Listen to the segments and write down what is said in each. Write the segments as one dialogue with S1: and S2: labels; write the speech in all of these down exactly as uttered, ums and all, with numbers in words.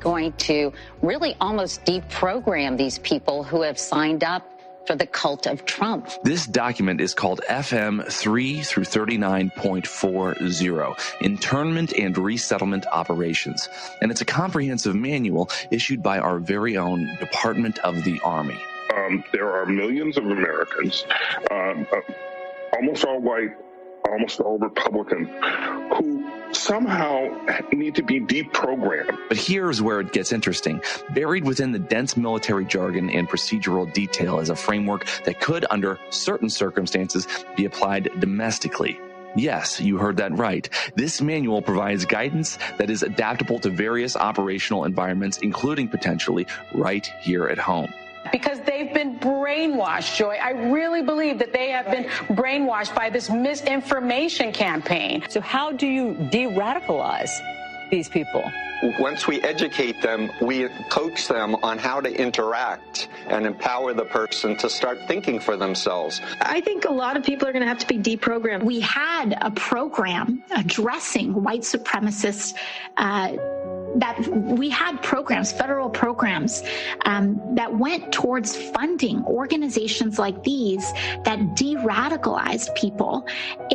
S1: going to really almost deprogram these people who have signed up for the cult of Trump.
S2: This document is called F M three through thirty-nine point four zero, Internment and Resettlement Operations. And it's a comprehensive manual issued by our very own Department of the Army.
S3: Um, there are millions of Americans, um, uh, almost all white, almost all Republican, who somehow need to be deprogrammed.
S2: But here's where it gets interesting. Buried within the dense military jargon and procedural detail is a framework that could, under certain circumstances, be applied domestically. Yes, you heard that right. This manual provides guidance that is adaptable to various operational environments, including potentially right here at home.
S4: Because they've been brainwashed, Joy. I really believe that they have been brainwashed by this misinformation campaign.
S5: So how do you de-radicalize these people?
S6: Once we educate them, we coach them on how to interact and empower the person to start thinking for themselves.
S7: I think a lot of people are going to have to be deprogrammed.
S8: We had a program addressing white supremacists, uh, that we had programs, federal programs, um, that went towards funding organizations like these that de-radicalized people,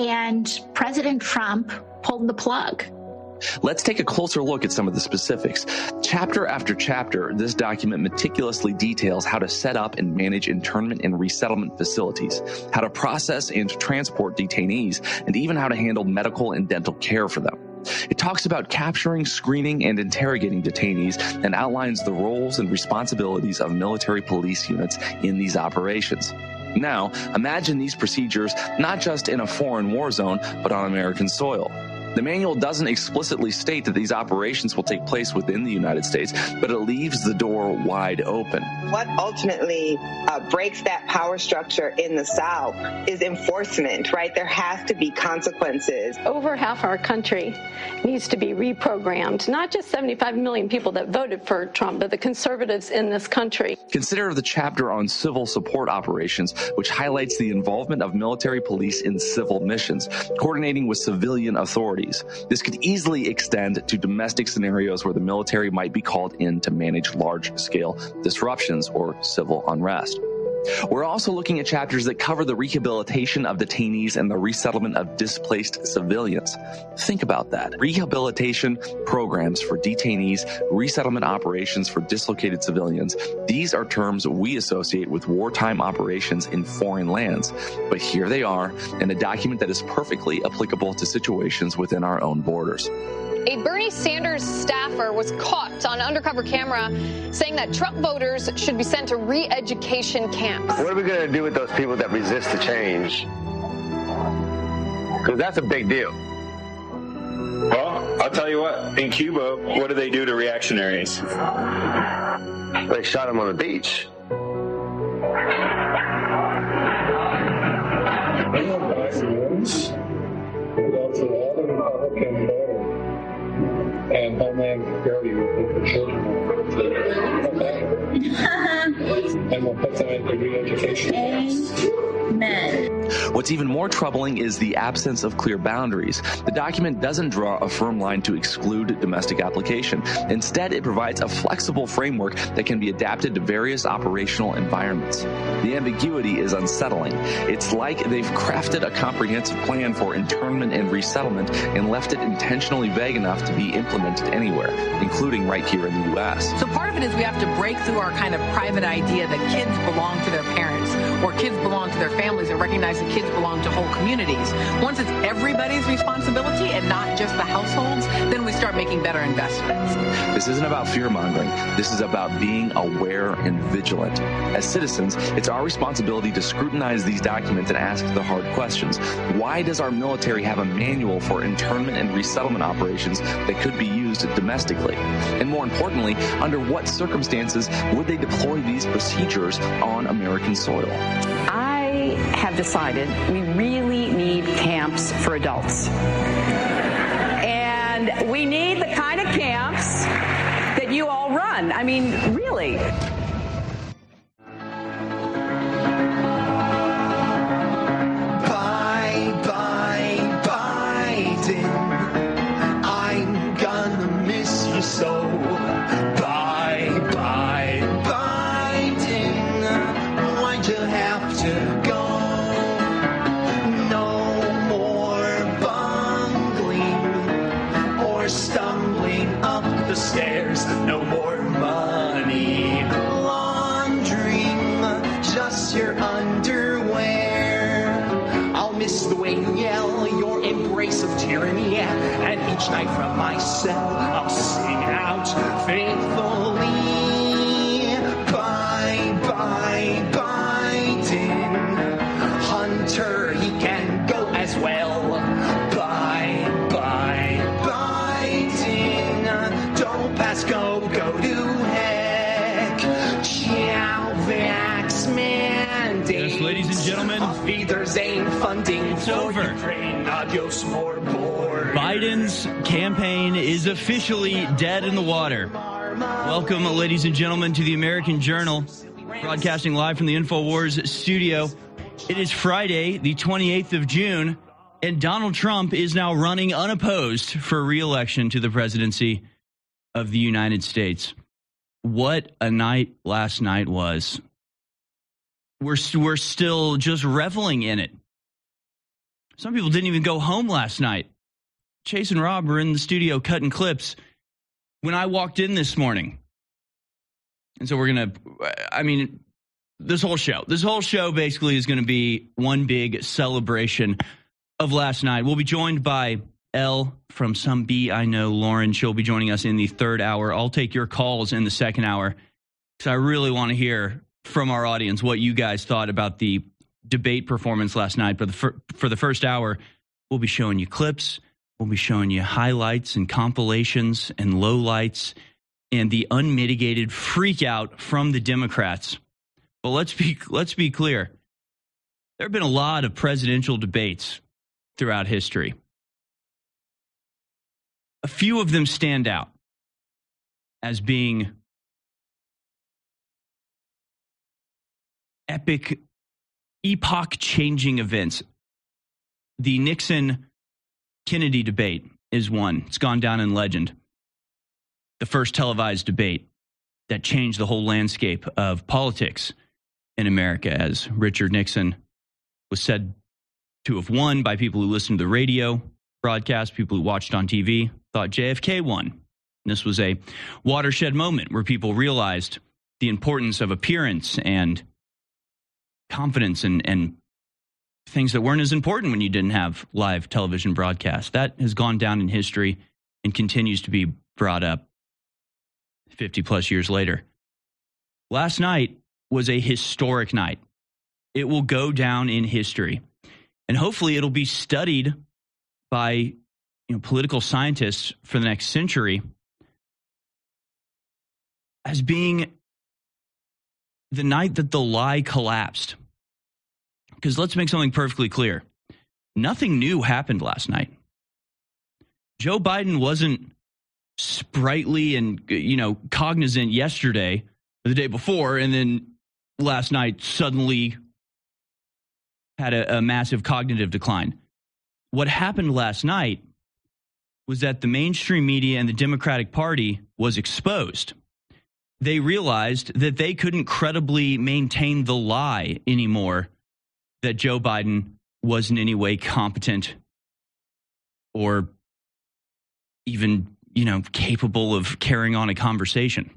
S8: and President Trump pulled the plug.
S2: Let's take a closer look at some of the specifics. Chapter after chapter, this document meticulously details how to set up and manage internment and resettlement facilities, how to process and transport detainees, and even how to handle medical and dental care for them. It talks about capturing, screening, and interrogating detainees and outlines the roles and responsibilities of military police units in these operations. Now, imagine these procedures not just in a foreign war zone, but on American soil. The manual doesn't explicitly state that these operations will take place within the United States, but it leaves the door wide open.
S9: What ultimately uh, breaks that power structure in the South is enforcement, right? There has to be consequences.
S10: Over half our country needs to be reprogrammed, not just seventy-five million people that voted for Trump, but the conservatives in this country.
S2: Consider the chapter on civil support operations, which highlights the involvement of military police in civil missions, coordinating with civilian authorities. This could easily extend to domestic scenarios where the military might be called in to manage large-scale disruptions or civil unrest. We're also looking at chapters that cover the rehabilitation of detainees and the resettlement of displaced civilians. Think about that. Rehabilitation programs for detainees, resettlement operations for dislocated civilians. These are terms we associate with wartime operations in foreign lands. But here they are in a document that is perfectly applicable to situations within our own borders.
S11: A Bernie Sanders staffer was caught on undercover camera saying that Trump voters should be sent to re-education camps.
S12: What are we going to do with those people that resist the change? Because that's a big deal.
S13: Well, I'll tell you what. In Cuba, what do they do to reactionaries?
S12: They shot them on the beach.
S14: And Homeland Security will put the children and we'll put them into re-education.
S8: Amen.
S2: What's even more troubling is the absence of clear boundaries. The document doesn't draw a firm line to exclude domestic application. Instead, it provides a flexible framework that can be adapted to various operational environments. The ambiguity is unsettling. It's like they've crafted a comprehensive plan for internment and resettlement and left it intentionally vague enough to be implemented anywhere, including right here in the U S.
S15: So part of it is we have to break through our kind of private idea that kids belong to their parents or kids belong to their families and recognize that kids belong to whole communities. Once it's everybody's responsibility and not just the households, then we start making better investments.
S2: This isn't about fear-mongering. This is about being aware and vigilant. As citizens, it's our responsibility to scrutinize these documents and ask the hard questions. Why does our military have a manual for internment and resettlement operations that could be used domestically? And more importantly, under what circumstances would they deploy these procedures on American soil?
S5: I have decided we really need camps for adults. And we need the kind of camps that you all run. I mean, really.
S16: Bye, bye, Biden. I'm gonna miss you so. Bye. miss your underwear. I'll miss the way you yell, your embrace of tyranny. And each night from my cell, I'll sing out faithfully. Bye, bye, Biden. Hunter, he can go as well. Bye, bye, Biden. Don't pass go, go to heck. Ciao, vax mandate.
S17: Yes, ladies and gentlemen.
S16: Either Zane funding
S17: it's
S16: for
S17: over.
S16: Ukraine, adios more board.
S17: Biden's campaign is officially dead in the water. Welcome, ladies and gentlemen, to the American Journal, broadcasting live from the InfoWars studio. It is Friday, the twenty-eighth of June, and Donald Trump is now running unopposed for re-election to the presidency of the United States. What a night last night was. We're, we're still just reveling in it. Some people didn't even go home last night. Chase and Rob were in the studio cutting clips when I walked in this morning. And so we're going to, I mean, this whole show, this whole show basically is going to be one big celebration of last night. We'll be joined by Elle from Some B I Know, Lauren. She'll be joining us in the third hour. I'll take your calls in the second hour because I really want to hear from our audience what you guys thought about the debate performance last night. But for, for the first hour, we'll be showing you clips. We'll be showing you highlights and compilations and lowlights and the unmitigated freak out from the Democrats. But let's be let's be clear. There have been a lot of presidential debates throughout history. A few of them stand out as being epic, epoch-changing events. The Nixon-Kennedy debate is one. It's gone down in legend. The first televised debate that changed the whole landscape of politics in America, as Richard Nixon was said to have won by people who listened to the radio broadcast, people who watched on T V, thought J F K won. And this was a watershed moment where people realized the importance of appearance and confidence and, and things that weren't as important when you didn't have live television broadcast. That has gone down in history and continues to be brought up fifty plus years later. Last night was a historic night. It will go down in history. And hopefully it'll be studied by you know, political scientists for the next century as being the night that the lie collapsed. Because let's make something perfectly clear. Nothing new happened last night. Joe Biden wasn't sprightly and, you know, cognizant yesterday or the day before, and then last night suddenly had a, a massive cognitive decline. What happened last night was that the mainstream media and the Democratic Party was exposed. They realized that they couldn't credibly maintain the lie anymore that Joe Biden was in any way competent or even, you know, capable of carrying on a conversation.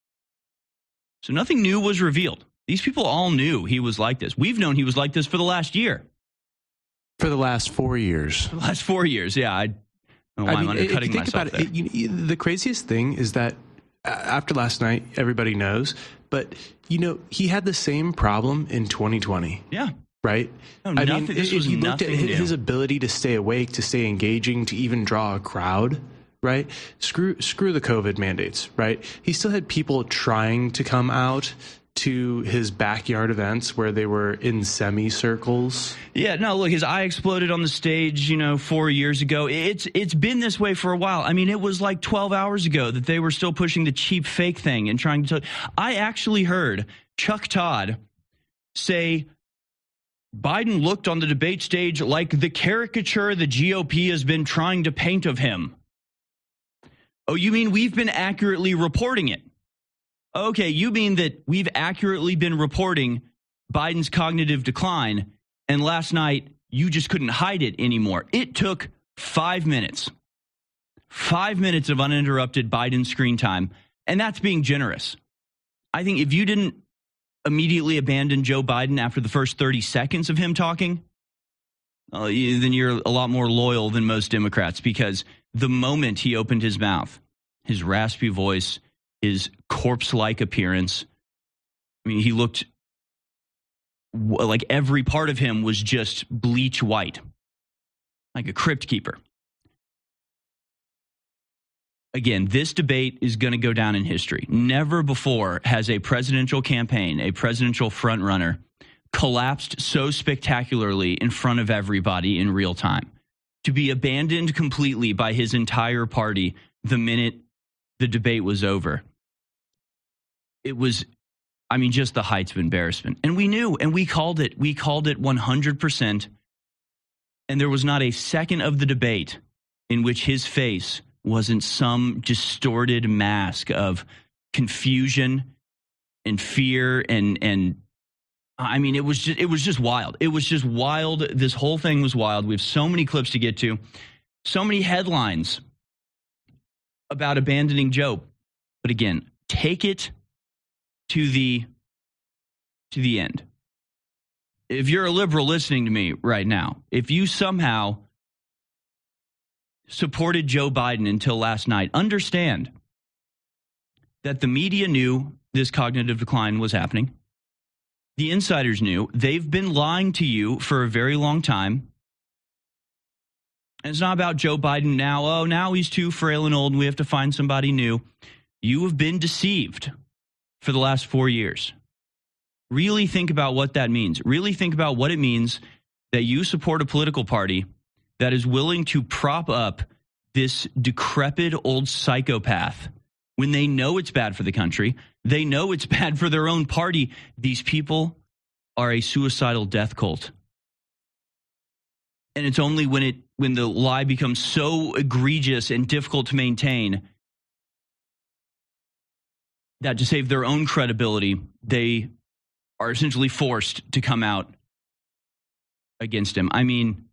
S17: So nothing new was revealed. These people all knew he was like this. We've known he was like this for the last year.
S18: For the last four years.
S17: For the last four years, yeah. I don't know why I mean, I'm undercutting myself about there.
S18: It, you, the craziest thing is that after last night, everybody knows, but, you know, he had the same problem in twenty twenty.
S17: Yeah.
S18: Right?
S17: No,
S18: I
S17: nothing,
S18: mean,
S17: this
S18: if
S17: was
S18: you looked at
S17: new.
S18: his ability to stay awake, to stay engaging, to even draw a crowd, right? Screw, screw the COVID mandates, right? He still had people trying to come out to his backyard events where they were in semicircles.
S17: Yeah, no, look, his eye exploded on the stage, you know, four years ago. It's it's been this way for a while. I mean, it was like twelve hours ago that they were still pushing the cheap fake thing and trying to. I actually heard Chuck Todd say Biden looked on the debate stage like the caricature the G O P has been trying to paint of him. Oh, you mean we've been accurately reporting it? Okay, you mean that we've accurately been reporting Biden's cognitive decline, and last night you just couldn't hide it anymore. It took five minutes. Five minutes of uninterrupted Biden screen time, and that's being generous. I think if you didn't immediately abandon Joe Biden after the first thirty seconds of him talking, uh, then you're a lot more loyal than most Democrats, because the moment he opened his mouth, his raspy voice, his corpse-like appearance, I mean, he looked like every part of him was just bleach white, like a crypt keeper. Again, this debate is going to go down in history. Never before has a presidential campaign, a presidential frontrunner, collapsed so spectacularly in front of everybody in real time. To be abandoned completely by his entire party the minute the debate was over. It was, I mean, just the heights of embarrassment. And we knew, and we called it. We called it one hundred percent. And there was not a second of the debate in which his face wasn't some distorted mask of confusion and fear. And, and I mean, it was just, it was just wild. It was just wild. This whole thing was wild. We have so many clips to get to, so many headlines about abandoning Joe. But again, take it to the, to the end. If you're a liberal listening to me right now, if you somehow supported Joe Biden until last night, understand that the media knew this cognitive decline was happening. The insiders knew. They've been lying to you for a very long time. And it's not about Joe Biden now. Oh, now he's too frail and old and we have to find somebody new. You have been deceived for the last four years. Really think about what that means. Really think about what it means that you support a political party that is willing to prop up this decrepit old psychopath when they know it's bad for the country. They know it's bad for their own party. These people are a suicidal death cult. And it's only when it when the lie becomes so egregious and difficult to maintain that to save their own credibility, they are essentially forced to come out against him. I mean,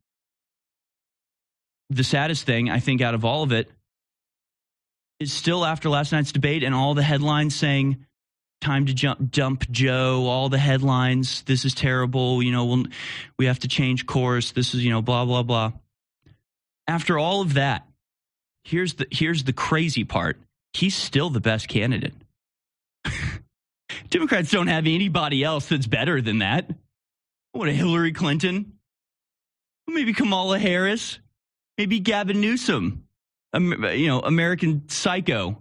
S17: the saddest thing, I think, out of all of it is still after last night's debate and all the headlines saying, time to jump, dump Joe, all the headlines, this is terrible, you know, we'll, we have to change course, this is, you know, blah, blah, blah. After all of that, here's the here's the crazy part. He's still the best candidate. Democrats don't have anybody else that's better than that. What, a Hillary Clinton? Maybe Kamala Harris? Maybe Gavin Newsom? Um, you know, American Psycho.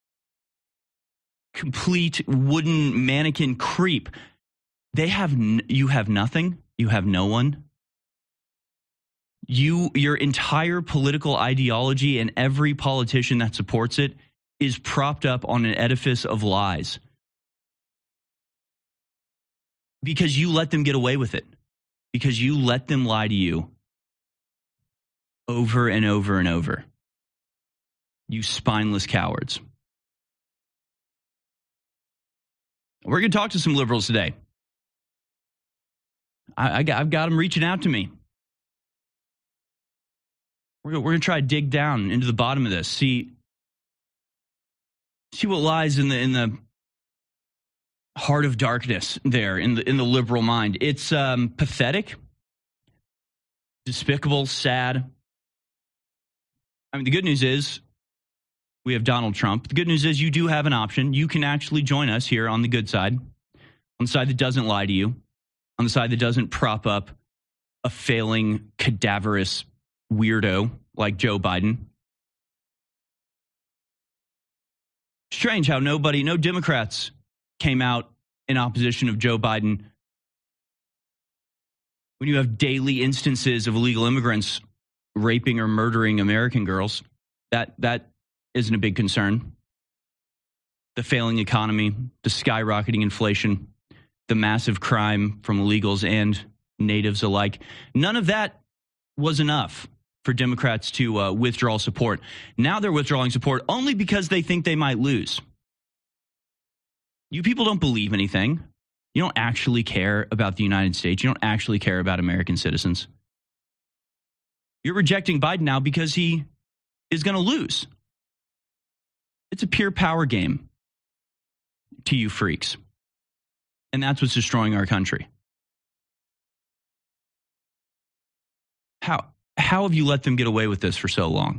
S17: Complete wooden mannequin creep. They have n- you have nothing. You have no one. You your entire political ideology and every politician that supports it is propped up on an edifice of lies. Because you let them get away with it. Because you let them lie to you over and over and over. You spineless cowards. We're going to talk to some liberals today. I, I got, I've got them reaching out to me. We're going, we're going to try to dig down into the bottom of this. See, see what lies in the in the heart of darkness there in the in the liberal mind. It's um, pathetic, despicable, sad. I mean, the good news is we have Donald Trump. The good news is you do have an option. You can actually join us here on the good side, on the side that doesn't lie to you, on the side that doesn't prop up a failing, cadaverous weirdo like Joe Biden. Strange how nobody, no Democrats came out in opposition of Joe Biden when you have daily instances of illegal immigrants raping or murdering American girls. That that isn't a big concern. The failing economy, the skyrocketing inflation, the massive crime from illegals and natives alike. None of that was enough for Democrats to uh, withdraw support. Now they're withdrawing support only because they think they might lose. You people don't believe anything. You don't actually care about the United States. You don't actually care about American citizens. You're rejecting Biden now because he is going to lose. It's a pure power game to you freaks. And that's what's destroying our country. How how have you let them get away with this for so long?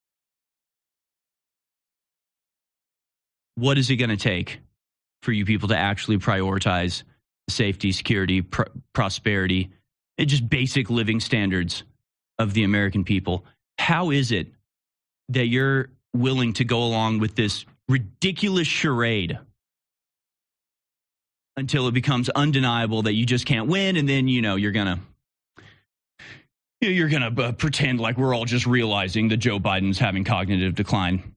S17: What is it going to take for you people to actually prioritize safety, security, pr- prosperity, and just basic living standards of the American people? How is it that you're willing to go along with this ridiculous charade until it becomes undeniable that you just can't win, and then, you know, you're going to you're going to uh, pretend like we're all just realizing that Joe Biden's having cognitive decline?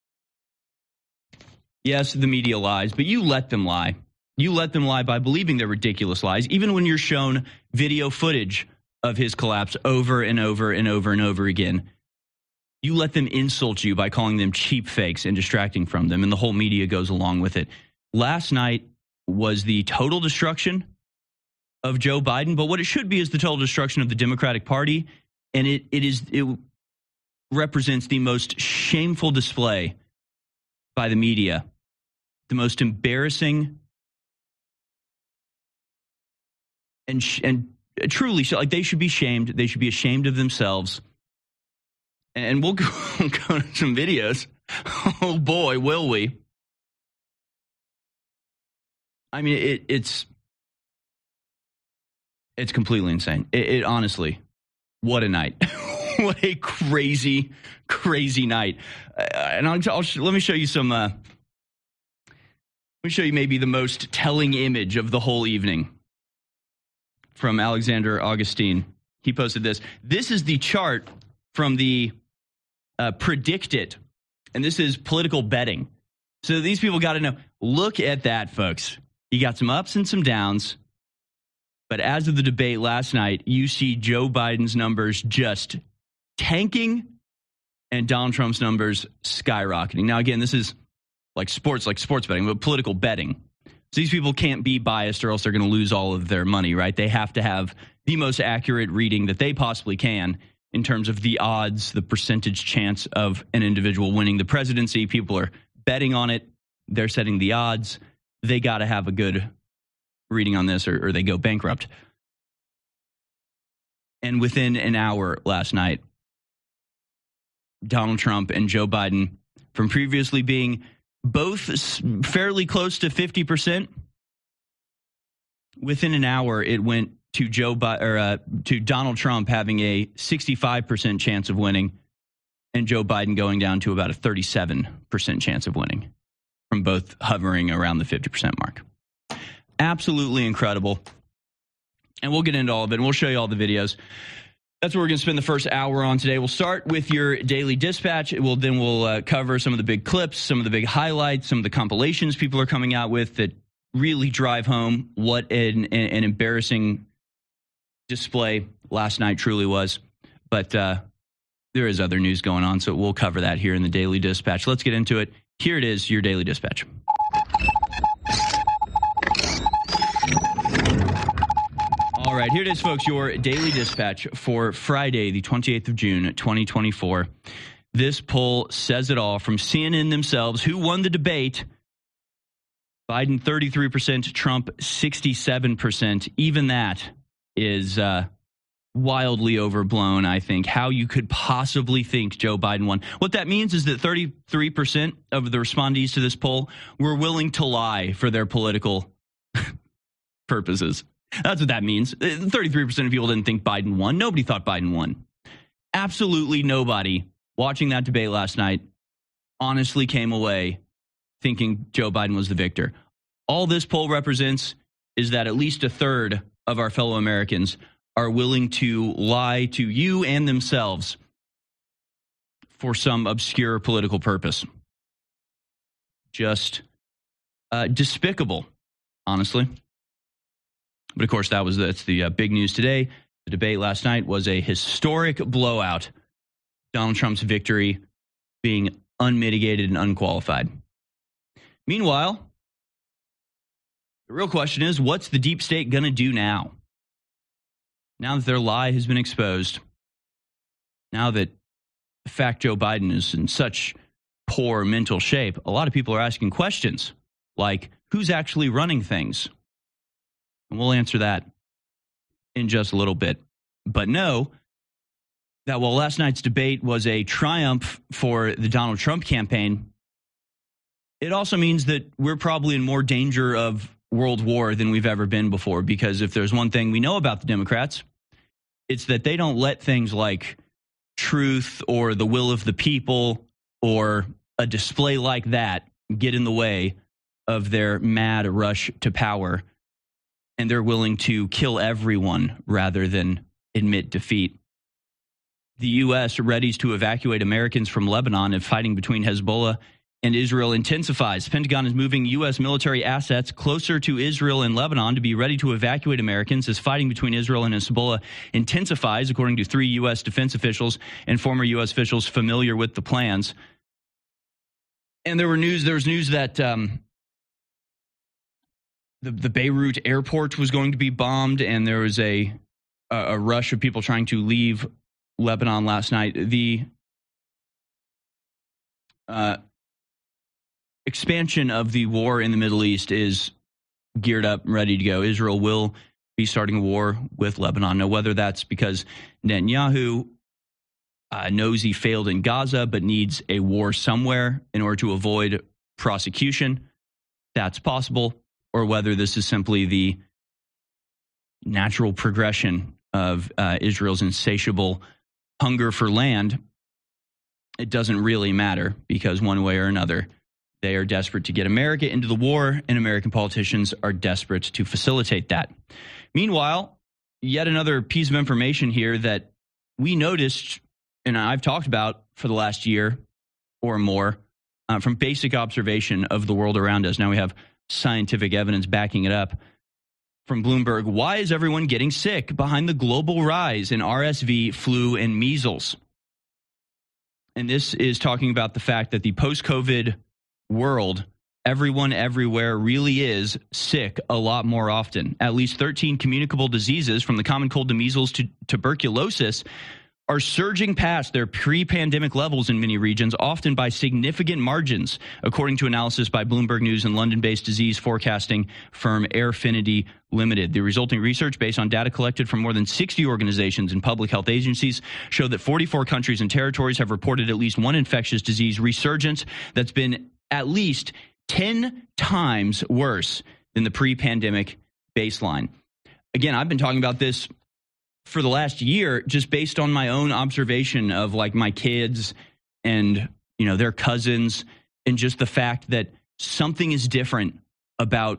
S17: Yes, the media lies, but you let them lie. You let them lie by believing their ridiculous lies, even when you're shown video footage of his collapse over and over and over and over again. You let them insult you by calling them cheap fakes and distracting from them, and the whole media goes along with it. Last night was the total destruction of Joe Biden, but what it should be is the total destruction of the Democratic Party, and it it is it represents the most shameful display by the media, the most embarrassing and sh- and truly, like, they should be shamed. They should be ashamed of themselves. And we'll go, go to some videos. Oh boy, will we? I mean, it, it's it's completely insane. It, it honestly, what a night! What a crazy, crazy night. Uh, and I'll, I'll let me show you some. Uh, let me show you maybe the most telling image of the whole evening from Alexander Augustine. He posted this. This is the chart from the uh, Predict It, and this is political betting. So these people got to know. Look at that, folks. You got some ups and some downs. But as of the debate last night, you see Joe Biden's numbers just tanking and Donald Trump's numbers skyrocketing. Now, again, this is like sports, like sports betting, but political betting. So these people can't be biased or else they're going to lose all of their money, right? They have to have the most accurate reading that they possibly can in terms of the odds, the percentage chance of an individual winning the presidency. People are betting on it. They're setting the odds. They got to have a good reading on this or, or they go bankrupt. And within an hour last night, Donald Trump and Joe Biden, from previously being both fairly close to fifty percent, within an hour it went to Joe Bi- or uh, to Donald Trump having a sixty-five percent chance of winning and Joe Biden going down to about a thirty-seven percent chance of winning, from both hovering around the fifty percent mark. Absolutely incredible. And we'll get into all of it, and we'll show you all the videos. That's what we're going to spend the first hour on today. We'll start with your daily dispatch. We'll, then we'll uh, cover some of the big clips, some of the big highlights, some of the compilations people are coming out with that really drive home what an, an embarrassing display last night truly was. But uh, there is other news going on, so we'll cover that here in the daily dispatch. Let's get into it. Here it is, your daily dispatch. All right, here it is, folks, your daily dispatch for Friday, the twenty-eighth of June, twenty twenty-four. This poll says it all from C N N themselves. Who won the debate? Biden thirty-three percent, Trump sixty-seven percent. Even that is uh, wildly overblown, I think. How you could possibly think Joe Biden won. What that means is that thirty-three percent of the respondees to this poll were willing to lie for their political purposes. That's what that means. thirty-three percent of people didn't think Biden won. Nobody thought Biden won. Absolutely nobody watching that debate last night honestly came away thinking Joe Biden was the victor. All this poll represents is that at least a third of our fellow Americans are willing to lie to you and themselves for some obscure political purpose. Just uh, despicable, honestly. But, of course, that was that's the uh, big news today. The debate last night was a historic blowout. Donald Trump's victory being unmitigated and unqualified. Meanwhile, the real question is, what's the deep state going to do now? Now that their lie has been exposed, now that the fact Joe Biden is in such poor mental shape, a lot of people are asking questions like, who's actually running things? And we'll answer that in just a little bit. But know that while last night's debate was a triumph for the Donald Trump campaign, it also means that we're probably in more danger of world war than we've ever been before. Because if there's one thing we know about the Democrats, it's that they don't let things like truth or the will of the people or a display like that get in the way of their mad rush to power. And they're willing to kill everyone rather than admit defeat. The U S readies to evacuate Americans from Lebanon if fighting between Hezbollah and Israel intensifies. The Pentagon is moving U S military assets closer to Israel and Lebanon to be ready to evacuate Americans as fighting between Israel and Hezbollah intensifies, according to three U S defense officials and former U S officials familiar with the plans. And there were news. There was news that um, the the Beirut airport was going to be bombed, and there was a a, a rush of people trying to leave Lebanon last night. The uh, expansion of the war in the Middle East is geared up, ready to go. Israel will be starting a war with Lebanon. Now, whether that's because Netanyahu uh, knows he failed in Gaza but needs a war somewhere in order to avoid prosecution, that's possible, or whether this is simply the natural progression of uh, Israel's insatiable hunger for land, it doesn't really matter, because one way or another, they are desperate to get America into the war, and American politicians are desperate to facilitate that. Meanwhile, yet another piece of information here that we noticed, and I've talked about for the last year or more, uh, from basic observation of the world around us. Now we have scientific evidence backing it up. From Bloomberg, why is everyone getting sick behind the global rise in R S V, flu, and measles? And this is talking about the fact that the post-COVID world, everyone everywhere really is sick a lot more often. At least thirteen communicable diseases, from the common cold to measles to tuberculosis, are surging past their pre-pandemic levels in many regions, often by significant margins, according to analysis by Bloomberg News and London-based disease forecasting firm Airfinity Limited. The resulting research, based on data collected from more than sixty organizations and public health agencies, showed that forty-four countries and territories have reported at least one infectious disease resurgence that's been at least ten times worse than the pre-pandemic baseline. Again, I've been talking about this for the last year, just based on my own observation of like my kids and, you know, their cousins, and just the fact that something is different about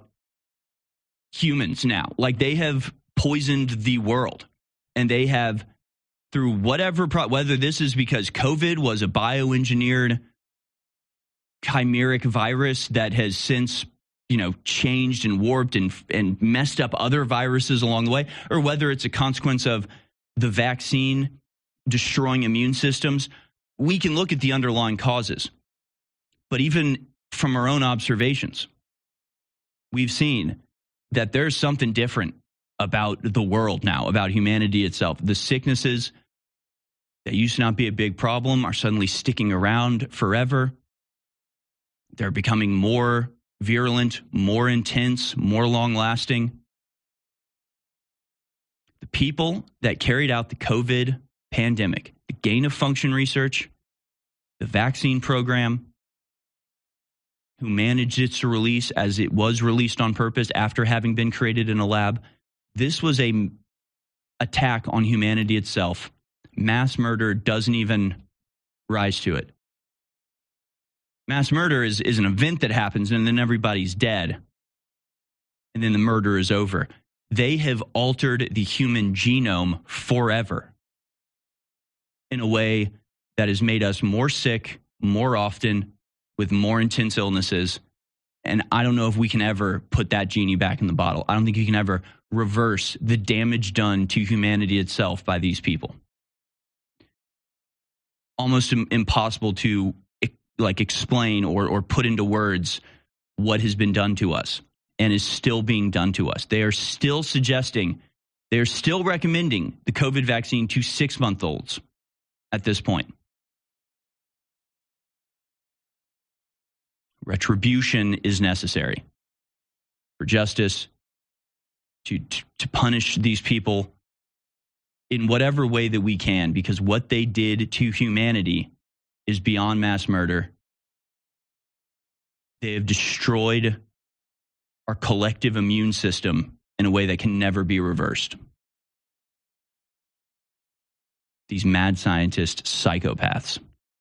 S17: humans now. Like, they have poisoned the world, and they have, through whatever, pro- whether this is because COVID was a bioengineered chimeric virus that has since, you know, changed and warped and and messed up other viruses along the way, or whether it's a consequence of the vaccine destroying immune systems, we can look at the underlying causes. But even from our own observations, we've seen that there's something different about the world now, about humanity itself. The sicknesses that used to not be a big problem are suddenly sticking around forever. They're becoming more virulent, more intense, more long-lasting. The people that carried out the COVID pandemic, the gain-of-function research, the vaccine program, who managed its release as it was released on purpose after having been created in a lab, this was a attack on humanity itself. Mass murder doesn't even rise to it. Mass murder is, is an event that happens and then everybody's dead. And then the murder is over. They have altered the human genome forever in a way that has made us more sick, more often, with more intense illnesses. And I don't know if we can ever put that genie back in the bottle. I don't think you can ever reverse the damage done to humanity itself by these people. Almost impossible to like explain or or put into words what has been done to us and is still being done to us. They are still suggesting, they are still recommending the COVID vaccine to six-month-olds at this point. Retribution is necessary for justice, to, to, to punish these people in whatever way that we can, because what they did to humanity is beyond mass murder. They have destroyed our collective immune system in a way that can never be reversed. These mad scientist psychopaths.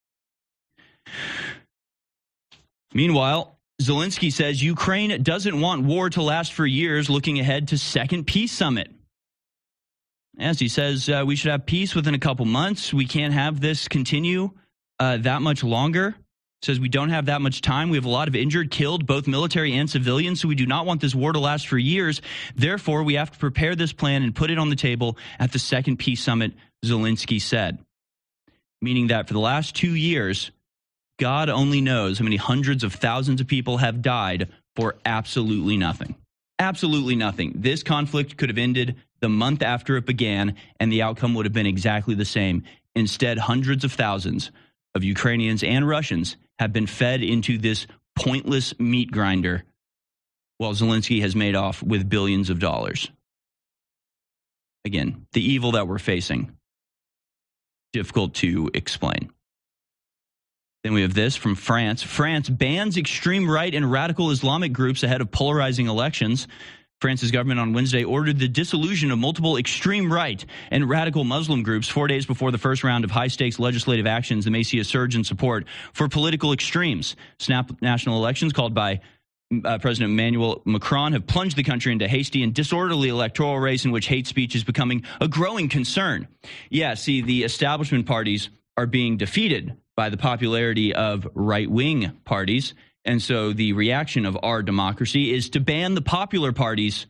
S17: Meanwhile, Zelensky says Ukraine doesn't want war to last for years, looking ahead to Second Peace Summit. As he says, uh, we should have peace within a couple months. We can't have this continue uh, that much longer. Says we don't have that much time. We have a lot of injured, killed, both military and civilians, so we do not want this war to last for years. Therefore, we have to prepare this plan and put it on the table at the Second Peace Summit, Zelensky said. Meaning that for the last two years, God only knows how many hundreds of thousands of people have died for absolutely nothing. Absolutely nothing. This conflict could have ended the month after it began, and the outcome would have been exactly the same. Instead, hundreds of thousands of Ukrainians and Russians have been fed into this pointless meat grinder, while Zelensky has made off with billions of dollars. Again, the evil that we're facing, difficult to explain. Then we have this from France. France bans extreme right and radical Islamic groups ahead of polarizing elections. France's government on Wednesday ordered the dissolution of multiple extreme right and radical Muslim groups four days before the first round of high-stakes legislative actions that may see a surge in support for political extremes. Snap national elections called by uh, President Emmanuel Macron have plunged the country into a hasty and disorderly electoral race in which hate speech is becoming a growing concern. Yeah, see, the establishment parties are being defeated by the popularity of right-wing parties. And so the reaction of our democracy is to ban the popular parties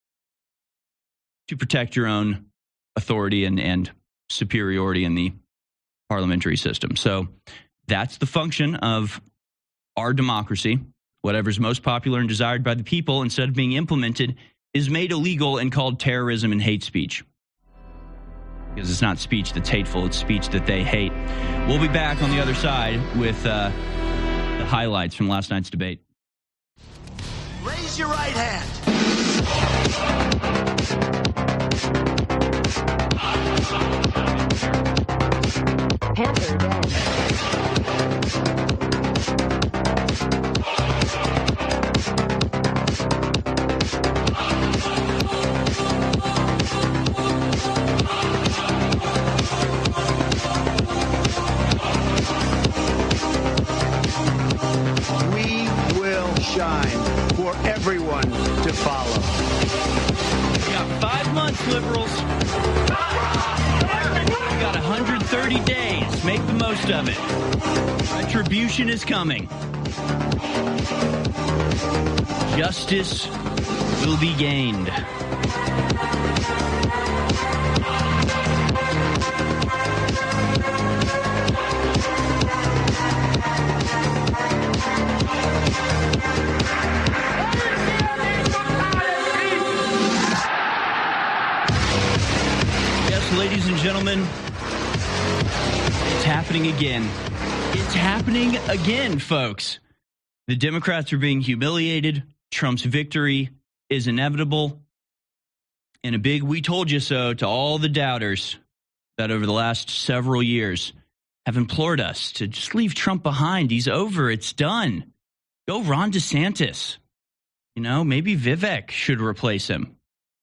S17: to protect your own authority and, and superiority in the parliamentary system. So that's the function of our democracy. Whatever's most popular and desired by the people, instead of being implemented, is made illegal and called terrorism and hate speech. Because it's not speech that's hateful, it's speech that they hate. We'll be back on the other side with uh, the highlights from last night's debate.
S19: Raise your right hand.
S20: Panther dead.
S19: Shine for everyone to follow.
S17: We got five months, liberals. We got one hundred thirty days. Make the most of it. Retribution is coming. Justice will be gained. Ladies and gentlemen, it's happening again. It's happening again, folks. The Democrats are being humiliated. Trump's victory is inevitable. And a big we told you so to all the doubters that over the last several years have implored us to just leave Trump behind. He's over. It's done. Go Ron DeSantis. You know, maybe Vivek should replace him.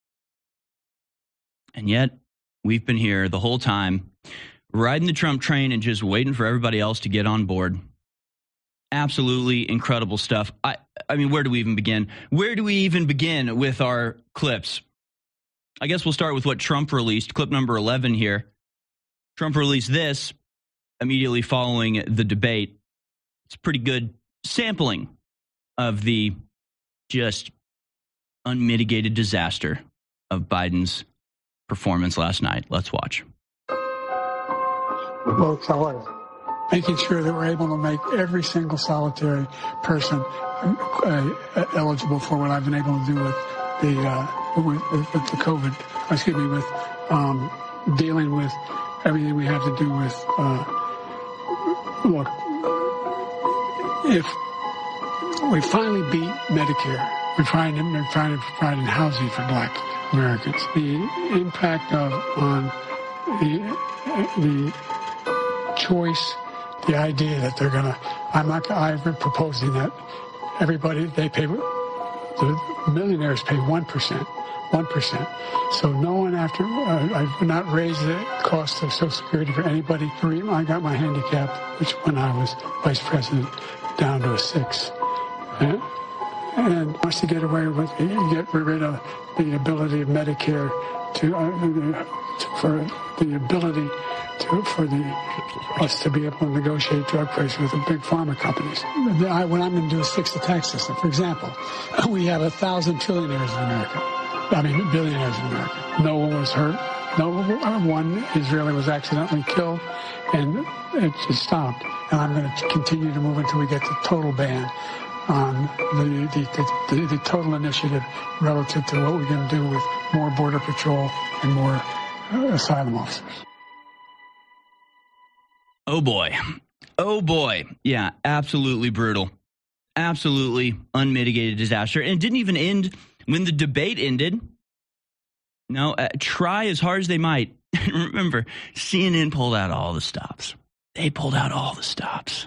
S17: And yet, we've been here the whole time, riding the Trump train and just waiting for everybody else to get on board. Absolutely incredible stuff. I, I mean, where do we even begin? Where do we even begin with our clips? I guess we'll start with what Trump released, clip number eleven here. Trump released this immediately following the debate. It's a pretty good sampling of the just unmitigated disaster of Biden's performance last night. Let's watch.
S21: Both sides, making sure that we're able to make every single solitary person uh, uh, eligible for what I've been able to do with the uh, with, with the COVID. Excuse me, with um, dealing with everything we have to do with. Uh, look, if we finally beat Medicare, we're trying to we're trying to provide housing for blacks. Americans. The impact of on the the choice, the idea that they're going to, I'm not, I've been proposing that everybody, they pay, the millionaires pay one percent. one percent. So no one after, uh, I've not raised the cost of Social Security for anybody. I got my handicap, which when I was vice president, down to a six. And, and wants to get away with, get rid of the ability of Medicare to, uh, to for the ability to, for the us to be able to negotiate drug prices with the big pharma companies. I, what I'm going to do is fix the tax system. For example, we have a thousand trillionaires in America. I mean, billionaires in America. No one was hurt. No one Israeli was accidentally killed, and it just stopped. And I'm going to continue to move until we get the total ban on the the, the, the total initiative relative to what we're going to do with more border patrol and more uh, asylum officers.
S17: Oh, boy. Oh, boy. Yeah, absolutely brutal. Absolutely unmitigated disaster. And it didn't even end when the debate ended. No, uh, try as hard as they might. Remember, C N N pulled out all the stops. They pulled out all the stops.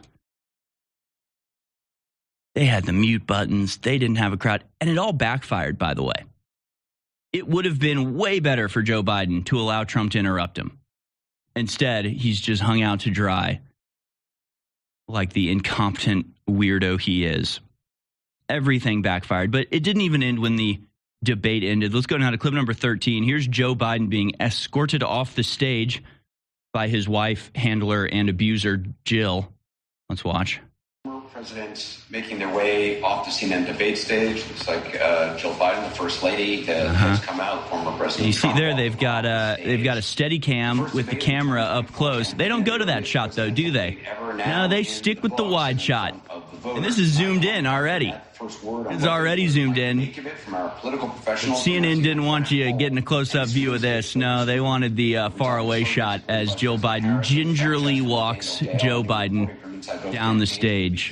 S17: They had the mute buttons. They didn't have a crowd. And it all backfired, by the way. It would have been way better for Joe Biden to allow Trump to interrupt him. Instead, he's just hung out to dry like the incompetent weirdo he is. Everything backfired, but it didn't even end when the debate ended. Let's go now to clip number thirteen. Here's Joe Biden being escorted off the stage by his wife, handler, and abuser, Jill. Let's watch.
S1: Presidents making their way off the C N N debate stage. Looks like uh, Jill Biden, the first lady, uh, uh-huh. has come out. Former President.
S17: You see
S1: Trump
S17: there, they've got a they've got a steady cam with the camera up close. They don't go to that shot though, do they? No, they stick with the wide shot. And this is zoomed in already. It's already zoomed in. C N N didn't want you getting a close-up view of this. No, they wanted the uh, far-away shot as Joe Biden gingerly walks Joe Biden down the stage.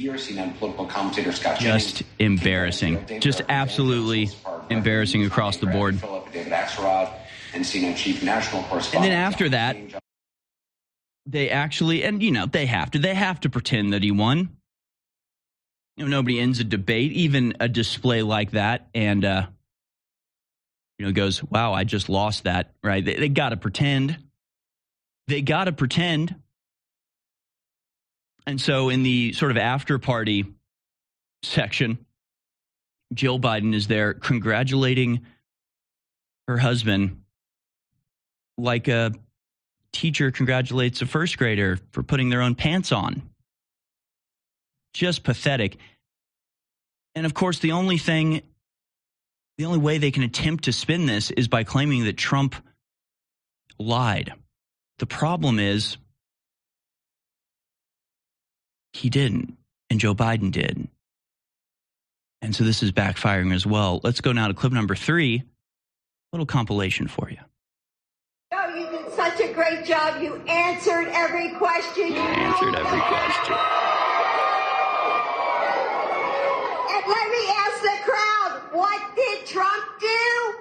S17: Just embarrassing. Just absolutely embarrassing across the board. And then after that, they actually, and you know, they have to, they have to pretend that he won. You know, nobody ends a debate, even a display like that, and, uh, you know, goes, wow, I just lost that, right? They, they got to pretend. They got to pretend. And so in the sort of after-party section, Jill Biden is there congratulating her husband like a teacher congratulates a first grader for putting their own pants on. Just pathetic. And of course, the only thing, the only way they can attempt to spin this is by claiming that Trump lied. The problem is he didn't, and Joe Biden did. And so this is backfiring as well. Let's go now to clip number three, a little compilation for you.
S22: Oh, you did such a great job. You answered every question.
S17: You answered every question.
S22: And let me ask the crowd, what did Trump do?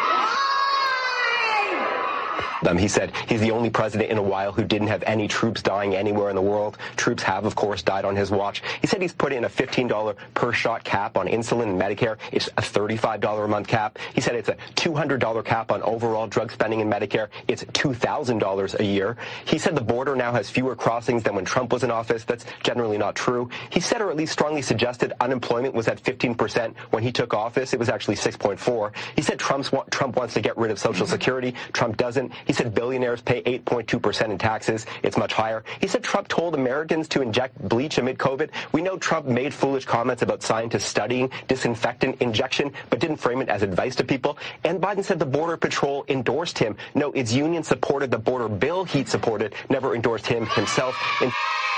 S23: Um, he said he's the only president in a while who didn't have any troops dying anywhere in the world. Troops have, of course, died on his watch. He said he's put in a fifteen dollars per shot cap on insulin and Medicare. It's a thirty-five dollars a month cap. He said it's a two hundred dollars cap on overall drug spending in Medicare. It's two thousand dollars a year. He said the border now has fewer crossings than when Trump was in office. That's generally not true. He said, or at least strongly suggested, unemployment was at fifteen percent when he took office. It was actually six point four. He said Trump's, Trump wants to get rid of Social Security. Trump doesn't. He said billionaires pay eight point two percent in taxes. It's much higher. He said Trump told Americans to inject bleach amid COVID. We know Trump made foolish comments about scientists studying disinfectant injection, but didn't frame it as advice to people. And Biden said the Border Patrol endorsed him. No, its union supported the border bill he supported, never endorsed him himself. In-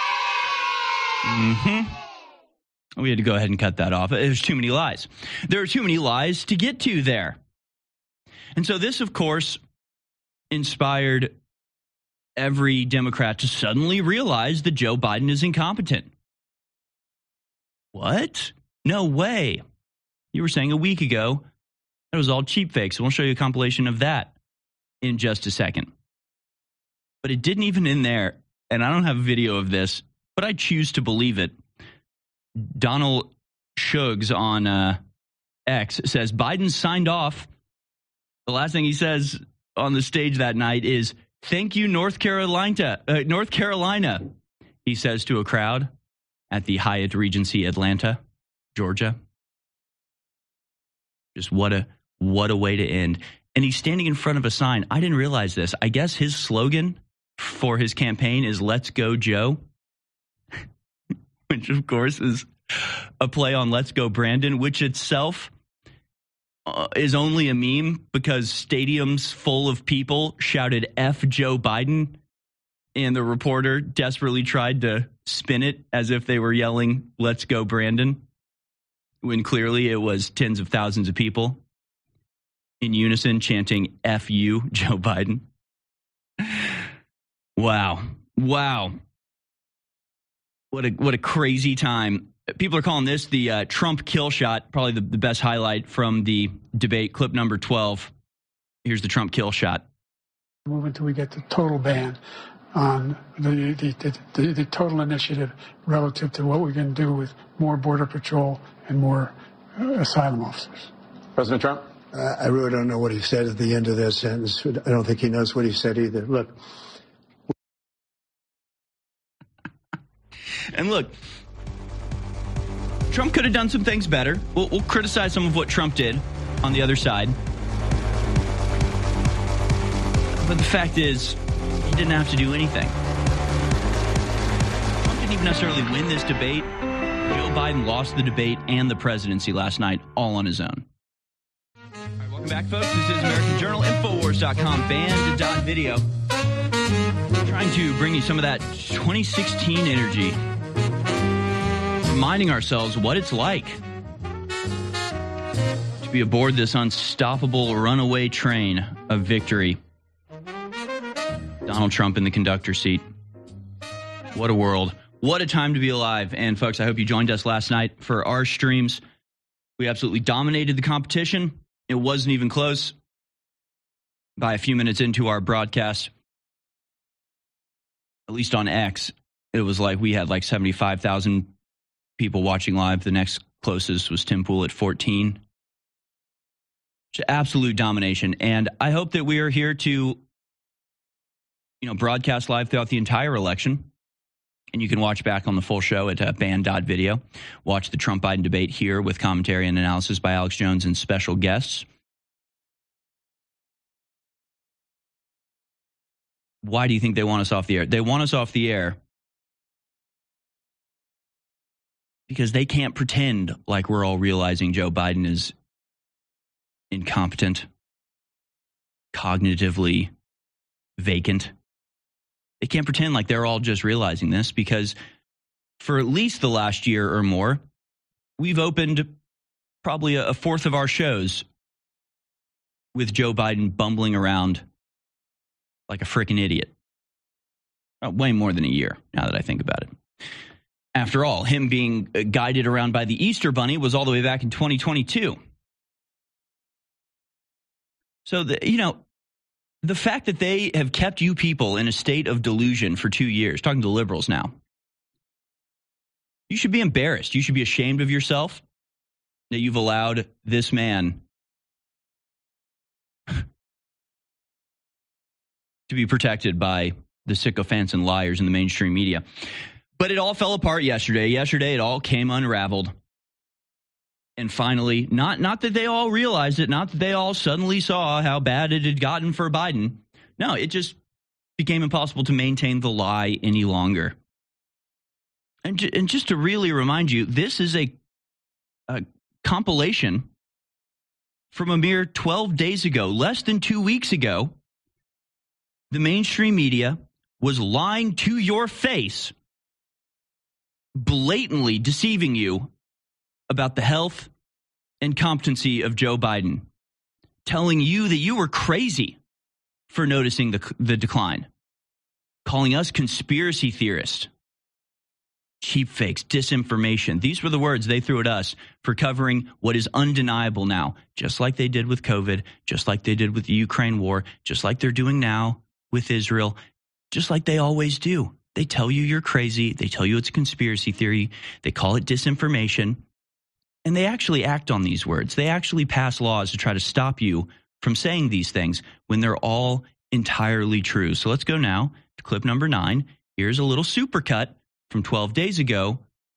S17: mm-hmm. We had to go ahead and cut that off. There's too many lies. There are too many lies to get to there. And so this, of course, inspired every Democrat to suddenly realize that Joe Biden is incompetent. What? No way. You were saying a week ago That was all cheap fakes. And we'll show you a compilation of that in just a second. But it didn't even end there. And I don't have a video of this, but I choose to believe it. Donald Shugs on uh, X says Biden signed off. The last thing he says on the stage that night is, "Thank you, North Carolina." Uh, North Carolina, he says to a crowd at the Hyatt Regency Atlanta, Georgia. Just what a what a way to end. And he's standing in front of a sign. I didn't realize this. I guess his slogan for his campaign is "Let's Go Joe," which of course is a play on "Let's Go Brandon," which itself uh, is only a meme because stadiums full of people shouted F Joe Biden, and the reporter desperately tried to spin it as if they were yelling "Let's Go Brandon," when clearly it was tens of thousands of people in unison chanting F you, Joe Biden. Wow. Wow. What a what a crazy time. People are calling this the uh, Trump kill shot, probably the, the best highlight from the debate, clip number twelve. Here's the Trump kill shot.
S21: Move until we get the total ban on the the, the, the, the total initiative relative to what we can do with more Border Patrol and more uh, asylum officers.
S3: President Trump?
S4: Uh, I really don't know what he said at the end of that sentence. I don't think he knows what he said either. Look.
S17: And look, Trump could have done some things better. We'll, we'll criticize some of what Trump did on the other side. But the fact is, he didn't have to do anything. Trump didn't even necessarily win this debate. Joe Biden lost the debate and the presidency last night all on his own. All right, welcome back, folks. This is American Journal, Infowars dot com, band dot video. Trying to bring you some of that twenty sixteen energy. Reminding ourselves what it's like to be aboard this unstoppable runaway train of victory. Donald Trump in the conductor seat. What a world. What a time to be alive. And folks, I hope you joined us last night for our streams. We absolutely dominated the competition. It wasn't even close. By a few minutes into our broadcast, at least on X, it was like we had like seventy-five thousand people watching live. The next closest was Tim Pool at fourteen. Just absolute domination. And I hope that we are here to, you know, broadcast live throughout the entire election. And you can watch back on the full show at uh, band dot video. Watch the Trump-Biden debate here with commentary and analysis by Alex Jones and special guests. Why do you think they want us off the air? They want us off the air because they can't pretend like we're all realizing Joe Biden is incompetent, cognitively vacant. They can't pretend like they're all just realizing this because for at least the last year or more, we've opened probably a fourth of our shows with Joe Biden bumbling around like a freaking idiot. Oh, way more than a year, now that I think about it. After all, him being guided around by the Easter Bunny was all the way back in twenty twenty-two. So, the, you know, the fact that they have kept you people in a state of delusion for two years, talking to liberals now, you should be embarrassed. You should be ashamed of yourself that you've allowed this man to be protected by the sycophants and liars in the mainstream media. But it all fell apart yesterday. Yesterday, it all came unraveled. And finally, not, not that they all realized it, not that they all suddenly saw how bad it had gotten for Biden. No, it just became impossible to maintain the lie any longer. And, ju- and just to really remind you, this is a, a compilation from a mere twelve days ago, less than two weeks ago. The mainstream media was lying to your face, blatantly deceiving you about the health and competency of Joe Biden, telling you that you were crazy for noticing the, the decline, calling us conspiracy theorists, cheap fakes, disinformation. These were the words they threw at us for covering what is undeniable now, just like they did with COVID, just like they did with the Ukraine war, just like they're doing now with Israel, just like they always do. They tell you you're crazy. They tell you it's a conspiracy theory. They call it disinformation. And they actually act on these words. They actually pass laws to try to stop you from saying these things when they're all entirely true. So let's go now to clip number nine. Here's a little supercut from twelve days ago.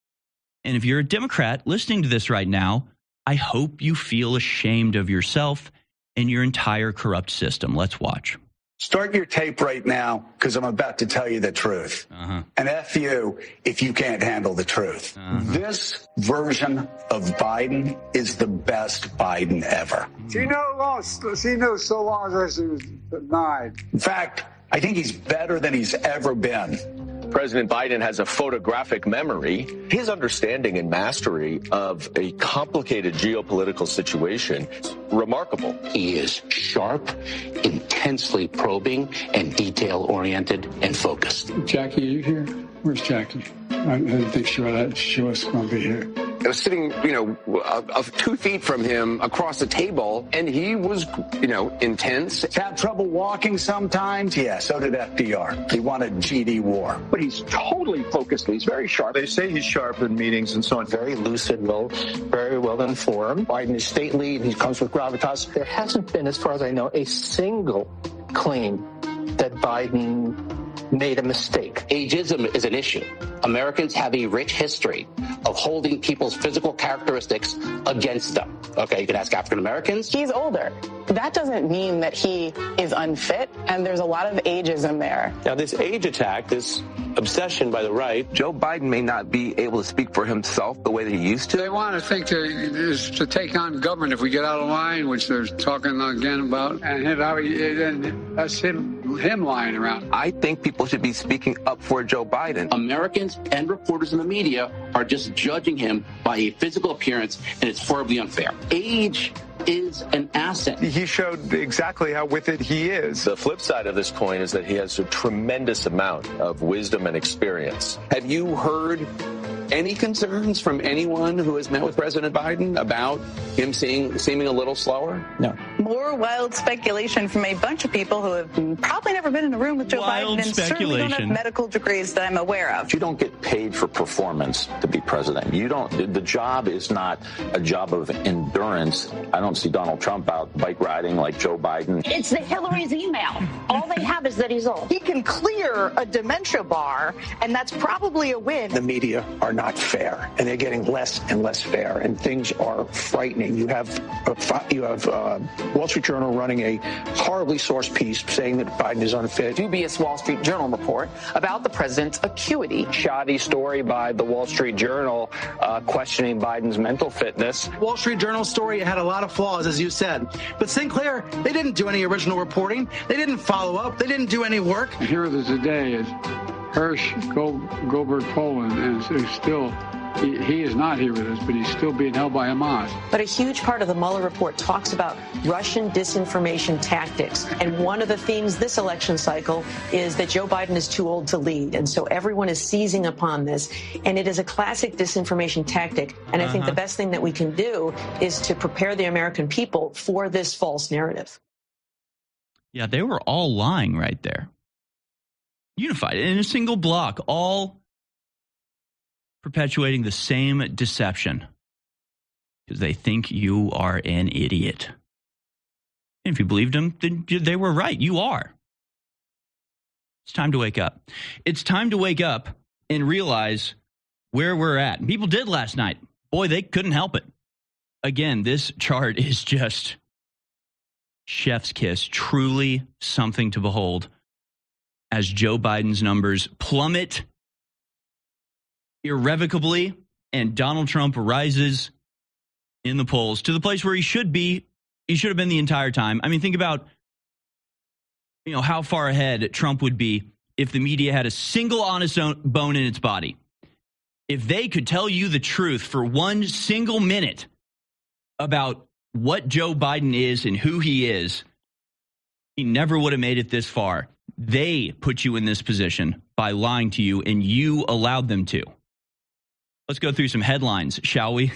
S17: And if you're a Democrat listening to this right now, I hope you feel ashamed of yourself and your entire corrupt system. Let's watch.
S3: Start your tape right now, because I'm about to tell you the truth.
S17: Uh-huh.
S3: And F you if you can't handle the truth.
S17: Uh-huh.
S3: This version of Biden is the best Biden ever.
S6: He knows, he knows so long as he was denied.
S3: In fact, I think he's better than he's ever been.
S7: President Biden has a photographic memory. His understanding and mastery of a complicated geopolitical situation, remarkable.
S24: He is sharp, intensely probing, and detail-oriented and focused.
S21: Jackie, are you here? Where's Jackie? I didn't think she was, she was going to be here.
S25: I was sitting, you know, uh, uh, two feet from him across the table, and he was, you know, intense.
S3: Had trouble walking sometimes? Yeah, so did F D R. He wanted G D war.
S26: But he's totally focused. He's very sharp. They say he's sharp in meetings and so on.
S24: Very lucid, well, very well informed. Biden is state lead. He comes with gravitas. There hasn't been, as far as I know, a single claim that Biden made a mistake.
S23: Ageism is an issue. Americans have a rich history of holding people's physical characteristics against them. Okay, you can ask African Americans.
S27: He's older. That doesn't mean that he is unfit, and there's a lot of ageism there.
S28: Now, this age attack, this obsession by the right, Joe Biden may not be able to speak for himself the way that he used to.
S6: They want to think to, is to take on government if we get out of line, which they're talking again about, and how he, and that's him, him lying around.
S28: I think people should be speaking up for Joe Biden.
S23: Americans and reporters in the media are just judging him by a physical appearance, and it's horribly unfair. Age is an asset.
S26: He showed exactly how with it he is.
S7: The flip side of this coin is that he has a tremendous amount of wisdom and experience.
S25: Have you heard any concerns from anyone who has met with President Biden about him seeing, seeming a little slower?
S28: No.
S27: More wild speculation from a bunch of people who have probably never been in a room with Joe
S17: Wild
S27: Biden and certainly don't have medical degrees that I'm aware of.
S29: You don't get paid for performance to be president. You don't. The job is not a job of endurance. I don't see Donald Trump out bike riding like Joe Biden.
S30: It's the Hillary's email. All they have is that he's old.
S27: He can clear a dementia bar, and that's probably a win.
S26: The media are not fair, and they're getting less and less fair, and things are frightening. You have a, you have uh, Wall Street Journal running a horribly sourced piece saying that Biden is unfit.
S31: Dubious Wall Street Journal report about the president's acuity.
S32: Shoddy story by the Wall Street Journal uh, questioning Biden's mental fitness.
S33: Wall Street Journal story had a lot of flaws, as you said. But Sinclair, they didn't do any original reporting. They didn't follow up. They didn't do any work.
S6: Here with us today is Hersh Goldberg Poland, and is still, he, he is not here with us, but he's still being held by Hamas.
S34: But a huge part of the Mueller report talks about Russian disinformation tactics. And one of the themes this election cycle is that Joe Biden is too old to lead. And so everyone is seizing upon this. And it is a classic disinformation tactic. And I think
S17: Uh-huh.
S34: the best thing that we can do is to prepare the American people for this false narrative.
S17: Yeah, they were all lying right there. Unified in a single block, all perpetuating the same deception because they think you are an idiot. And if you believed them, then they were right. You are. It's time to wake up. It's time to wake up and realize where we're at. And people did last night. Boy, they couldn't help it. Again, this chart is just chef's kiss, truly something to behold as Joe Biden's numbers plummet irrevocably and Donald Trump rises in the polls to the place where he should be. He should have been the entire time. I mean, think about, you know, how far ahead Trump would be if the media had a single honest bone in its body. If they could tell you the truth for one single minute about what Joe Biden is and who he is, he never would have made it this far. They put you in this position by lying to you, and you allowed them to. Let's go through some headlines, shall we?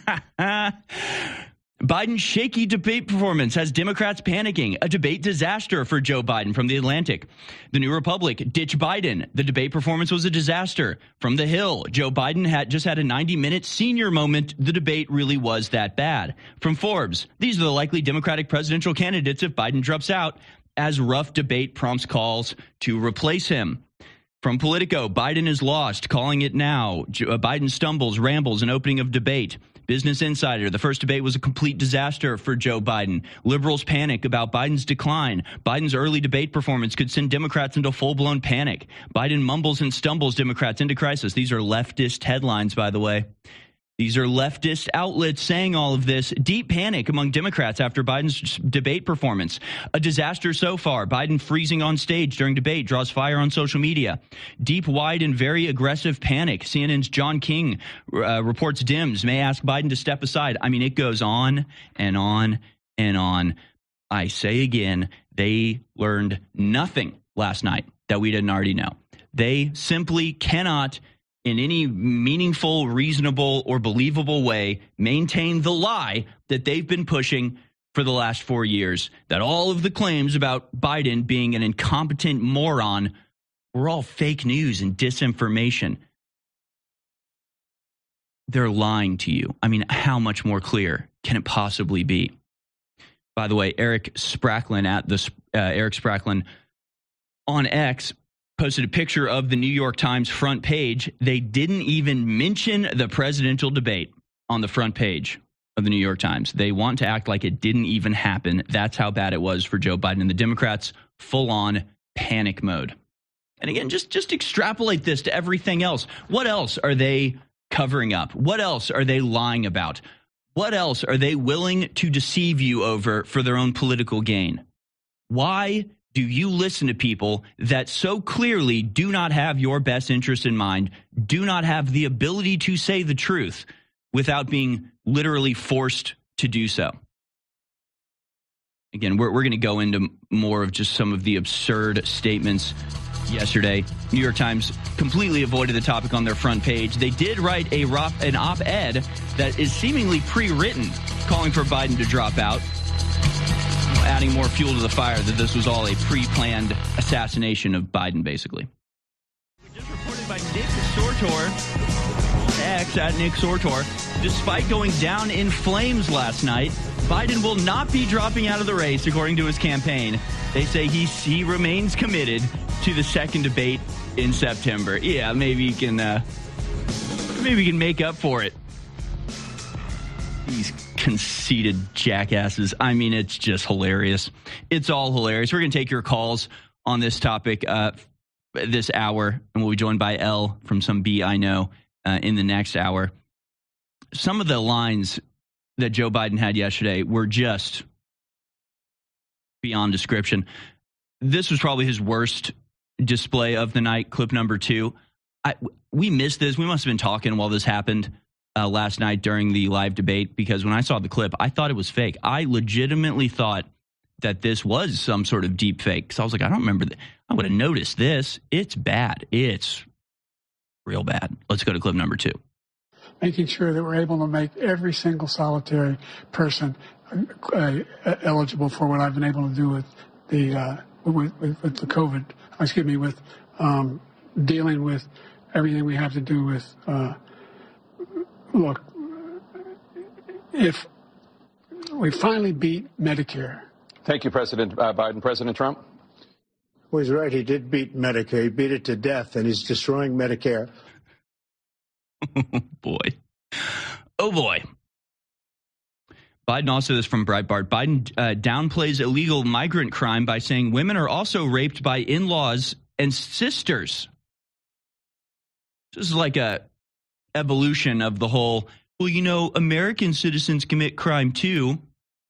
S17: Biden's shaky debate performance has Democrats panicking. A debate disaster for Joe Biden from The Atlantic. The New Republic, ditch Biden. The debate performance was a disaster. From The Hill, Joe Biden had just had a ninety-minute senior moment. The debate really was that bad. From Forbes, these are the likely Democratic presidential candidates if Biden drops out, as rough debate prompts calls to replace him. From Politico, Biden is lost, calling it now. Biden stumbles, rambles, in opening of debate. Business Insider, the first debate was a complete disaster for Joe Biden. Liberals panic about Biden's decline. Biden's early debate performance could send Democrats into full-blown panic. Biden mumbles and stumbles Democrats into crisis. These are leftist headlines, by the way. These are leftist outlets saying all of this. Deep panic among Democrats after Biden's debate performance. A disaster so far. Biden freezing on stage during debate draws fire on social media. Deep, wide, and very aggressive panic. C N N's John King uh, reports Dems may ask Biden to step aside. I mean, it goes on and on and on. I say again, they learned nothing last night that we didn't already know. They simply cannot, in any meaningful, reasonable, or believable way, maintain the lie that they've been pushing for the last four years, that all of the claims about Biden being an incompetent moron were all fake news and disinformation. They're lying to you. I mean, how much more clear can it possibly be? By the way, Eric Spracklin at the uh, Eric Spracklin on X posted a picture of the New York Times front page. They didn't even mention the presidential debate on the front page of the New York Times. They want to act like it didn't even happen. That's how bad it was for Joe Biden and the Democrats. Full-on panic mode. And again, just, just extrapolate this to everything else. What else are they covering up? What else are they lying about? What else are they willing to deceive you over for their own political gain? Why do you listen to people that so clearly do not have your best interest in mind, do not have the ability to say the truth without being literally forced to do so? Again, we're, we're going to go into more of just some of the absurd statements yesterday. New York Times completely avoided the topic on their front page. They did write a an op-ed that is seemingly pre-written, calling for Biden to drop out, adding more fuel to the fire that this was all a pre-planned assassination of Biden, basically. Just reported by Nick Sortor, X at Nick Sortor, despite going down in flames last night, Biden will not be dropping out of the race, according to his campaign. They say he, he remains committed to the second debate in September. Yeah, maybe you can, uh, maybe you can make up for it. These conceited jackasses. I mean, it's just hilarious. It's all hilarious. We're going to take your calls on this topic uh, this hour, and we'll be joined by Elle from Some B I Know uh, in the next hour. Some of the lines that Joe Biden had yesterday were just beyond description. This was probably his worst display of the night, clip number two. I, we missed this. We must have been talking while this happened Uh, last night during the live debate, because when I saw the clip, I thought it was fake. I legitimately thought that this was some sort of deep fake, because I was like, I don't remember that. I would have noticed this. It's bad. It's real bad. Let's go to clip number two.
S21: Making sure that we're able to make every single solitary person uh, uh, eligible for what I've been able to do with the uh, with, with, with the COVID. Excuse me, with um, dealing with everything we have to do with. Uh, Look, if we finally beat Medicare.
S25: Thank you, President uh, Biden. President Trump?
S4: Well, he's right. He did beat Medicare. He beat it to death, and he's destroying Medicare.
S17: Oh, boy. Oh, boy. Biden also, this from Breitbart, Biden uh, downplays illegal migrant crime by saying women are also raped by in-laws and sisters. This is like a evolution of the whole, well, you know, American citizens commit crime too.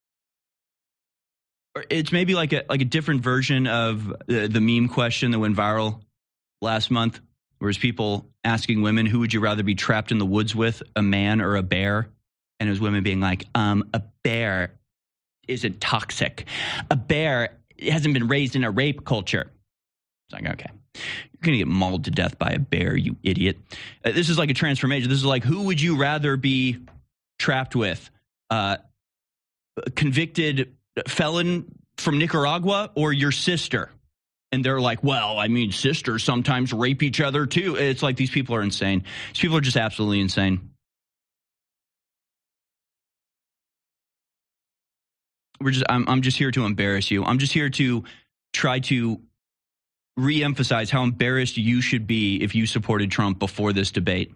S17: Or it's maybe like a like a different version of the, the meme question that went viral last month, where it's people asking women, who would you rather be trapped in the woods with, a man or a bear? And it was women being like, um, a bear isn't toxic. A bear hasn't been raised in a rape culture. It's like, okay, you're going to get mauled to death by a bear, you idiot. Uh, this is like a transformation. This is like, who would you rather be trapped with? Uh, a convicted felon from Nicaragua or your sister? And they're like, well, I mean, sisters sometimes rape each other too. It's like these people are insane. These people are just absolutely insane. We're just, I'm, I'm just here to embarrass you. I'm just here to try to re-emphasize how embarrassed you should be if you supported Trump before this debate.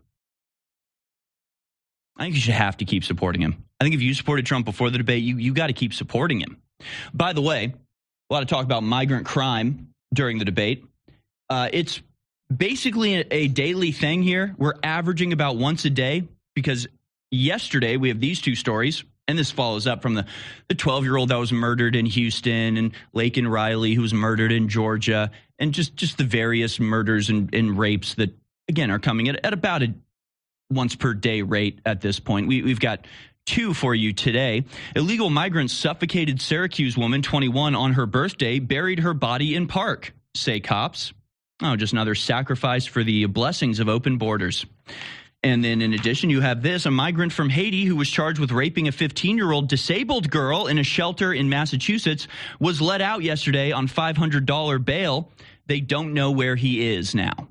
S17: I think you should have to keep supporting him. I think if you supported Trump before the debate, you, you got to keep supporting him. By the way, a lot of talk about migrant crime during the debate. Uh, it's basically a, a daily thing here. We're averaging about once a day because yesterday we have these two stories, and this follows up from the, the twelve-year-old that was murdered in Houston and Laken Riley, who was murdered in Georgia, and just, just the various murders and, and rapes that, again, are coming at, at about a once per day rate at this point. We, we've got two for you today. Illegal migrants suffocated Syracuse woman, twenty-one, on her birthday, buried her body in park, say cops. Oh, just another sacrifice for the blessings of open borders. And then in addition, you have this, a migrant from Haiti who was charged with raping a fifteen-year-old disabled girl in a shelter in Massachusetts was let out yesterday on five hundred dollars bail. They don't know where he is now.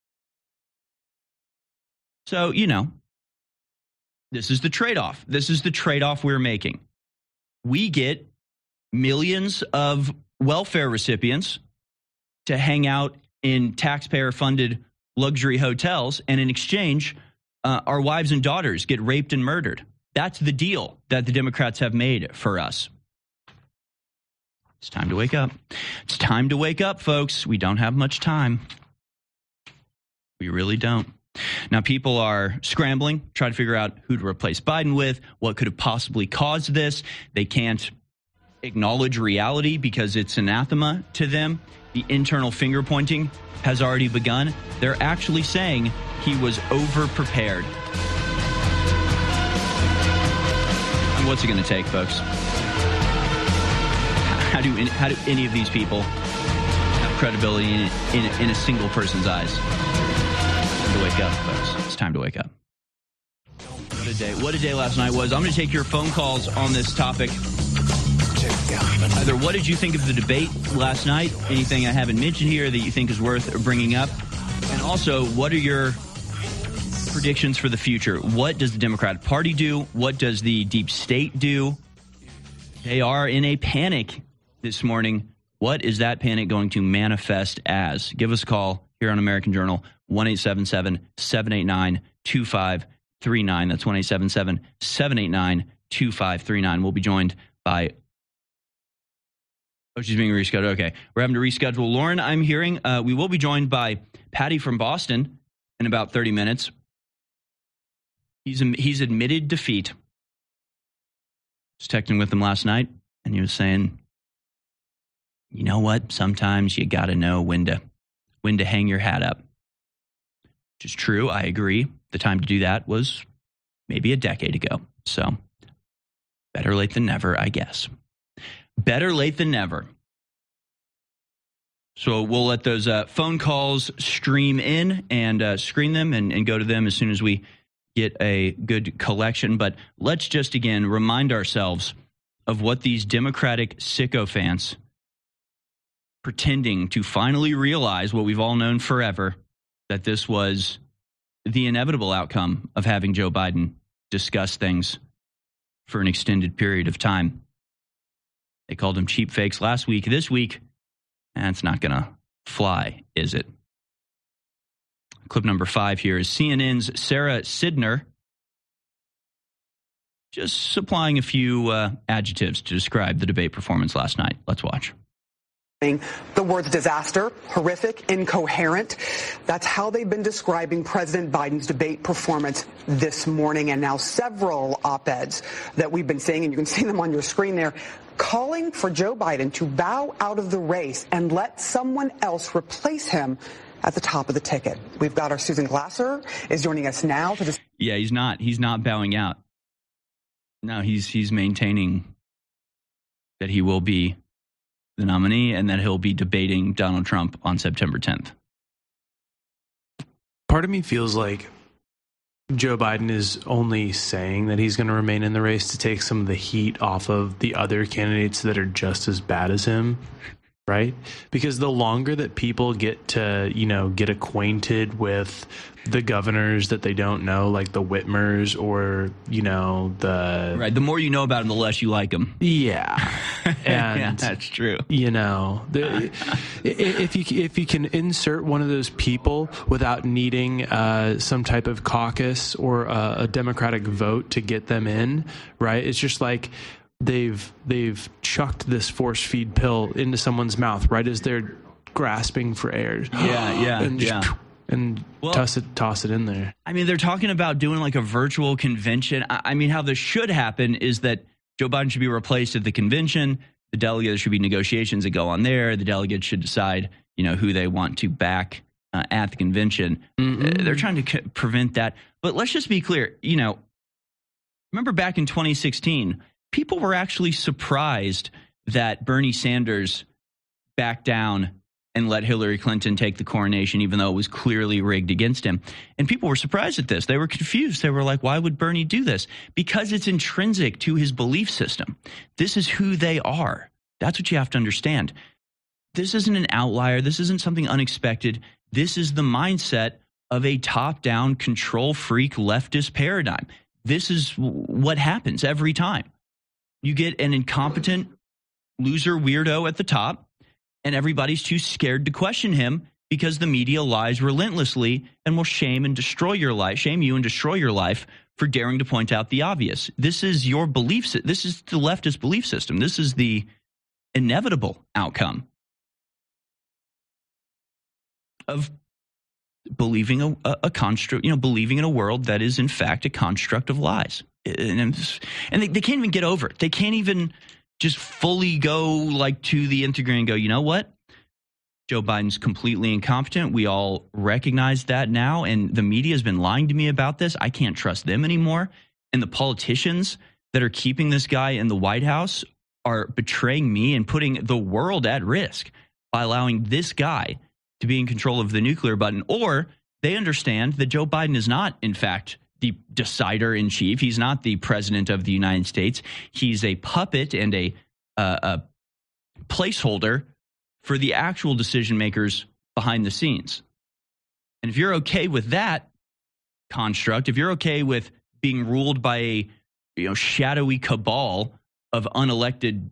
S17: So, you know, this is the trade-off. This is the trade-off we're making. We get millions of welfare recipients to hang out in taxpayer-funded luxury hotels, and in exchange, uh, our wives and daughters get raped and murdered. That's the deal that the Democrats have made for us. It's time to wake up. It's time to wake up, folks. We don't have much time. We really don't. Now, people are scrambling, trying to figure out who to replace Biden with, what could have possibly caused this. They can't acknowledge reality because it's anathema to them. The internal finger pointing has already begun. They're actually saying he was over-prepared. And what's it going to take, folks? How do, how do any of these people have credibility in, in, in a single person's eyes? To wake up, folks. It's time to wake up. What a day. What a day last night was. I'm going to take your phone calls on this topic. Either what did you think of the debate last night? Anything I haven't mentioned here that you think is worth bringing up? And also, what are your predictions for the future? What does the Democratic Party do? What does the deep state do? They are in a panic this morning. What is that panic going to manifest as? Give us a call here on American Journal. one eight seven seven, seven eight nine, two five three nine. That's one eight seven seven, seven eight nine, two five three nine. We'll be joined by... Oh, she's being rescheduled. Okay. We're having to reschedule Lauren, I'm hearing. Uh, we will be joined by Patty from Boston in about thirty minutes. He's, he's admitted defeat. I was texting with him last night, and he was saying, you know what? Sometimes you got to know when to, when to hang your hat up. Which is true. I agree. The time to do that was maybe a decade ago. So better late than never, I guess. Better late than never. So we'll let those uh, phone calls stream in and uh, screen them and, and go to them as soon as we get a good collection. But let's just, again, remind ourselves of what these Democratic sycophants pretending to finally realize what we've all known forever, that this was the inevitable outcome of having Joe Biden discuss things for an extended period of time. They called him cheap fakes last week. This week, that's not going to fly, is it? Clip number five here is C N N's Sarah Sidner just supplying a few uh, adjectives to describe the debate performance last night. Let's watch.
S2: The words disaster, horrific, incoherent. That's how they've been describing President Biden's debate performance this morning. And now several op-eds that we've been seeing, and you can see them on your screen there, calling for Joe Biden to bow out of the race and let someone else replace him at the top of the ticket. We've got our Susan Glasser is joining us now to just.
S17: Yeah, he's not. He's not bowing out. No, he's he's maintaining that he will be the nominee, and that he'll be debating Donald Trump on September tenth.
S1: Part of me feels like Joe Biden is only saying that he's going to remain in the race to take some of the heat off of the other candidates that are just as bad as him, right? Because the longer that people get to, you know, get acquainted with the governors that they don't know, like the Whitmers or, you know, the...
S17: Right, the more you know about them, the less you like them.
S1: Yeah. And,
S17: yeah, that's true.
S1: You know, the, if you if you can insert one of those people without needing uh, some type of caucus or a, a Democratic vote to get them in, right? It's just like they've they've chucked this force feed pill into someone's mouth right as they're grasping for air.
S17: Yeah, yeah,
S1: and just,
S17: yeah.
S1: And
S17: well,
S1: toss it toss it in there.
S17: I mean, they're talking about doing like a virtual convention. I, I mean, how this should happen is that Joe Biden should be replaced at the convention. The delegates should be negotiations that go on there. The delegates should decide, you know, who they want to back uh, at the convention. Mm-hmm. Uh, they're trying to c- prevent that. But let's just be clear. You know, remember back in twenty sixteen, people were actually surprised that Bernie Sanders backed down and let Hillary Clinton take the coronation, even though it was clearly rigged against him. And people were surprised at this. They were confused. They were like, why would Bernie do this? Because it's intrinsic to his belief system. This is who they are. That's what you have to understand. This isn't an outlier. This isn't something unexpected. This is the mindset of a top-down, control-freak leftist paradigm. This is what happens every time. You get an incompetent loser weirdo at the top, and everybody's too scared to question him because the media lies relentlessly and will shame and destroy your life, shame you and destroy your life for daring to point out the obvious. This is your belief. This is the leftist belief system. This is the inevitable outcome of believing a, a, a construct, you know, believing in a world that is in fact a construct of lies. And, and they, they can't even get over it. They can't even just fully go like to the nth degree and go, you know what? Joe Biden's completely incompetent. We all recognize that now. And the media has been lying to me about this. I can't trust them anymore. And the politicians that are keeping this guy in the White House are betraying me and putting the world at risk by allowing this guy to be in control of the nuclear button. Or they understand that Joe Biden is not, in fact, the decider in chief. He's not the president of the United States. He's a puppet and a, uh, a placeholder for the actual decision makers behind the scenes. And if you're okay with that construct, if you're okay with being ruled by a you know shadowy cabal of unelected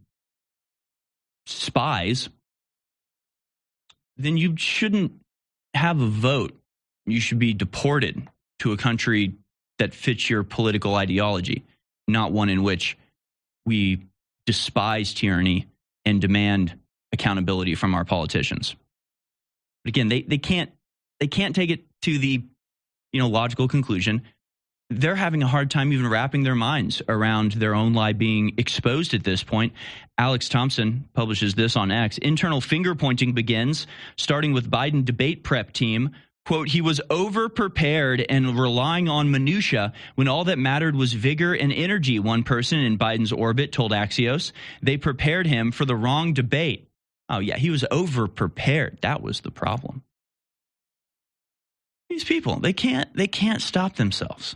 S17: spies, then you shouldn't have a vote. You should be deported to a country that fits your political ideology, not one in which we despise tyranny and demand accountability from our politicians. But again, they, they can't they can't take it to the you know logical conclusion. They're having a hard time even wrapping their minds around their own lie being exposed at this point. Alex Thompson publishes this on X. Internal finger pointing begins, starting with Biden debate prep team. Quote, he was over-prepared and relying on minutia when all that mattered was vigor and energy, one person in Biden's orbit told Axios. They prepared him for the wrong debate. Oh, yeah, he was over-prepared. That was the problem. These people, they can't, they can't stop themselves.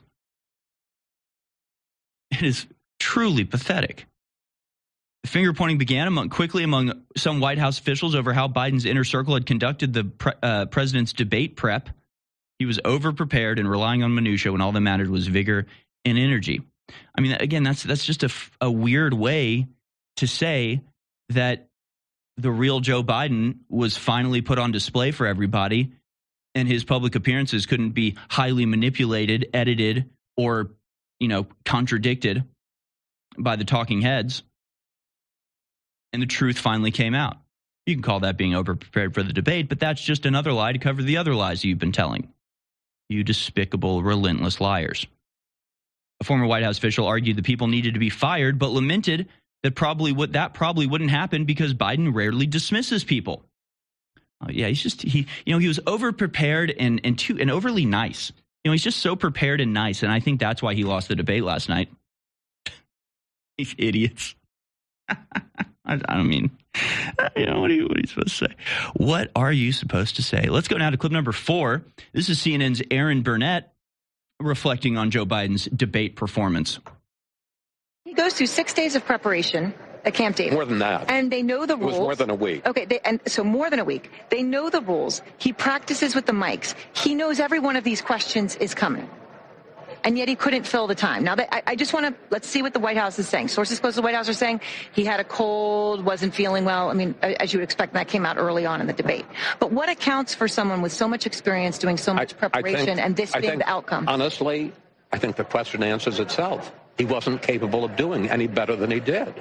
S17: It is truly pathetic. The finger pointing began among, quickly among some White House officials over how Biden's inner circle had conducted the pre, uh, president's debate prep. He was over-prepared and relying on minutia when all that mattered was vigor and energy. I mean, again, that's that's just a, a weird way to say that the real Joe Biden was finally put on display for everybody, and his public appearances couldn't be highly manipulated, edited, or, you know, contradicted by the talking heads. And the truth finally came out. You can call that being over-prepared for the debate, but that's just another lie to cover the other lies you've been telling. You despicable, relentless liars. A former White House official argued the people needed to be fired, but lamented that probably would, that probably wouldn't happen because Biden rarely dismisses people. Oh, yeah, he's just he you know he was over-prepared and and too and overly nice. You know, he's just so prepared and nice, and I think that's why he lost the debate last night. These idiots. I, I don't mean, You know, what are you, what are you supposed to say? What are you supposed to say? Let's go now to clip number four. This is C N N's Aaron Burnett reflecting on Joe Biden's debate performance.
S5: He goes through six days of preparation at Camp David.
S28: More than that.
S5: And they know the rules.
S28: It was more than a week.
S5: Okay, they, and so more than a week. They know the rules. He practices with the mics. He knows every one of these questions is coming. And yet he couldn't fill the time. Now, I, I just want to, let's see what the White House is saying. Sources close to the White House are saying he had a cold, wasn't feeling well. I mean, as you would expect, that came out early on in the debate. But what accounts for someone with so much experience doing so much
S28: I,
S5: preparation
S28: I think,
S5: and this
S28: I
S5: being
S28: think,
S5: the outcome?
S28: Honestly, I think the question answers itself. He wasn't capable of doing any better than he did.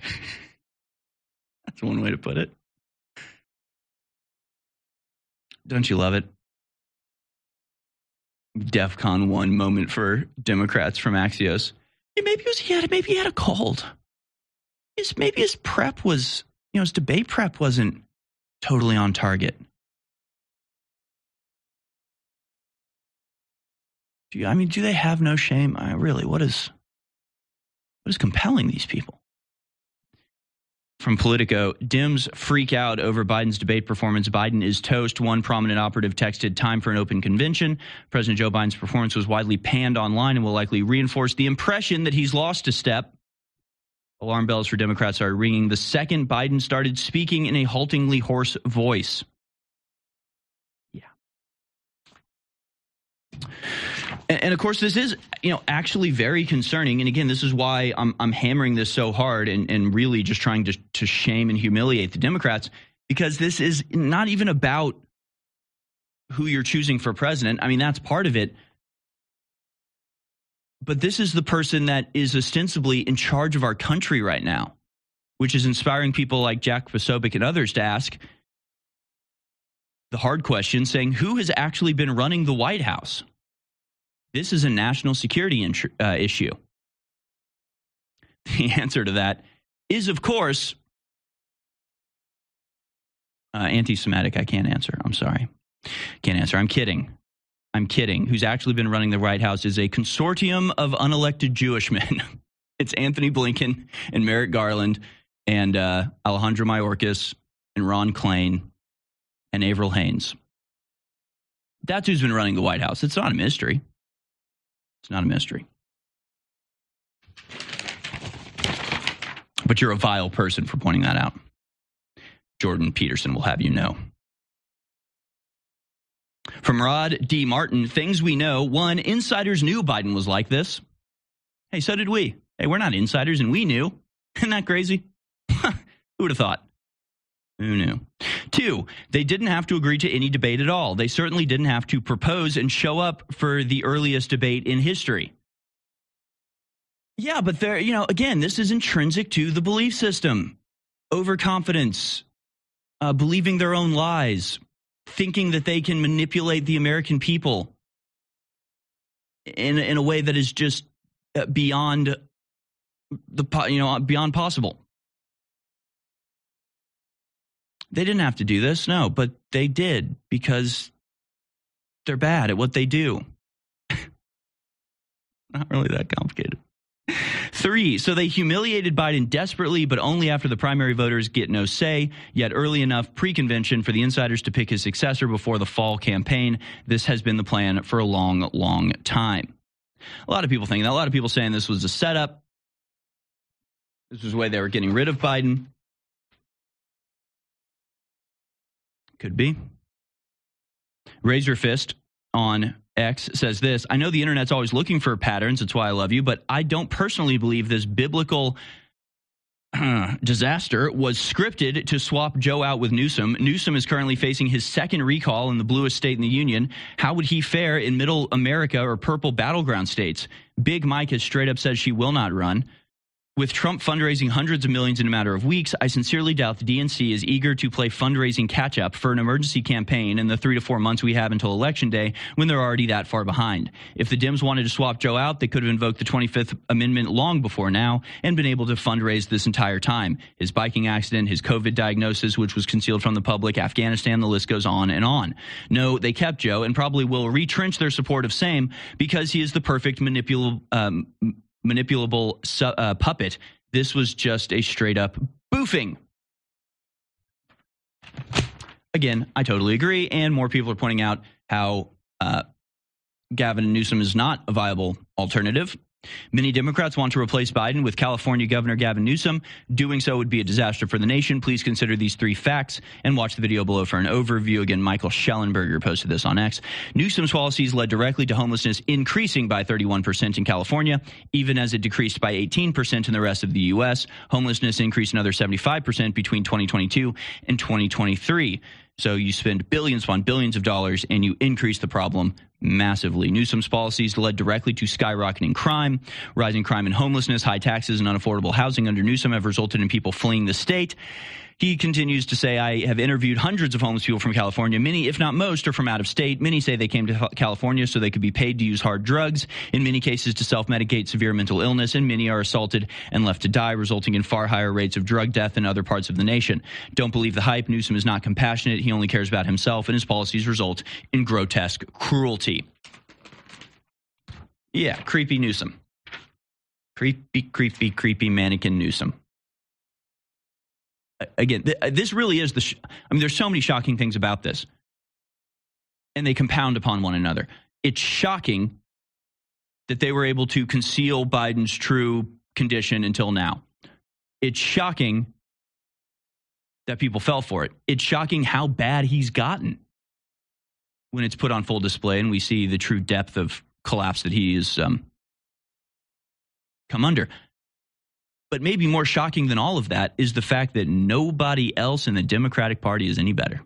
S17: That's one way to put it. Don't you love it? DEFCON one moment for Democrats from Axios. Yeah, maybe it was, he had maybe he had a cold. His, maybe his prep was, you know, his debate prep wasn't totally on target. Do you, I mean, do they have no shame? I, really, what is what is compelling these people? From Politico, Dems freak out over Biden's debate performance. Biden is toast. One prominent operative texted, time for an open convention. President Joe Biden's performance was widely panned online and will likely reinforce the impression that he's lost a step. Alarm bells for Democrats are ringing the second Biden started speaking in a haltingly hoarse voice. Yeah. And, and of course, this is, you know, actually very concerning. And again, this is why I'm I'm hammering this so hard and, and really just trying to, to shame and humiliate the Democrats, because this is not even about who you're choosing for president. I mean, that's part of it. But this is the person that is ostensibly in charge of our country right now, which is inspiring people like Jack Posobiec and others to ask the hard question, saying, who has actually been running the White House? This is a national security int- uh, issue. The answer to that is, of course, uh, anti-Semitic. I can't answer. I'm sorry. Can't answer. I'm kidding. I'm kidding. Who's actually been running the White House is a consortium of unelected Jewish men. It's Anthony Blinken and Merrick Garland and uh, Alejandro Mayorkas and Ron Klain and Avril Haines. That's who's been running the White House. It's not a mystery. It's not a mystery. But you're a vile person for pointing that out. Jordan Peterson will have you know. From Rod D. Martin, things we know. One, insiders knew Biden was like this. Hey, so did we. Hey, we're not insiders, and we knew. Isn't that crazy? Who would have thought? Who knew? Two, they didn't have to agree to any debate at all. They certainly didn't have to propose and show up for the earliest debate in history. Yeah, but there, you know, again, this is intrinsic to the belief system. Overconfidence, uh, believing their own lies, thinking that they can manipulate the American people in, in a way that is just beyond the, you know, beyond possible. They didn't have to do this, no, but they did because they're bad at what they do. Not really that complicated. Three, so they humiliated Biden desperately, but only after the primary voters get no say, yet early enough pre-convention for the insiders to pick his successor before the fall campaign. This has been the plan for a long, long time. A lot of people thinking that. A lot of people saying this was a setup. This was the way they were getting rid of Biden. Could be. Razor Fist on X says this, I know the internet's always looking for patterns, that's why I love you, but I don't personally believe this biblical uh, disaster was scripted to swap Joe out with Newsom. Newsom is currently facing his second recall in the bluest state in the union. How would he fare in middle America or purple battleground states? Big Mike has straight up said she will not run. With Trump fundraising hundreds of millions in a matter of weeks, I sincerely doubt the D N C is eager to play fundraising catch-up for an emergency campaign in the three to four months we have until Election Day when they're already that far behind. If the Dems wanted to swap Joe out, they could have invoked the twenty-fifth Amendment long before now and been able to fundraise this entire time. His biking accident, his COVID diagnosis, which was concealed from the public, Afghanistan, the list goes on and on. No, they kept Joe and probably will retrench their support of same because he is the perfect manipulable um, manipulable uh, puppet. This was just a straight up boofing. Again, I totally agree. And more people are pointing out how uh, Gavin Newsom is not a viable alternative. Many Democrats want to replace Biden with California Governor Gavin Newsom. Doing so would be a disaster for the nation. Please consider these three facts and watch the video below for an overview. Again, Michael Schellenberger posted this on X. Newsom's policies led directly to homelessness increasing by thirty-one percent in California, even as it decreased by eighteen percent in the rest of the U S. Homelessness increased another seventy-five percent between twenty twenty-two and twenty twenty-three. So you spend billions upon billions of dollars and you increase the problem massively. Newsom's policies led directly to skyrocketing crime. Rising crime and homelessness, high taxes, and unaffordable housing under Newsom have resulted in people fleeing the state. He continues to say, I have interviewed hundreds of homeless people from California. Many, if not most, are from out of state. Many say they came to California so they could be paid to use hard drugs, in many cases to self-medicate severe mental illness, and many are assaulted and left to die, resulting in far higher rates of drug death than other parts of the nation. Don't believe the hype. Newsom is not compassionate. He only cares about himself, and his policies result in grotesque cruelty. Yeah, creepy Newsom. Creepy, creepy, creepy mannequin Newsom. Again, th- this really is the... Sh- I mean, there's so many shocking things about this. And they compound upon one another. It's shocking that they were able to conceal Biden's true condition until now. It's shocking that people fell for it. It's shocking how bad he's gotten when it's put on full display and we see the true depth of collapse that he has um, come under. But maybe more shocking than all of that is the fact that nobody else in the Democratic Party is any better.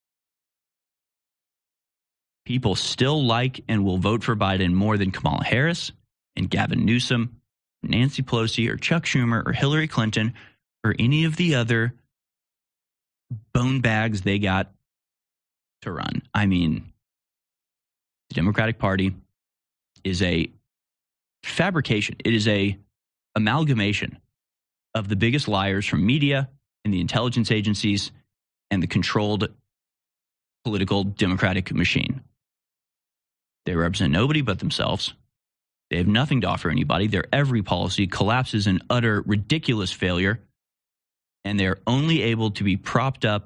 S17: People still like and will vote for Biden more than Kamala Harris and Gavin Newsom, Nancy Pelosi, or Chuck Schumer, or Hillary Clinton, or any of the other bone bags they got to run. I mean, the Democratic Party is a fabrication. It is a amalgamation of the biggest liars from media and the intelligence agencies and the controlled political democratic machine. They represent nobody but themselves. They have nothing to offer anybody. Their every policy collapses in utter ridiculous failure, and they're only able to be propped up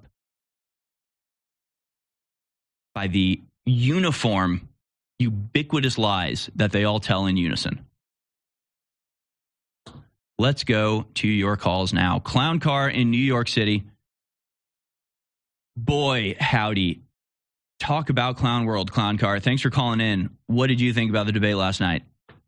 S17: by the uniform, ubiquitous lies that they all tell in unison. Let's go to your calls now. Clown Car in New York City. Boy, howdy. Talk about Clown World, Clown Car. Thanks for calling in. What did you think about the debate last night?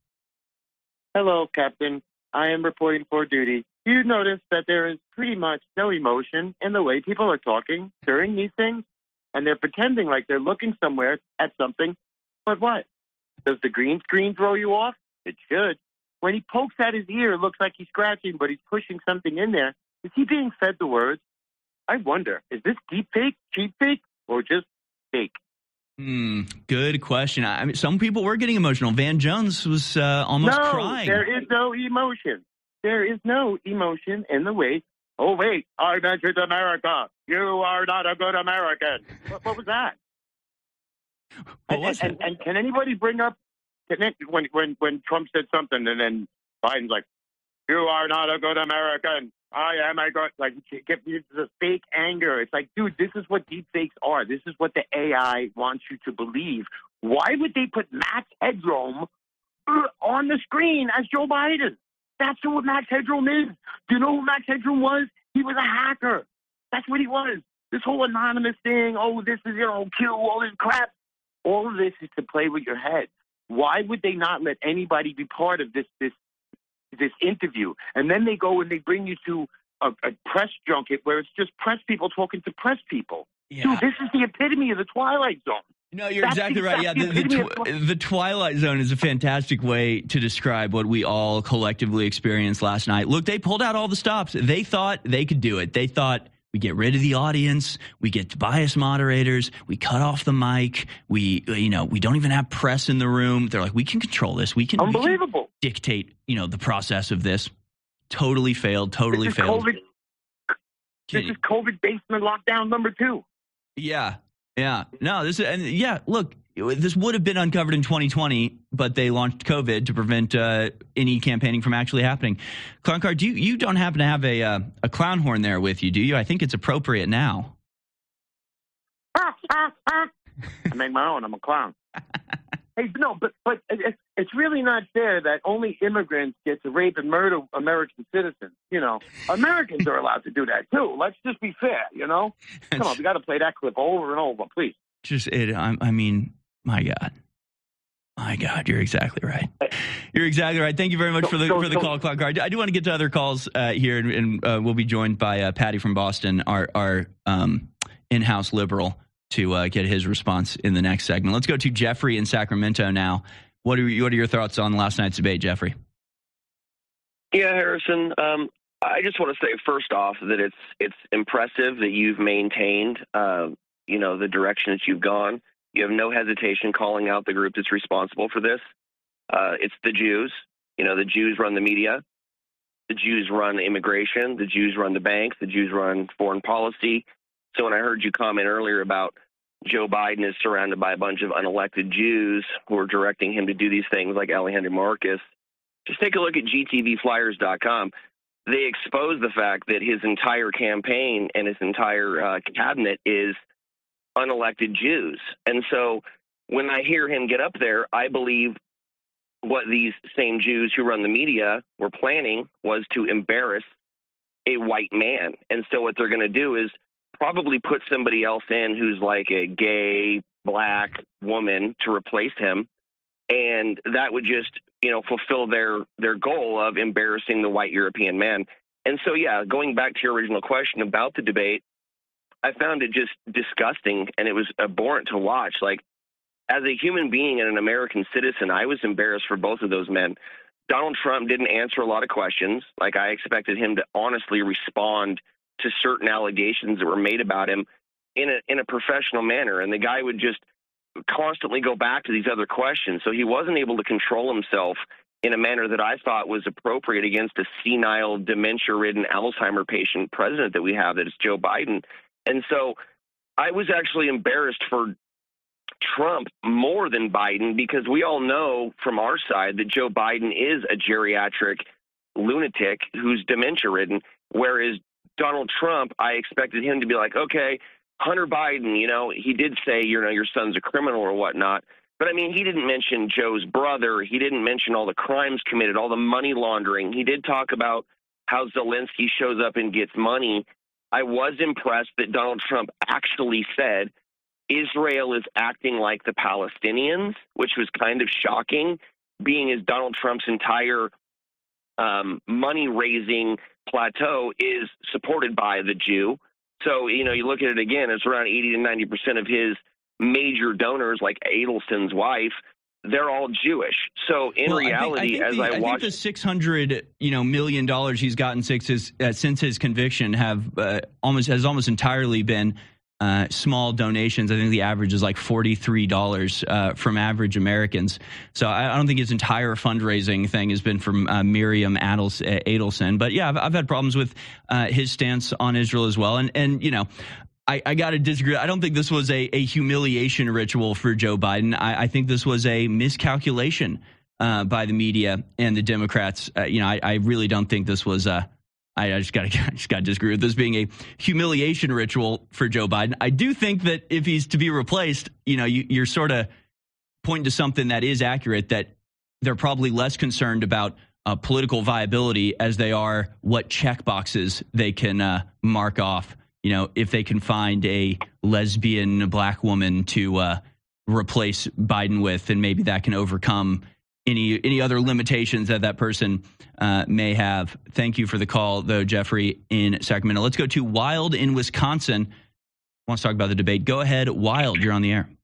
S3: Hello, Captain. I am reporting for duty. You notice that there is pretty much no emotion in the way people are talking during these things, and they're pretending like they're looking somewhere at something. But what? Does the green screen throw you off? It should. When he pokes at his ear, it looks like he's scratching, but he's pushing something in there. Is he being fed the words? I wonder, is this deep fake, cheap fake, or just fake?
S17: Hmm, good question. I mean, some people were getting emotional. Van Jones was uh, almost
S3: no,
S17: crying.
S3: There is no emotion. There is no emotion in the way, oh, wait, I mentioned America. You are not a good American. What, what was that?
S17: What
S3: and,
S17: was
S3: and,
S17: it?
S3: And, and can anybody bring up, when, when, when Trump said something and then Biden's like, you are not a good American. I am a good, like, get this fake anger. It's like, dude, this is what deep fakes are. This is what the A I wants you to believe. Why would they put Max Headroom on the screen as Joe Biden? That's who Max Headroom is. Do you know who Max Headroom was? He was a hacker. That's what he was. This whole anonymous thing, oh, this is, you know, Q, all this crap. All of this is to play with your head. Why would they not let anybody be part of this this this interview? And then they go and they bring you to a, a press junket where it's just press people talking to press people.
S17: Yeah.
S3: Dude, this is the epitome of the Twilight Zone.
S17: No, you're
S3: That's
S17: exactly right. Yeah, the, the, tw- the Twilight Zone is a fantastic way to describe what we all collectively experienced last night. Look, they pulled out all the stops. They thought they could do it. They thought, we get rid of the audience, we get biased moderators, we cut off the mic, we, you know, we don't even have press in the room. They're like, we can control this. We can,
S3: Unbelievable.
S17: We can dictate, you know, the process of this. Totally failed. Totally
S3: this
S17: failed.
S3: COVID, this is COVID basement lockdown number two.
S17: Yeah. Yeah. No, this is, and yeah, look, this would have been uncovered in twenty twenty, but they launched COVID to prevent uh, any campaigning from actually happening. Clown Car, do you, you don't happen to have a uh, a clown horn there with you, do you? I think it's appropriate now.
S3: I make my own. I'm a clown. Hey, no, but but it, it's really not fair that only immigrants get to rape and murder American citizens. You know, Americans are allowed to do that too. Let's just be fair. You know, come on, we got to play that clip over and over, please.
S17: Just it. I, I mean, my God. My God, you're exactly right. You're exactly right. Thank you very much for the for the call, Clock Car. I do want to get to other calls uh, here, and, and uh, we'll be joined by uh, Patty from Boston, our our um, in-house liberal, to uh, get his response in the next segment. Let's go to Jeffrey in Sacramento now. What are what are your thoughts on last night's debate, Jeffrey?
S8: Yeah, Harrison. Um, I just want to say first off that it's it's impressive that you've maintained, uh, you know, the direction that you've gone. You have no hesitation calling out the group that's responsible for this. Uh, it's the Jews. You know, the Jews run the media. The Jews run immigration. The Jews run the banks. The Jews run foreign policy. So when I heard you comment earlier about Joe Biden is surrounded by a bunch of unelected Jews who are directing him to do these things like Alejandro Mayorkas, just take a look at G T V flyers dot com. They expose the fact that his entire campaign and his entire uh, cabinet is unelected Jews. And so when I hear him get up there, I believe what these same Jews who run the media were planning was to embarrass a white man. And so what they're going to do is probably put somebody else in who's like a gay, black woman to replace him. And that would just, you know, fulfill their, their goal of embarrassing the white European man. And so, yeah, going back to your original question about the debate, I found it just disgusting, and it was abhorrent to watch. Like, as a human being and an American citizen, I was embarrassed for both of those men. Donald Trump didn't answer a lot of questions. Like, I expected him to honestly respond to certain allegations that were made about him in a in a professional manner, and the guy would just constantly go back to these other questions. So he wasn't able to control himself in a manner that I thought was appropriate against a senile, dementia-ridden Alzheimer patient president that we have, that is Joe Biden. And so I was actually embarrassed for Trump more than Biden, because we all know from our side that Joe Biden is a geriatric lunatic who's dementia-ridden, whereas Donald Trump, I expected him to be like, okay, Hunter Biden, you know, he did say, you know, your son's a criminal or whatnot. But, I mean, he didn't mention Joe's brother. He didn't mention all the crimes committed, all the money laundering. He did talk about how Zelensky shows up and gets money. I was impressed that Donald Trump actually said Israel is acting like the Palestinians, which was kind of shocking, being as Donald Trump's entire um, money-raising plateau is supported by the Jew. So, you know, you look at it again, it's around eighty to ninety percent of his major donors, like Adelson's wife, they're all Jewish. So in
S17: well,
S35: reality,
S17: I think, I think
S8: as
S17: the,
S8: I
S17: I
S8: watch,
S17: think the six hundred, you know, million dollars he's gotten since his, uh, since his conviction have uh, almost has almost entirely been uh, small donations. I think the average is like forty-three dollars uh, from average Americans. So I, I don't think his entire fundraising thing has been from uh, Miriam Adels, uh, Adelson. But yeah, I've, I've had problems with uh, his stance on Israel as well. And and you know. I, I got to disagree. I don't think this was a, a humiliation ritual for Joe Biden. I, I think this was a miscalculation uh, by the media and the Democrats. Uh, you know, I, I really don't think this was a. I, I just got to just got to disagree with this being a humiliation ritual for Joe Biden. I do think that if he's to be replaced, you know, you, you're sort of pointing to something that is accurate, that they're probably less concerned about uh, political viability as they are what check boxes they can uh, mark off. You know, if they can find a lesbian black woman to uh, replace Biden with, and maybe that can overcome any any other limitations that that person uh, may have. Thank you for the call, though, Jeffrey in Sacramento. Let's go to Wild in Wisconsin. Wants to talk about the debate. Go ahead, Wild. You're on the air.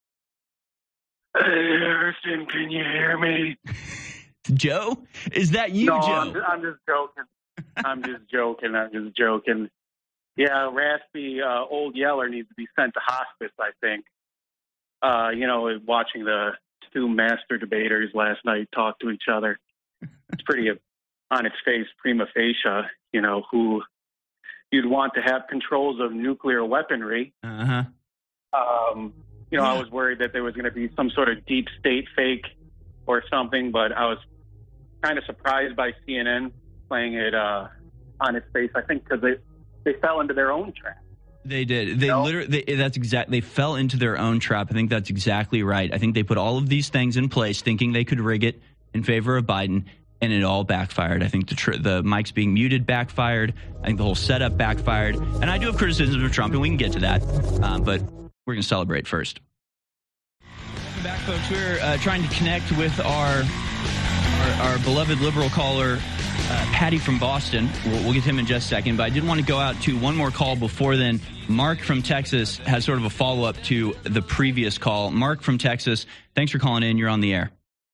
S9: Hey, Harrison, can you hear me?
S17: Joe? Is that you,
S9: no,
S17: Joe?
S9: I'm just, I'm just joking. I'm just joking. I'm just joking. Yeah, raspy uh, old Yeller needs to be sent to hospice, I think. Uh, you know, watching the two master debaters last night talk to each other, it's pretty, on its face, prima facie, you know, who you'd want to have controls of nuclear weaponry.
S17: Uh-huh.
S9: Um, you know,
S17: yeah.
S9: I was worried that there was going to be some sort of deep state fake or something, but I was kind of surprised by C N N playing it uh, on its face, I think, because they... they fell into their own trap.
S17: They did. They no. literally, they, that's exact. They fell into their own trap. I think that's exactly right. I think they put all of these things in place thinking they could rig it in favor of Biden, and it all backfired. I think the tr- the mics being muted backfired. I think the whole setup backfired. And I do have criticisms of Trump, and we can get to that. Um, but we're going to celebrate first. Welcome back, folks. We're uh, trying to connect with our our, our beloved liberal caller, uh, Patty from Boston. We'll, we'll get him in just a second. But I did want to go out to one more call before then. Mark from Texas has sort of a follow-up to the previous call. Mark from Texas, thanks for calling in. You're on the air.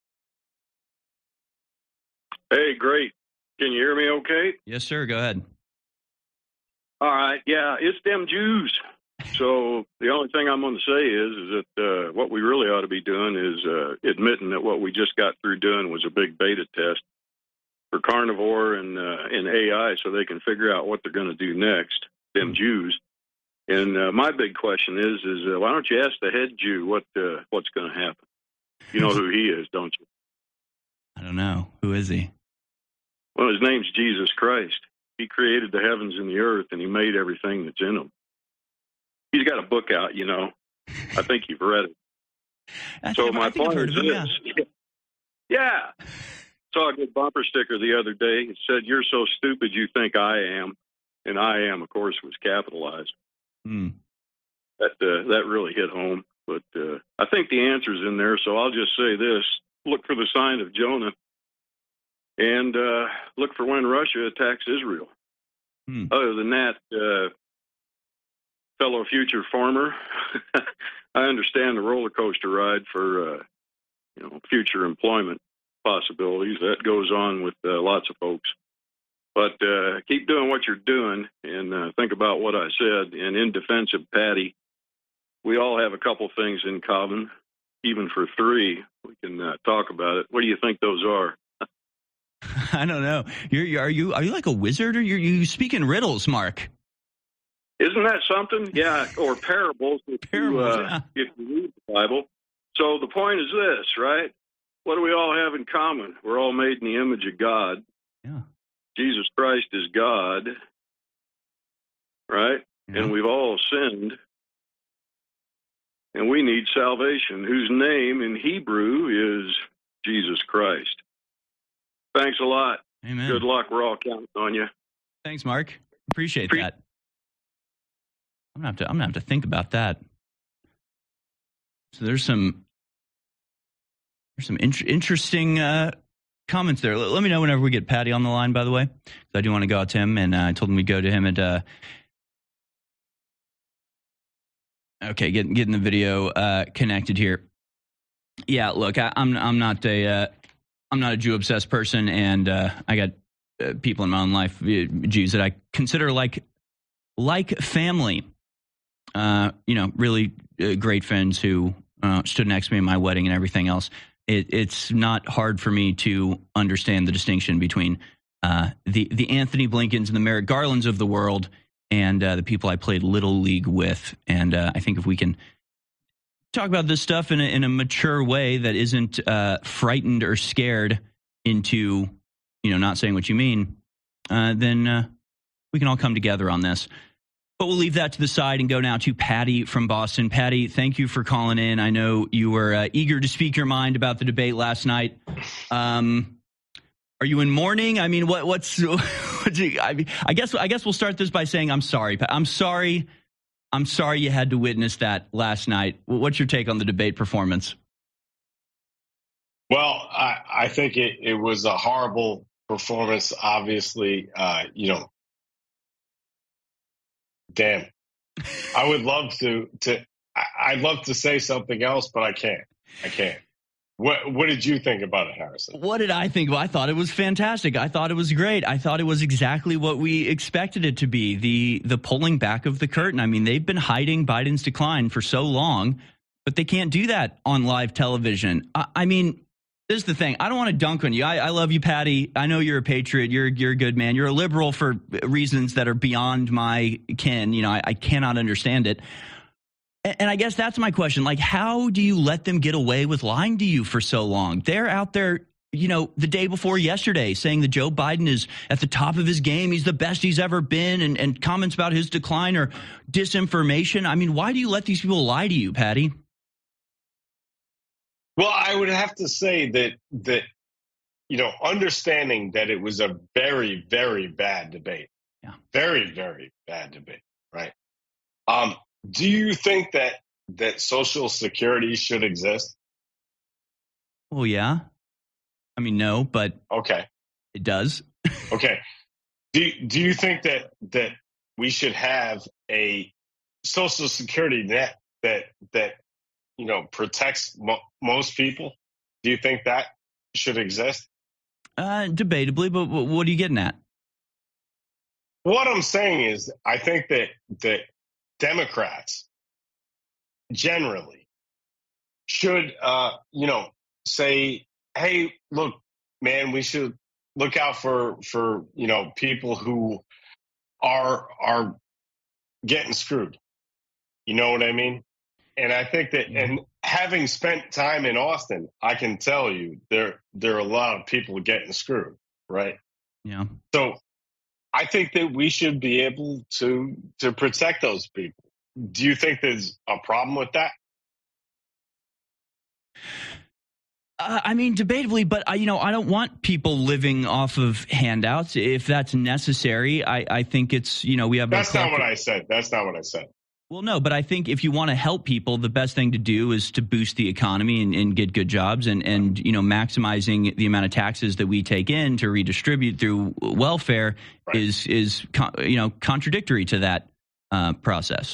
S7: Hey, great. Can you hear me okay?
S17: Yes, sir. Go ahead.
S7: All right. Yeah, it's them Jews. So the only thing I'm going to say is, is that uh, what we really ought to be doing is uh, admitting that what we just got through doing was a big beta test for carnivore and, uh, and A I so they can figure out what they're going to do next, them mm-hmm. Jews. And uh, my big question is, is uh, why don't you ask the head Jew what uh, what's going to happen? You know who he is, don't you?
S17: I don't know. Who is he?
S7: Well, his name's Jesus Christ. He created the heavens and the earth, and he made everything that's in them. He's got a book out, you know. I think you've read it.
S17: I
S7: so
S17: think,
S7: my
S17: I think
S7: point
S17: I've heard
S7: is
S17: of him,
S7: this. Yeah. yeah. Saw a good bumper sticker the other day. It said, "You're so stupid you think I am." And I am, of course, was capitalized.
S17: Hmm.
S7: That uh, that really hit home. But uh, I think the answer's in there, so I'll just say this. Look for the sign of Jonah. And uh, look for when Russia attacks Israel.
S17: Hmm.
S7: Other than that, uh, fellow future farmer, I understand the roller coaster ride for uh, you know future employment possibilities. That goes on with uh, lots of folks. But uh, keep doing what you're doing and uh, think about what I said. And in defense of Patty, we all have a couple things in common, even for three. We can uh, talk about it. What do you think those are?
S17: I don't know. You're, you're, are you are you like a wizard, or you're, you speak in riddles, Mark?
S7: Isn't that something? Yeah, or parables. If
S17: parables,
S7: you, uh,
S17: yeah.
S7: If you read the Bible. So the point is this, right? What do we all have in common? We're all made in the image of God.
S17: Yeah.
S7: Jesus Christ is God, right?
S17: Yeah.
S7: And we've all sinned. And we need salvation, whose name in Hebrew is Jesus Christ. Thanks a lot.
S17: Amen.
S7: Good luck. We're all counting on you.
S17: Thanks, Mark. Appreciate Pre- that. I'm gonna have to. I'm gonna have to think about that. So there's some there's some in- interesting uh, comments there. L- let me know whenever we get Patty on the line. By the way, I do want to go out to him, and uh, I told him we'd go to him at. Uh, okay, getting getting the video uh, connected here. Yeah, look, I, I'm I'm not a. Uh, I'm not a Jew obsessed person, and uh, I got uh, people in my own life, Jews, that I consider like like family. Uh, you know, really uh, great friends who uh, stood next to me in my wedding and everything else. It, it's not hard for me to understand the distinction between uh, the the Anthony Blinkens and the Merrick Garlands of the world and uh, the people I played Little League with. And uh, I think if we can talk about this stuff in a, in a mature way that isn't uh, frightened or scared into, you know, not saying what you mean, uh, then uh, we can all come together on this. But we'll leave that to the side and go now to Patty from Boston. Patty, thank you for calling in. I know you were uh, eager to speak your mind about the debate last night. Um, are you in mourning? I mean, what, what's? what's I, mean, I guess I guess we'll start this by saying I'm sorry. I'm sorry. I'm sorry you had to witness that last night. What's your take on the debate performance?
S10: Well, I, I think it, it was a horrible performance. Obviously, uh, you know, damn, I would love to, to, I'd love to say something else, but I can't. I can't. What What did you think about it, Harrison?
S17: What did I think? Well, I thought it was fantastic. I thought it was great. I thought it was exactly what we expected it to be, the the pulling back of the curtain. I mean, they've been hiding Biden's decline for so long, but they can't do that on live television. I, I mean, this is the thing. I don't want to dunk on you. I, I love you, Patty. I know you're a patriot. You're, you're a good man. You're a liberal for reasons that are beyond my ken. You know, I, I cannot understand it. And I guess that's my question. Like, how do you let them get away with lying to you for so long? They're out there you know, the day before yesterday saying that Joe Biden is at the top of his game. He's the best he's ever been. And, and comments about his decline are disinformation. I mean, why do you let these people lie to you, Patty?
S10: Well, I would have to say that, that you know, understanding that it was a very, very bad debate.
S17: Yeah.
S10: Very, very bad debate, right? Um, do you think that that Social Security should exist?
S17: Well, yeah. I mean, no, but
S10: okay,
S17: it does.
S10: Okay. Do do you think that that we should have a Social Security net that that you know protects mo- most people? Do you think that should exist?
S17: Uh, debatably, but what are you getting at?
S10: What I'm saying is, I think that that Democrats generally should, uh, you know, say, "Hey, look, man, we should look out for for you know people who are are getting screwed." You know what I mean? And I think that, and having spent time in Austin, I can tell you there there are a lot of people getting screwed, right?
S17: Yeah.
S10: So I think that we should be able to to protect those people. Do you think there's a problem with that?
S17: Uh, I mean, debatably, but I, you know, I don't want people living off of handouts. If that's necessary, I, I think it's, you know, we have.
S10: That's not what I said. That's not what I said.
S17: Well, no, but I think if you want to help people, the best thing to do is to boost the economy and, and get good jobs, and, and you know, maximizing the amount of taxes that we take in to redistribute through welfare right. is is you know contradictory to that uh, process.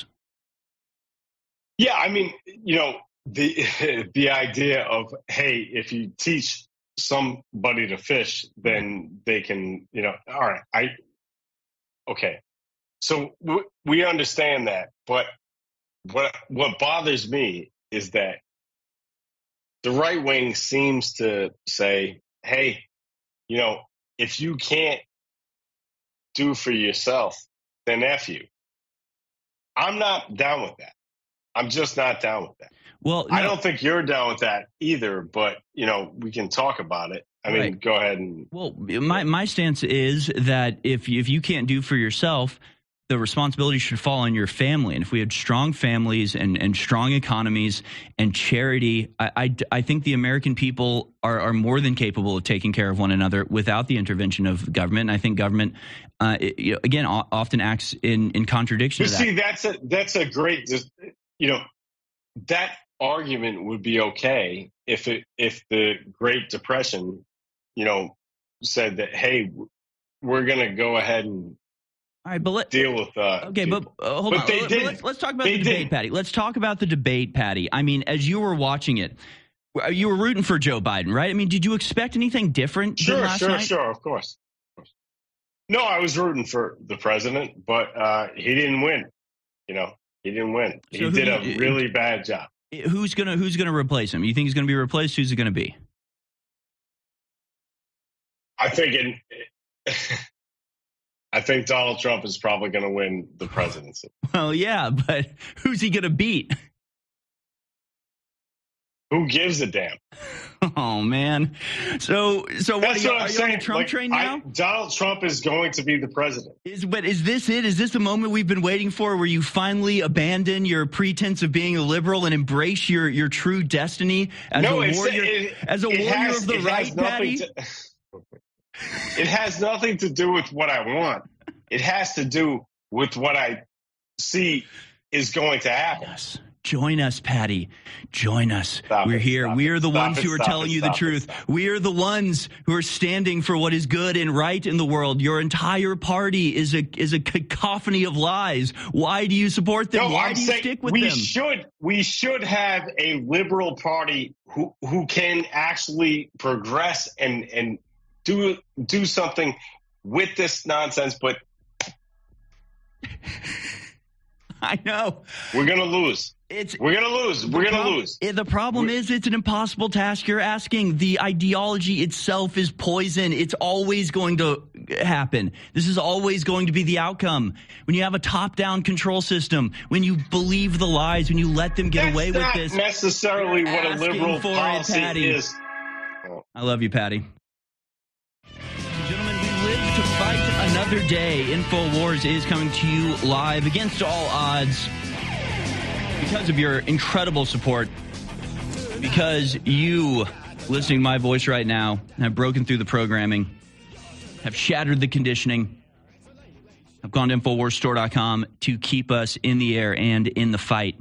S10: Yeah, I mean, you know, the the idea of, hey, if you teach somebody to fish, then they can, you know, all right, I okay. So w- we understand that, but what what bothers me is that the right wing seems to say, "Hey, you know, if you can't do for yourself, then F you." I'm not down with that. I'm just not down with that.
S17: Well, no.
S10: I don't think you're down with that either, but you know, we can talk about it. I mean,
S17: right.
S10: Go ahead and.
S17: Well, my my stance is that if if you can't do for yourself, the responsibility should fall on your family. And if we had strong families and, and strong economies and charity, I, I, I think the American people are, are more than capable of taking care of one another without the intervention of government. And I think government, uh, it, you know, again, o- often acts in, in contradiction
S10: but
S17: to
S10: see,
S17: that.
S10: that's a, that's a great, you know, that argument would be okay if it, if the Great Depression, you know, said that, hey, we're going to go ahead and
S17: All right, but let,
S10: deal with uh
S17: okay, but uh, hold
S10: but
S17: on.
S10: They
S17: Let,
S10: did.
S17: let's, let's talk about
S10: They
S17: the debate,
S10: did.
S17: Patty. Let's talk about the debate, Patty. I mean, as you were watching it, you were rooting for Joe Biden, right? I mean, did you expect anything different
S10: Sure,
S17: than last
S10: sure,
S17: night?
S10: sure, of course. of course. No, I was rooting for the president, but uh, he didn't win. You know, he didn't win.
S17: So
S10: he
S17: who
S10: did
S17: do
S10: a
S17: you-
S10: really bad job.
S17: Who's gonna Who's gonna replace him? You think he's gonna be replaced? Who's it gonna be?
S10: I think it. I think Donald Trump is probably going to win the presidency.
S17: Well, yeah, but who's he gonna beat?
S10: Who gives a damn?
S17: Oh man. So so what
S10: That's
S17: are you,
S10: what I'm
S17: are you
S10: saying.
S17: on the Trump
S10: Like,
S17: train
S10: I-
S17: now?
S10: Donald Trump is going to be the president.
S17: Is but is this it? Is this the moment we've been waiting for, where you finally abandon your pretense of being a liberal and embrace your, your true destiny as
S10: no,
S17: a
S10: it's,
S17: warrior
S10: it,
S17: as a
S10: it
S17: warrior
S10: has,
S17: of the
S10: it
S17: right,
S10: has nothing
S17: Patty?
S10: to, it has nothing to do with what I want. It has to do with what I see is going to happen.
S17: Yes. Join us, Patty. Join us.
S10: Stop
S17: We're
S10: it,
S17: here.
S10: stop
S17: We
S10: it,
S17: are the
S10: stop
S17: ones
S10: it,
S17: who are
S10: stop
S17: telling
S10: it,
S17: you the
S10: stop it,
S17: truth.
S10: stop
S17: We are the ones who are standing for what is good and right in the world. Your entire party is a is a cacophony of lies. Why do you support them?
S10: No,
S17: Why
S10: I'm
S17: do you
S10: saying
S17: stick with
S10: we
S17: them?
S10: should we should have a liberal party who who can actually progress and and do do something with this nonsense. But
S17: I know
S10: we're gonna lose.
S17: It's
S10: we're gonna lose. We're
S17: the
S10: gonna
S17: prob-
S10: lose.
S17: The problem
S10: We're-
S17: is it's an impossible task you're asking. The ideology itself is poison. It's always going to happen. This is always going to be the outcome. When you have a top-down control system, when you believe the lies, when you let them get
S10: That's
S17: away with
S10: not
S17: this.
S10: necessarily
S17: you're
S10: what a
S17: asking
S10: liberal
S17: for it,
S10: policy
S17: Patty.
S10: is.
S17: I love you, Patty. Gentlemen, we live to fight another day. InfoWars is coming to you live against all odds because of your incredible support, because you, listening to my voice right now, have broken through the programming, have shattered the conditioning, have gone to InfoWars Store dot com to keep us in the air and in the fight.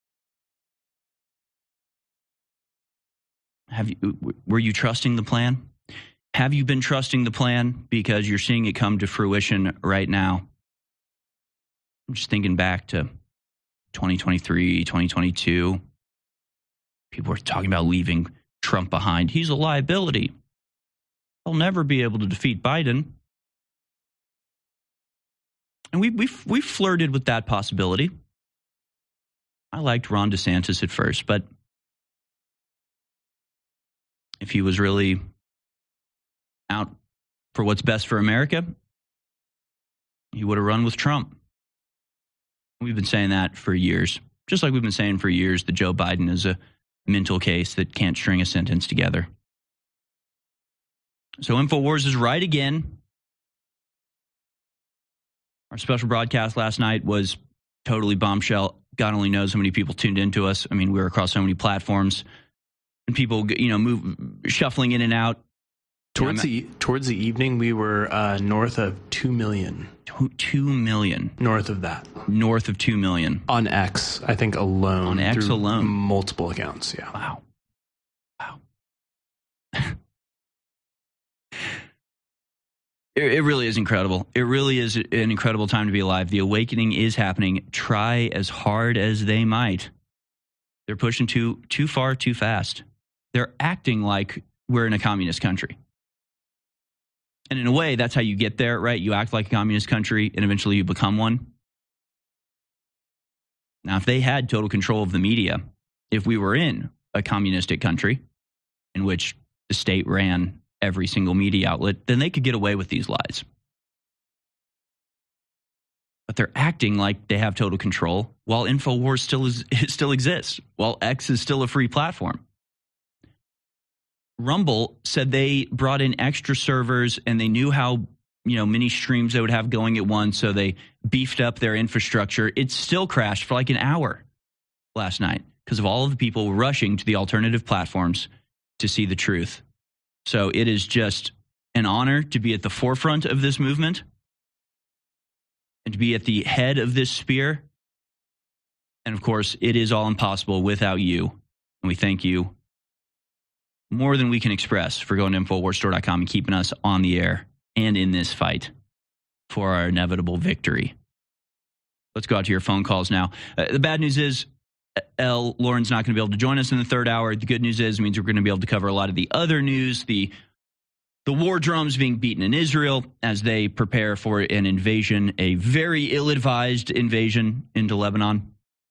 S17: Have you, were you trusting the plan? Have you been trusting the plan? Because you're seeing it come to fruition right now. I'm just thinking back to twenty twenty-three, twenty twenty-two. People were talking about leaving Trump behind. He's a liability. They'll never be able to defeat Biden. And we we we flirted with that possibility. I liked Ron DeSantis at first, but if he was really out for what's best for America, he would have run with Trump. We've been saying that for years. Just like we've been saying for years that Joe Biden is a mental case that can't string a sentence together. So InfoWars is right again. Our special broadcast last night was totally bombshell. God only knows how many people tuned into us. I mean, we were across so many platforms. And people, you know, move shuffling in and out.
S1: Towards the towards the evening, we were uh, north of two million.
S17: Two, two million.
S1: North of that.
S17: North of two million
S1: on X, I think alone.
S17: On X alone,
S1: multiple accounts. Yeah.
S17: Wow. Wow. it, it really is incredible. It really is an incredible time to be alive. The awakening is happening. Try as hard as they might. They're pushing too too far, too fast. They're acting like we're in a communist country. And in a way, that's how you get there, right? You act like a communist country, and eventually you become one. Now, if they had total control of the media, if we were in a communistic country in which the state ran every single media outlet, then they could get away with these lies. But they're acting like they have total control while InfoWars still is, still exists, while X is still a free platform. Rumble said they brought in extra servers and they knew how, you know, many streams they would have going at once, so they beefed up their infrastructure. It still crashed for like an hour last night because of all of the people rushing to the alternative platforms to see the truth. So it is just an honor to be at the forefront of this movement and to be at the head of this spear. And of course, it is all impossible without you. And we thank you more than we can express for going to InfoWars Store dot com and keeping us on the air and in this fight for our inevitable victory. Let's go out to your phone calls now. Uh, the bad news is L. Lauren's not going to be able to join us in the third hour. The good news is it means we're going to be able to cover a lot of the other news, the the war drums being beaten in Israel as they prepare for an invasion, a very ill-advised invasion into Lebanon,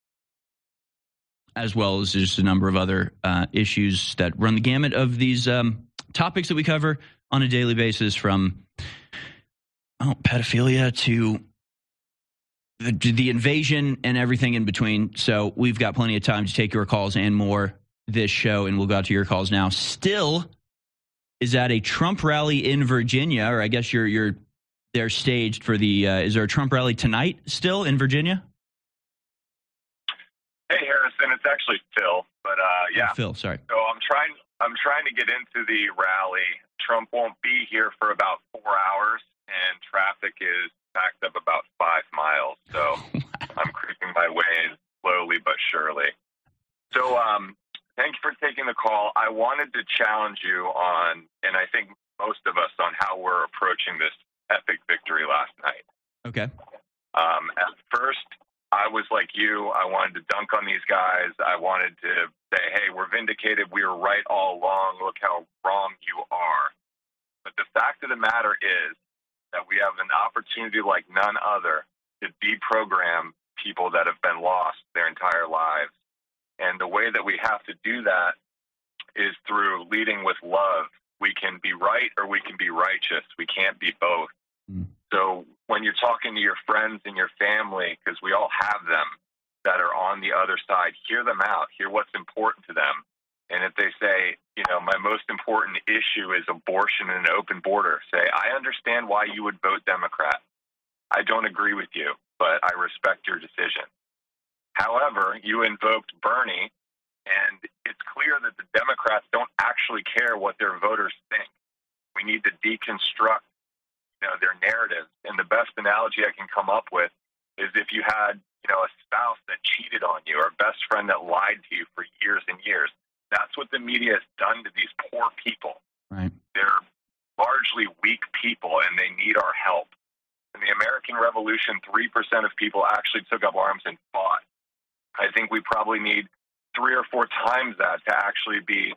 S17: as well as just a number of other uh, issues that run the gamut of these um, topics that we cover on a daily basis, from oh, pedophilia to the, the invasion and everything in between. So we've got plenty of time to take your calls and more this show, and we'll go out to your calls now. Still is at a Trump rally in Virginia, or I guess you're you're they're staged for the. Uh, is there a Trump rally tonight still in Virginia?
S11: Hey, Harrison, it's actually Phil, but uh, yeah,
S17: oh, Phil, sorry.
S11: So I'm trying, I'm trying to get into the rally. Trump won't be here for about four hours, and traffic is backed up about five miles. So I'm creeping my way in slowly but surely. So um, thank you for taking the call. I wanted to challenge you on, and I think most of us, on how we're approaching this epic victory last night.
S17: Okay.
S11: Um, at first, I was like you. I wanted to dunk on these guys. I wanted to say, hey, we're vindicated. We were right all along. Look how wrong you are. But the fact of the matter is that we have an opportunity like none other to deprogram people that have been lost their entire lives. And the way that we have to do that is through leading with love. We can be right or we can be righteous. We can't be both. Mm. So when you're talking to your friends and your family, because we all have them that are on the other side, hear them out, hear what's important to them. And if they say, you know, my most important issue is abortion and an open border, say, I understand why you would vote Democrat. I don't agree with you, but I respect your decision. However, you invoked Bernie, and it's clear that the Democrats don't actually care what their voters think. We need to deconstruct, you know, their narratives. And the best analogy I can come up with is if you had, you know, a spouse that cheated on you or a best friend that lied to you for years and years. That's what the media has done to these poor people.
S17: Right.
S11: They're largely weak people, and they need our help. In the American Revolution, three percent of people actually took up arms and fought. I think we probably need three or four times that to actually be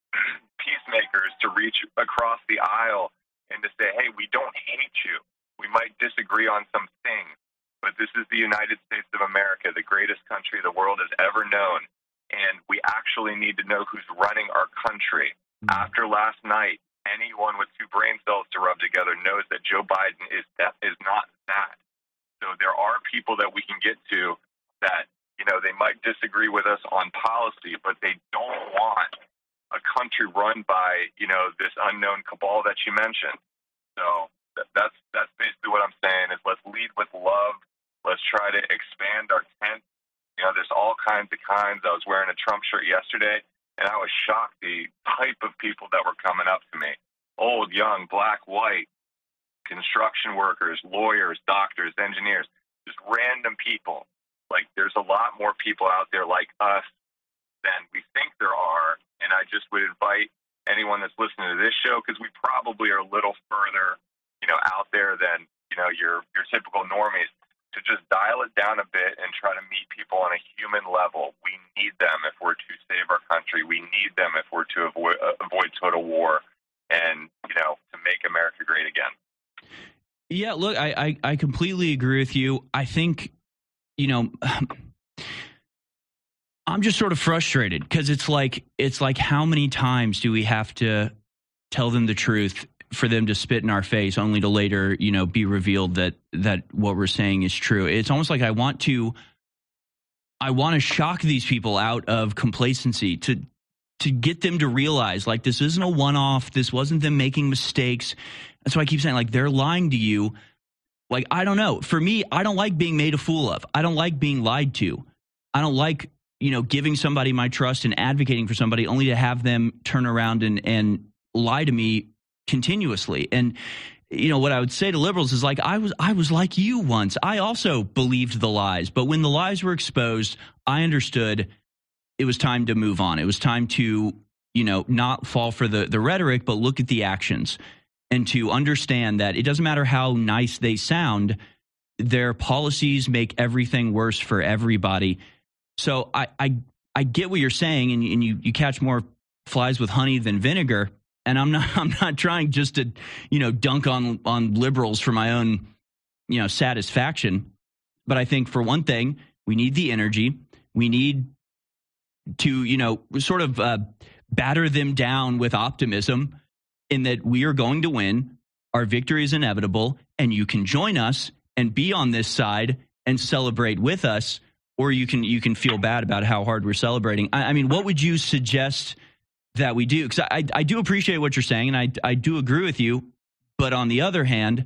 S11: peacemakers, to reach across the aisle and to say, hey, we don't hate you. We might disagree on some things, but this is the United States of America, the greatest country the world has ever known. And we actually need to know who's running our country. Mm-hmm. After last night, anyone with two brain cells to rub together knows that Joe Biden is that, is not that. So there are people that we can get to that, you know, they might disagree with us on policy, but they don't want a country run by, you know, this unknown cabal that you mentioned. So that's that's basically what I'm saying is let's lead with love. Let's try to expand our tent. You know, there's all kinds of kinds. I was wearing a Trump shirt yesterday, and I was shocked the type of people that were coming up to me. Old, young, black, white, construction workers, lawyers, doctors, engineers, just random people. Like, there's a lot more people out there like us than we think there are, and I just would invite anyone that's listening to this show, because we probably are a little further, you know, out there than, you know, your your typical normies, to just dial it down a bit and try to meet people on a human level. We need them if we're to save our country. We need them if we're to avoid, uh, avoid total war and, you know, to make America great again.
S17: Yeah, look, I, I, I completely agree with you. I think, you know, I'm just sort of frustrated because it's like it's like how many times do we have to tell them the truth for them to spit in our face only to later, you know, be revealed that that what we're saying is true. It's almost like I want to I want to shock these people out of complacency to to get them to realize, like, this isn't a one-off. This wasn't them making mistakes. That's why I keep saying, like, they're lying to you. Like, I don't know. For me, I don't like being made a fool of. I don't like being lied to. I don't like, you know, giving somebody my trust and advocating for somebody only to have them turn around and, and lie to me continuously. And, you know, what I would say to liberals is, like, I was I was like you once. I also believed the lies. But when the lies were exposed, I understood it was time to move on. It was time to, you know, not fall for the, the rhetoric, but look at the actions and to understand that it doesn't matter how nice they sound. Their policies make everything worse for everybody. So I I, I get what you're saying, and, and you, you catch more flies with honey than vinegar. And I'm not I'm not trying just to, you know, dunk on on liberals for my own, you know, satisfaction. But I think, for one thing, we need the energy. We need to, you know, sort of uh, batter them down with optimism in that we are going to win. Our victory is inevitable, and you can join us and be on this side and celebrate with us, or you can you can feel bad about how hard we're celebrating. I, I mean, what would you suggest that we do? Because I, I do appreciate what you're saying, and I, I do agree with you. But on the other hand,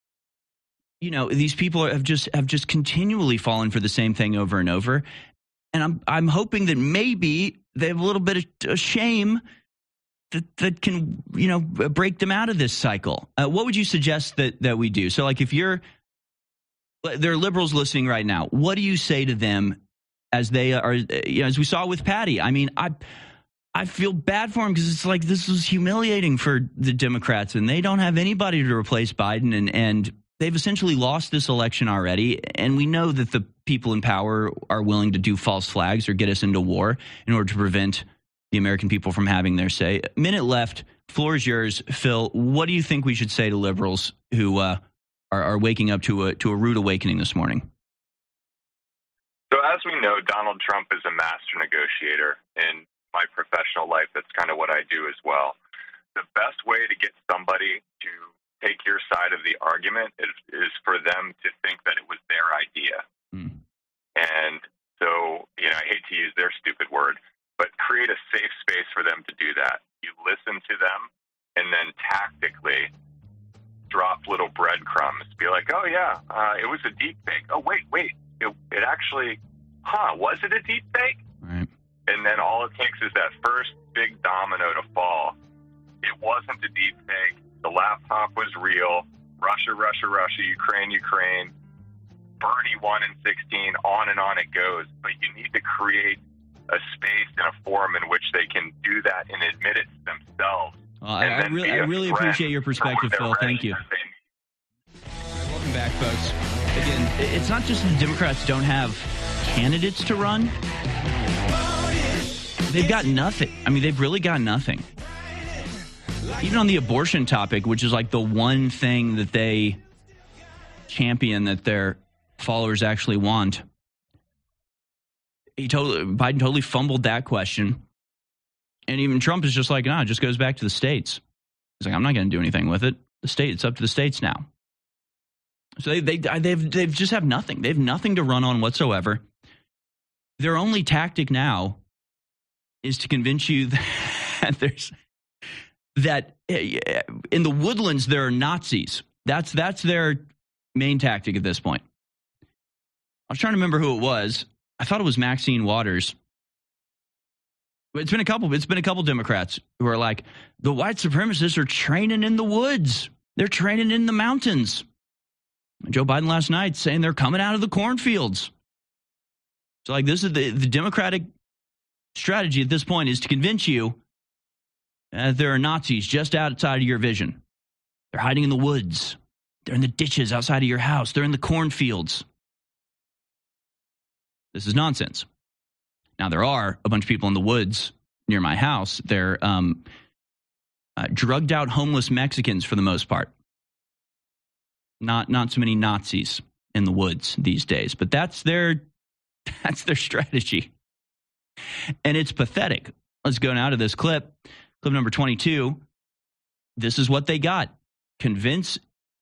S17: you know, these people have just have just continually fallen for the same thing over and over. And I'm I'm hoping that maybe they have a little bit of shame that that can, you know, break them out of this cycle. Uh, what would you suggest that that we do? So, like, if you're there are liberals listening right now, what do you say to them as they are, you know, as we saw with Patty? I mean, I I feel bad for him because it's like this was humiliating for the Democrats, and they don't have anybody to replace Biden, and and they've essentially lost this election already. And we know that the people in power are willing to do false flags or get us into war in order to prevent the American people from having their say. Minute left. Floor is yours, Phil. What do you think we should say to liberals who uh, are, are waking up to a to a rude awakening this morning?
S11: So as we know, Donald Trump is a master negotiator. In my professional life, that's kind of what I do as well. The best way to get somebody to take your side of the argument is, is for them to think that it was their idea. Mm. And so, you know, I hate to use their stupid word, but create a safe space for them to do that. You listen to them and then tactically drop little breadcrumbs. Be like, oh, yeah, uh, it was a deep fake. Oh, wait, wait. It, it actually, huh, was it a deep fake?
S17: Right.
S11: And then all it takes is that first big domino to fall. It wasn't a deep fake. The laptop was real. Russia, Russia, Russia, Ukraine, Ukraine. Bernie won in sixteen. On and on it goes. But you need to create a space and a forum in which they can do that and admit it to themselves.
S17: Well, I, I really, I really appreciate your perspective, Phil. Thank you. Welcome back, folks. Again, it's not just the Democrats don't have candidates to run. They've got nothing. I mean, they've really got nothing. Even on the abortion topic, which is like the one thing that they champion that their followers actually want. He totally, Biden totally fumbled that question. And even Trump is just like, nah, it just goes back to the states. He's like, I'm not going to do anything with it. The state, it's up to the states now. So they they they've they've just have nothing. They have nothing to run on whatsoever. Their only tactic now is to convince you that there's that in the woodlands there are Nazis. That's that's their main tactic at this point. I was trying to remember who it was. I thought it was Maxine Waters. It's been a couple. It's been a couple Democrats who are like, the white supremacists are training in the woods. They're training in the mountains. Joe Biden last night saying they're coming out of the cornfields. So, like, this is the, the Democratic strategy at this point is to convince you that there are Nazis just outside of your vision. They're hiding in the woods. They're in the ditches outside of your house. They're in the cornfields. This is nonsense. Now, there are a bunch of people in the woods near my house. They're um, uh, drugged out homeless Mexicans for the most part. Not not so many Nazis in the woods these days, but that's their that's their strategy. And it's pathetic. Let's go now to this clip. Clip number twenty-two. This is what they got. Convince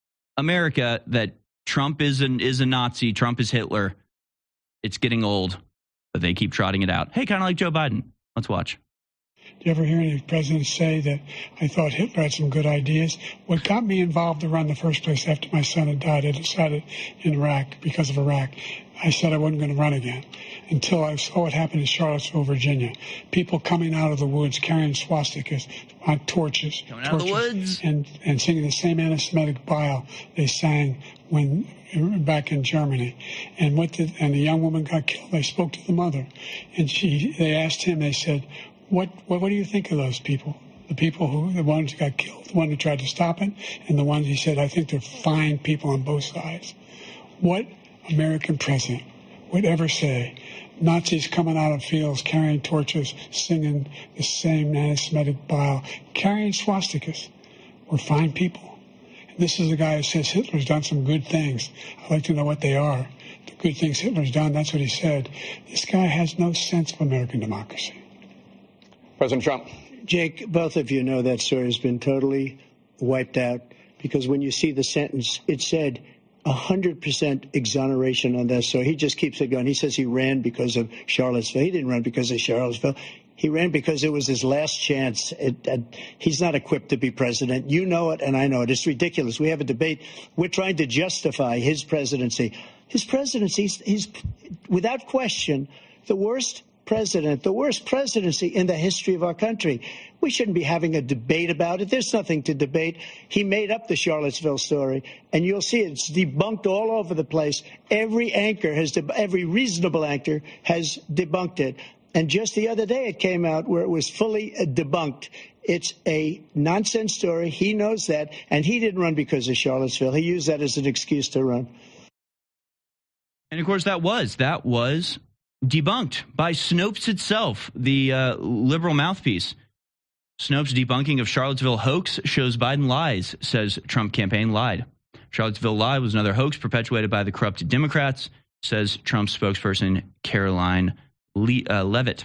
S17: America that Trump is an is a Nazi, Trump is Hitler. It's getting old, but they keep trotting it out. Hey, kind of like Joe Biden. Let's watch.
S21: Do you ever hear any presidents say that I thought Hitler had some good ideas? What got me involved to run in the first place after my son had died, I decided in Iraq, because of Iraq, I said I wasn't going to run again until I saw what happened in Charlottesville, Virginia. People coming out of the woods carrying swastikas on torches,
S17: coming out of the woods,
S21: and, and singing the same anti-Semitic bile they sang when back in Germany. And what did, and the young woman got killed. They spoke to the mother, and she they asked him. They said, "What what, what do you think of those people? The people who the ones who got killed, the one who tried to stop it, and the ones," he said, "I think they're fine people on both sides." What American president would ever say Nazis coming out of fields carrying torches, singing the same anti-Semitic bile, carrying swastikas were fine people? And this is the guy who says Hitler's done some good things. I'd like to know what they are. The good things Hitler's done, that's what he said. This guy has no sense of American democracy.
S25: President Trump.
S4: Jake, both of you know that story has been totally wiped out because when you see the sentence, it said one hundred percent exoneration on this. So he just keeps it going. He says he ran because of Charlottesville. He didn't run because of Charlottesville. He ran because it was his last chance. It, it, he's not equipped to be president. You know it, and I know it. It's ridiculous. We have a debate. We're trying to justify his presidency. His presidency, he's, he's without question, the worst president, the worst presidency in the history of our country. We shouldn't be having a debate about it. There's nothing to debate. He made up the Charlottesville story, and you'll see it's debunked all over the place. Every anchor has, deb- every reasonable anchor has debunked it. And just the other day it came out where it was fully uh, debunked. It's a nonsense story. He knows that, and he didn't run because of Charlottesville. He used that as an excuse to run.
S17: And, of course, that was, that was debunked by Snopes itself, the uh, liberal mouthpiece. Snopes' debunking of Charlottesville hoax shows Biden lies, says Trump campaign lied. Charlottesville lie was another hoax perpetuated by the corrupt Democrats, says Trump spokesperson Caroline Le- uh, Levitt.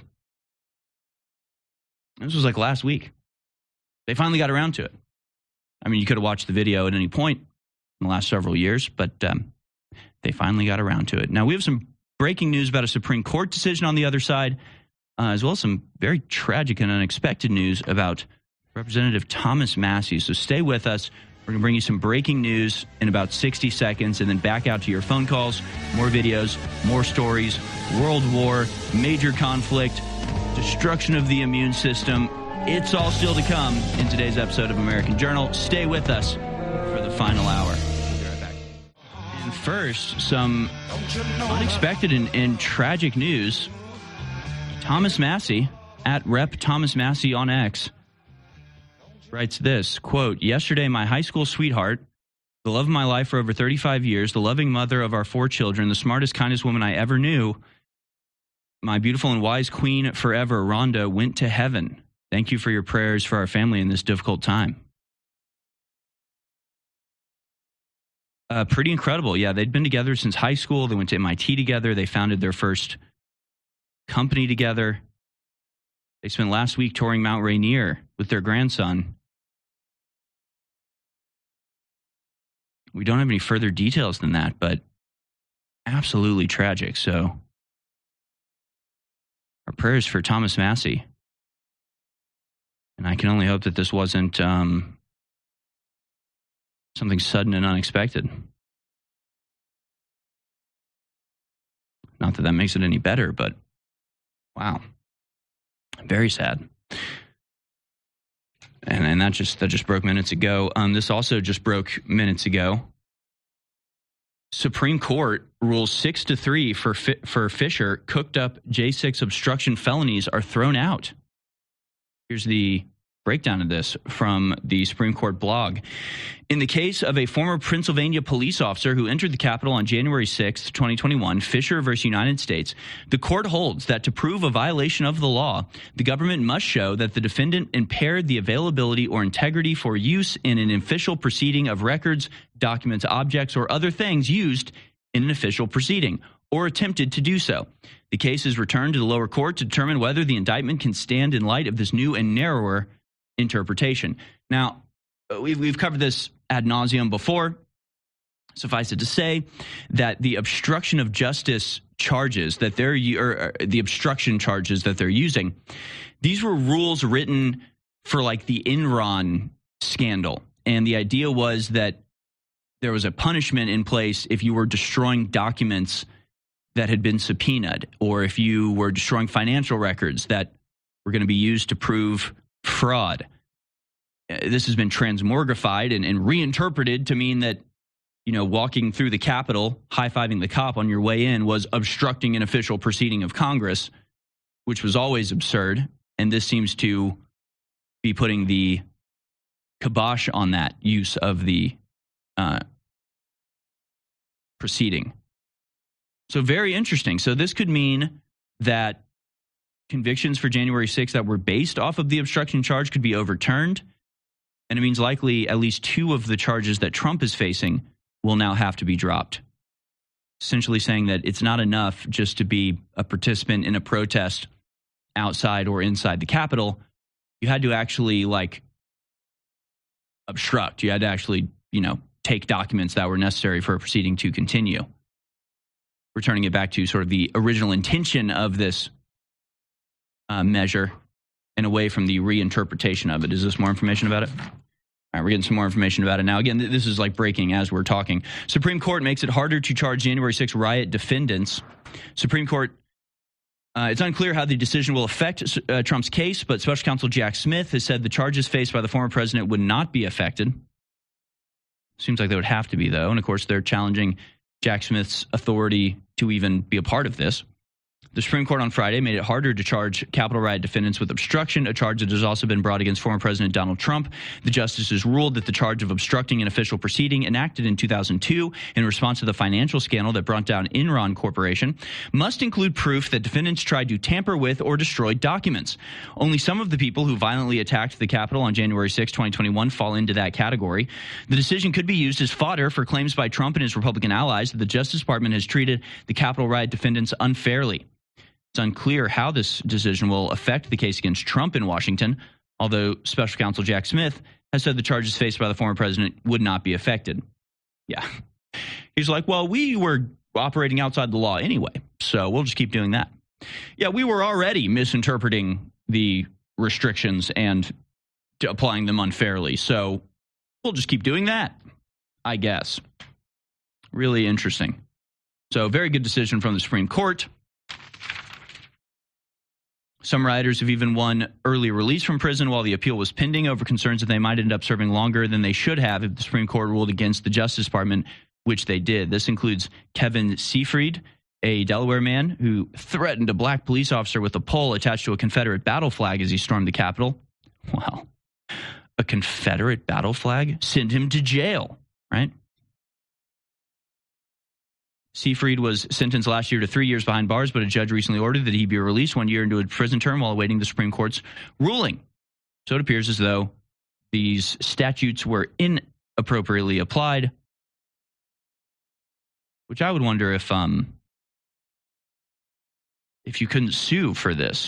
S17: This was like last week. They finally got around to it. I mean, you could have watched the video at any point in the last several years, but um, they finally got around to it. Now, we have some breaking news about a Supreme Court decision on the other side, uh, as well as some very tragic and unexpected news about Representative Thomas Massie. So stay with us. We're going to bring you some breaking news in about sixty seconds and then back out to your phone calls, more videos, more stories, world war, major conflict, destruction of the immune system. It's all still to come in today's episode of American Journal. Stay with us for the final hour. We'll be right back. And first, some unexpected and, and tragic news. Thomas Massie, at Rep Thomas Massie on X, writes this, quote, yesterday, my high school sweetheart, the love of my life for over thirty-five years, the loving mother of our four children, the smartest, kindest woman I ever knew, my beautiful and wise queen forever, Rhonda, went to heaven. Thank you for your prayers for our family in this difficult time. Uh, pretty incredible. Yeah, they'd been together since high school. They went to M I T together. They founded their first company together. They spent last week touring Mount Rainier with their grandson. We don't have any further details than that, but absolutely tragic. So our prayers for Thomas Massie. And I can only hope that this wasn't um, something sudden and unexpected. Not that that makes it any better, but wow. Very sad. And and that just that just broke minutes ago. Um, this also just broke minutes ago. Supreme Court rules six to three for for Fisher. Cooked up J six obstruction felonies are thrown out. Here's the breakdown of this from the Supreme Court blog. In the case of a former Pennsylvania police officer who entered the Capitol on January sixth, twenty twenty-one, Fisher versus United States, the court holds that to prove a violation of the law, the government must show that the defendant impaired the availability or integrity for use in an official proceeding of records, documents, objects, or other things used in an official proceeding, or attempted to do so. The case is returned to the lower court to determine whether the indictment can stand in light of this new and narrower interpretation. Now, we've, we've covered this ad nauseum before. Suffice it to say that the obstruction of justice charges that they're or the obstruction charges that they're using, these were rules written for like the Enron scandal. And the idea was that there was a punishment in place if you were destroying documents that had been subpoenaed, or if you were destroying financial records that were going to be used to prove fraud. This has been transmogrified and, and reinterpreted to mean that, you know, walking through the Capitol, high-fiving the cop on your way in was obstructing an official proceeding of Congress, which was always absurd. And this seems to be putting the kibosh on that use of the uh, proceeding. So very interesting. So this could mean that convictions for January sixth that were based off of the obstruction charge could be overturned. And it means likely at least two of the charges that Trump is facing will now have to be dropped. Essentially saying that it's not enough just to be a participant in a protest outside or inside the Capitol. You had to actually, like, obstruct. You had to actually, you know, take documents that were necessary for a proceeding to continue. Returning it back to sort of the original intention of this uh, measure and away from the reinterpretation of it. Is this more information about it? All right, we're getting some more information about it now. Again, this is like breaking as we're talking. Supreme Court makes it harder to charge January sixth riot defendants. Supreme Court, uh, it's unclear how the decision will affect uh, Trump's case, but Special Counsel Jack Smith has said the charges faced by the former president would not be affected. Seems like they would have to be, though. And, of course, they're challenging Jack Smith's authority to even be a part of this. The Supreme Court on Friday made it harder to charge Capitol riot defendants with obstruction, a charge that has also been brought against former President Donald Trump. The justices ruled that the charge of obstructing an official proceeding enacted in two thousand two in response to the financial scandal that brought down Enron Corporation must include proof that defendants tried to tamper with or destroy documents. Only some of the people who violently attacked the Capitol on January sixth, twenty twenty-one fall into that category. The decision could be used as fodder for claims by Trump and his Republican allies that the Justice Department has treated the Capitol riot defendants unfairly. It's unclear how this decision will affect the case against Trump in Washington, although Special Counsel Jack Smith has said the charges faced by the former president would not be affected. Yeah. He's like, well, we were operating outside the law anyway, so we'll just keep doing that. Yeah, we were already misinterpreting the restrictions and least applying them unfairly. So we'll just keep doing that, I guess. Really interesting. So very good decision from the Supreme Court. Some rioters have even won early release from prison while the appeal was pending over concerns that they might end up serving longer than they should have if the Supreme Court ruled against the Justice Department, which they did. This includes Kevin Seafried, a Delaware man who threatened a black police officer with a pole attached to a Confederate battle flag as he stormed the Capitol. Wow. A Confederate battle flag? Send him to jail, right? Seafried was sentenced last year to three years behind bars, but a judge recently ordered that he be released one year into a prison term while awaiting the Supreme Court's ruling. So it appears as though these statutes were inappropriately applied, which I would wonder if um, if you couldn't sue for this.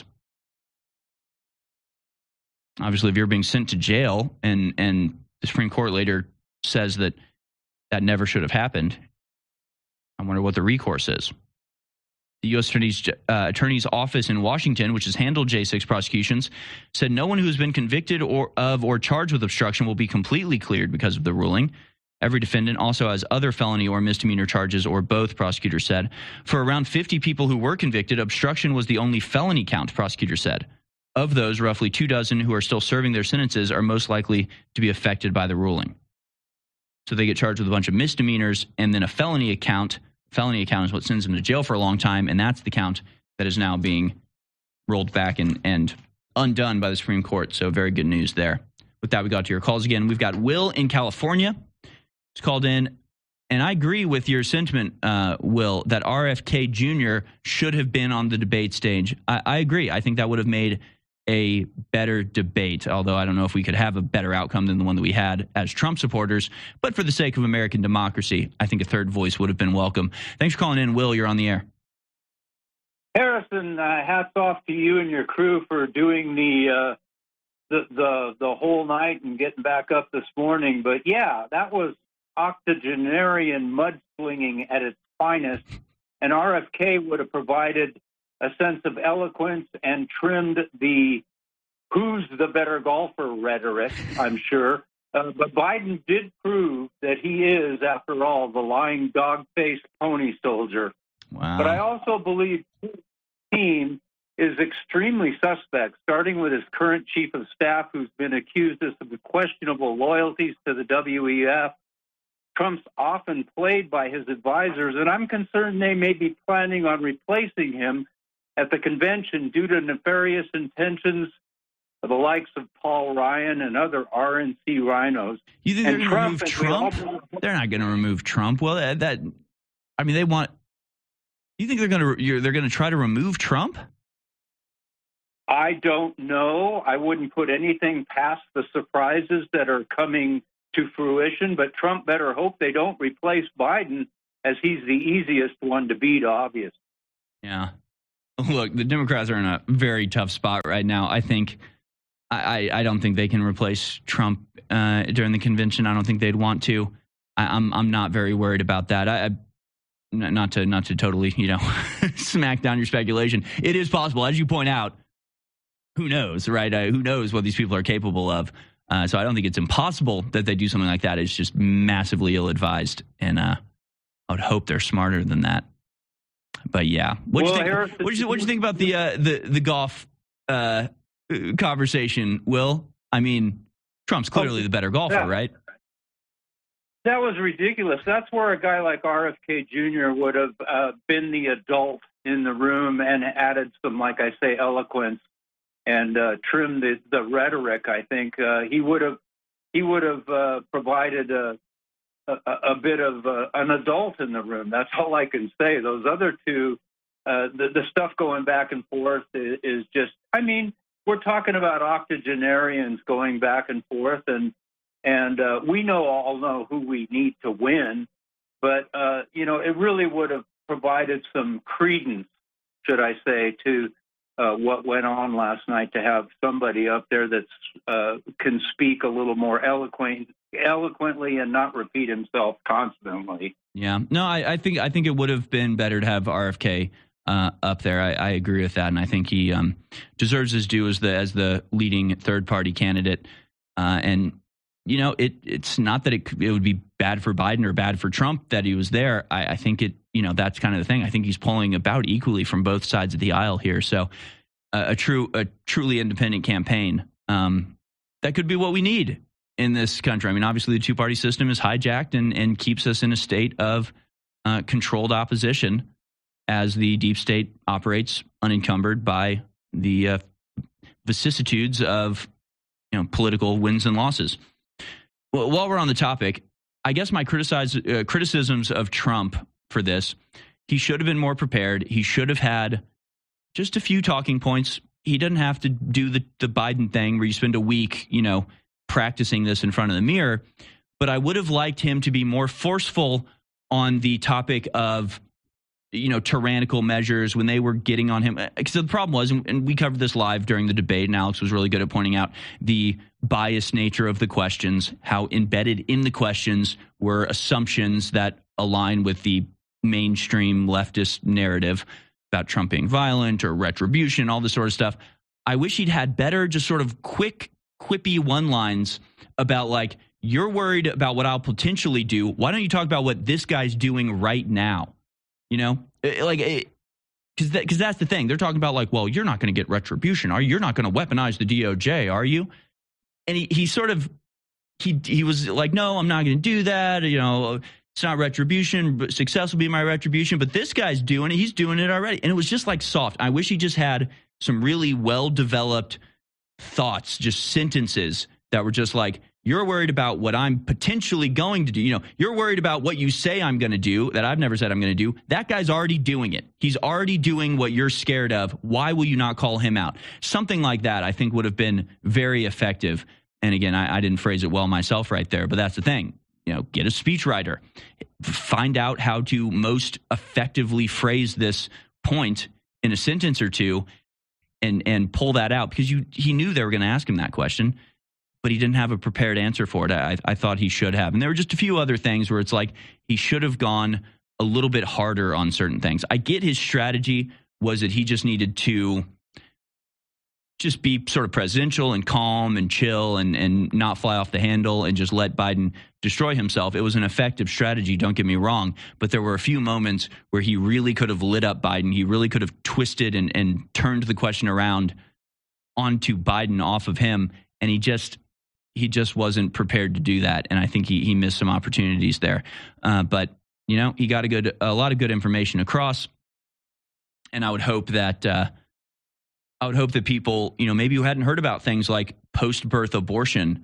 S17: Obviously, if you're being sent to jail and, and the Supreme Court later says that that never should have happened, I wonder what the recourse is. The U S Attorney's, uh, Attorney's Office in Washington, which has handled J six prosecutions, said no one who has been convicted or of or charged with obstruction will be completely cleared because of the ruling. Every defendant also has other felony or misdemeanor charges, or both, prosecutors said. For around fifty people who were convicted, obstruction was the only felony count, prosecutors said. Of those, roughly two dozen who are still serving their sentences are most likely to be affected by the ruling. So they get charged with a bunch of misdemeanors and then a felony account. Felony account is what sends them to jail for a long time, and that's the count that is now being rolled back and, and undone by the Supreme Court. So very good news there. With that, we got to your calls again. We've got Will in California. He's called in, and I agree with your sentiment, uh, Will, that R F K Junior should have been on the debate stage. I, I agree. I think that would have made a better debate, although I don't know if we could have a better outcome than the one that we had as Trump supporters. But for the sake of American democracy, I think a third voice would have been welcome. Thanks for calling in, Will. You're on the air.
S12: Harrison, uh, hats off to you and your crew for doing the, uh, the the the whole night and getting back up this morning. But yeah, that was octogenarian mudslinging at its finest, and R F K would have provided a sense of eloquence and trimmed the who's the better golfer rhetoric, I'm sure. Uh, but Biden did prove that he is, after all, the lying dog-faced pony soldier.
S17: Wow.
S12: But I also believe his team is extremely suspect, starting with his current chief of staff, who's been accused of some questionable loyalties to the W E F. Trump's often played by his advisors, and I'm concerned they may be planning on replacing him at the convention due to nefarious intentions of the likes of Paul Ryan and other R N C rhinos.
S17: You think
S12: and
S17: they're going to remove Trump? They're not going to remove Trump. Well, that, that I mean, they want. You think they're going to they're going to try to remove Trump?
S12: I don't know. I wouldn't put anything past the surprises that are coming to fruition. But Trump better hope they don't replace Biden, as he's the easiest one to beat, obviously.
S17: Yeah. Look, the Democrats are in a very tough spot right now. I think, I, I don't think they can replace Trump uh, during the convention. I don't think they'd want to. I, I'm I'm not very worried about that. I, I not to not to totally you know smack down your speculation. It is possible, as you point out. Who knows, right? Uh, who knows what these people are capable of? Uh, so I don't think it's impossible that they do something like that. It's just massively ill-advised, and uh, I would hope they're smarter than that. But yeah, what do well, you think? Harrison, what do you, what do you think about the uh, the the golf uh, conversation, Will? I mean, Trump's clearly the better golfer,
S12: that,
S17: right?
S12: That was ridiculous. That's where a guy like R F K Junior would have uh, been the adult in the room and added some, like I say, eloquence and uh, trimmed the, the rhetoric. I think uh, he would have he would have uh, provided a. A, a bit of uh, an adult in the room. That's all I can say. Those other two, uh, the, the stuff going back and forth is, is just, I mean, we're talking about octogenarians going back and forth, and and uh, we know all know who we need to win, but, uh, you know, it really would have provided some credence, should I say, to uh, what went on last night, to have somebody up there that uh, can speak a little more eloquent, eloquently and not repeat himself constantly.
S17: Yeah, no, I, I think I think it would have been better to have R F K uh, up there. I, I agree with that, and I think he um, deserves his due as the as the leading third party candidate. Uh, and, you know, it it's not that it, it would be bad for Biden or bad for Trump that he was there. I, I think it, you know, that's kind of the thing. I think he's polling about equally from both sides of the aisle here. So uh, a true, a truly independent campaign, um, that could be what we need in this country. I mean, obviously the two-party system is hijacked and, and keeps us in a state of uh, controlled opposition as the deep state operates unencumbered by the uh, vicissitudes of, you know, political wins and losses. Well, while we're on the topic, I guess my criticize, uh, criticisms of Trump for this, he should have been more prepared. He should have had just a few talking points. He doesn't have to do the, the Biden thing where you spend a week, you know, practicing this in front of the mirror. But I would have liked him to be more forceful on the topic of, you know, tyrannical measures when they were getting on him. Because the problem was, and we covered this live during the debate, and Alex was really good at pointing out the biased nature of the questions, how embedded in the questions were assumptions that align with the mainstream leftist narrative about Trump being violent or retribution, all this sort of stuff. I wish he'd had better, just sort of quick, quippy one-lines about, like, you're worried about what I'll potentially do. Why don't you talk about what this guy's doing right now? You know, like, because that, because that's the thing. They're talking about, like, well, you're not going to get retribution, are you? You're not going to weaponize the D O J, are you? And he, he sort of, he he was like, no, I'm not going to do that. You know, it's not retribution, but success will be my retribution. But this guy's doing it. He's doing it already. And it was just like soft. I wish he just had some really well-developed thoughts, just sentences that were just like, you're worried about what I'm potentially going to do. You know, you're worried about what you say I'm going to do that I've never said I'm going to do. That guy's already doing it. He's already doing what you're scared of. Why will you not call him out? Something like that, I think, would have been very effective. And again, I, I didn't phrase it well myself right there, but that's the thing. You know, get a speechwriter. Find out how to most effectively phrase this point in a sentence or two and, and pull that out, because you he knew they were going to ask him that question, but he didn't have a prepared answer for it. I, I thought he should have. And there were just a few other things where it's like he should have gone a little bit harder on certain things. I get his strategy was that he just needed to just be sort of presidential and calm and chill and, and not fly off the handle and just let Biden destroy himself. It was an effective strategy, don't get me wrong, but there were a few moments where he really could have lit up Biden. He really could have twisted and, and turned the question around onto Biden off of him, and he just he just wasn't prepared to do that, and I think he, he missed some opportunities there. Uh, but, you know, he got a good a lot of good information across, and I would hope that uh, I would hope that people, you know, maybe who hadn't heard about things like post-birth abortion.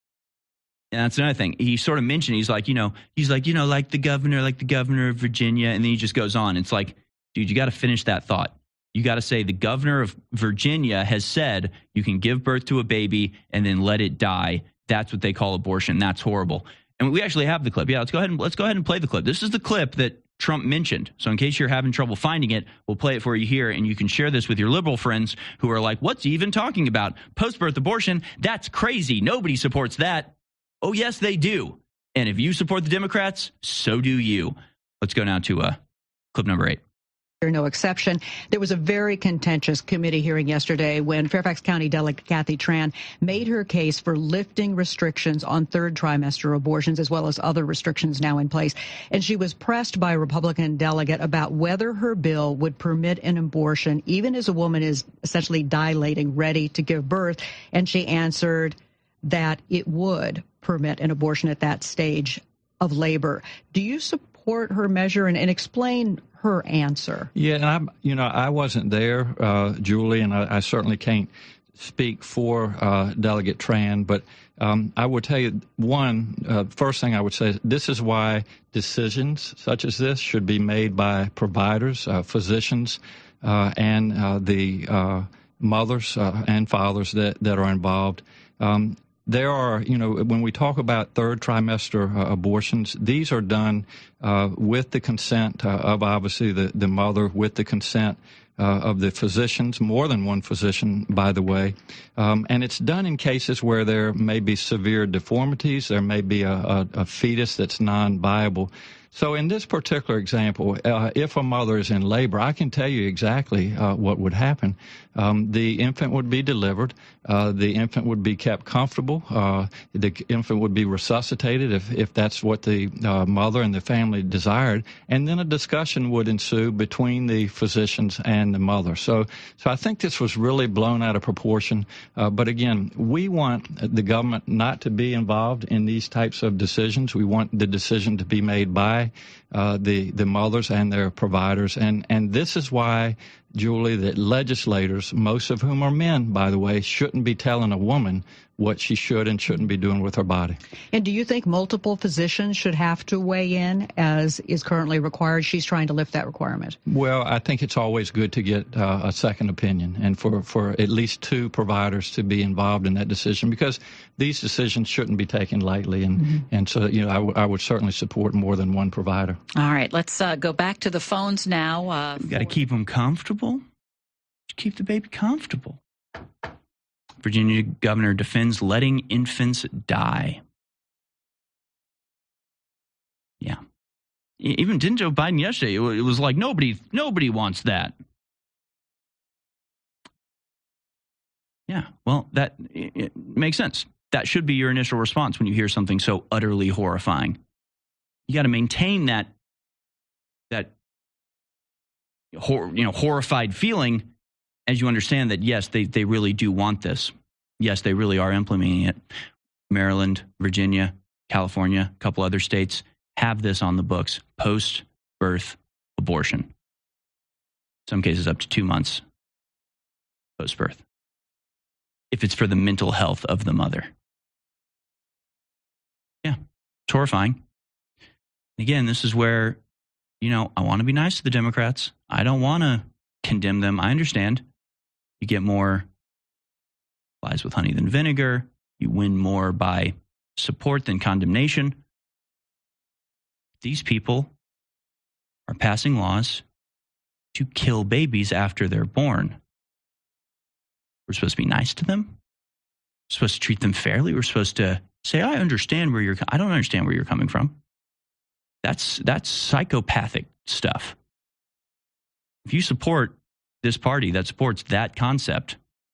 S17: And that's another thing. He sort of mentioned, he's like, you know, he's like, you know, like the governor, like the governor of Virginia. And then he just goes on. It's like, dude, you got to finish that thought. You got to say the governor of Virginia has said you can give birth to a baby and then let it die. That's what they call abortion. That's horrible. And we actually have the clip. Yeah, let's go ahead and let's go ahead and play the clip. This is the clip that Trump mentioned. So in case you're having trouble finding it, we'll play it for you here, and you can share this with your liberal friends who are like, what's he even talking about? Post-birth abortion? That's crazy. Nobody supports that. Oh, yes, they do. And if you support the Democrats, so do you. Let's go now to uh, clip number eight.
S13: No exception. There was a very contentious committee hearing yesterday when Fairfax County Delegate Kathy Tran made her case for lifting restrictions on third trimester abortions, as well as other restrictions now in place. And she was pressed by a Republican delegate about whether her bill would permit an abortion, even as a woman is essentially dilating, ready to give birth. And she answered that it would permit an abortion at that stage of labor. Do you support her measure, and, and explain her answer?
S14: Yeah, and I'm, you know, I wasn't there, uh, Julie, and I, I certainly can't speak for uh, Delegate Tran, but um, I would tell you, one, uh, first thing I would say, this is why decisions such as this should be made by providers, uh, physicians, uh, and uh, the uh, mothers uh, and fathers that, that are involved. Um, There are, you know, when we talk about third trimester uh, abortions, these are done uh, with the consent uh, of, obviously, the, the mother, with the consent uh, of the physicians, more than one physician, by the way. Um, and it's done in cases where there may be severe deformities, there may be a, a, a fetus that's non-viable. So in this particular example, uh, if a mother is in labor, I can tell you exactly uh, what would happen. um, the infant would be delivered. Uh, the infant would be kept comfortable. Uh, the infant would be resuscitated if, if that's what the uh, mother and the family desired. And then a discussion would ensue between the physicians and the mother. So, so I think this was really blown out of proportion. Uh, but again, we want the government not to be involved in these types of decisions. We want the decision to be made by uh, the, the mothers and their providers. And, and this is why, Julie, that legislators, most of whom are men, by the way, shouldn't be telling a woman what she should and shouldn't be doing with her body.
S13: And do you think multiple physicians should have to weigh in, as is currently required? She's trying to lift that requirement.
S14: Well, I think it's always good to get uh, a second opinion, and for, for at least two providers to be involved in that decision, because these decisions shouldn't be taken lightly. And, mm-hmm. and so, you know, I, w- I would certainly support more than one provider.
S15: All right, let's uh, go back to the phones now. Uh,
S17: You've got to keep them comfortable. Keep the baby comfortable. Virginia governor defends letting infants die. Yeah. Even didn't Joe Biden yesterday, it was like nobody nobody wants that. Yeah, well, that it, it makes sense. That should be your initial response when you hear something so utterly horrifying. You got to maintain that that hor- you know horrified feeling as you understand that, yes, they, they really do want this. Yes, they really are implementing it. Maryland, Virginia, California, a couple other states have this on the books, post-birth abortion. Some cases up to two months post-birth, if it's for the mental health of the mother. Yeah, it's horrifying. Again, this is where, you know, I want to be nice to the Democrats. I don't want to condemn them. I understand. You get more flies with honey than vinegar. You win more by support than condemnation. These people are passing laws to kill babies after they're born. We're supposed to be nice to them. We're supposed to treat them fairly. We're supposed to say, I understand where you're, I don't understand where you're coming from. That's, that's psychopathic stuff. If you support this party that supports that concept,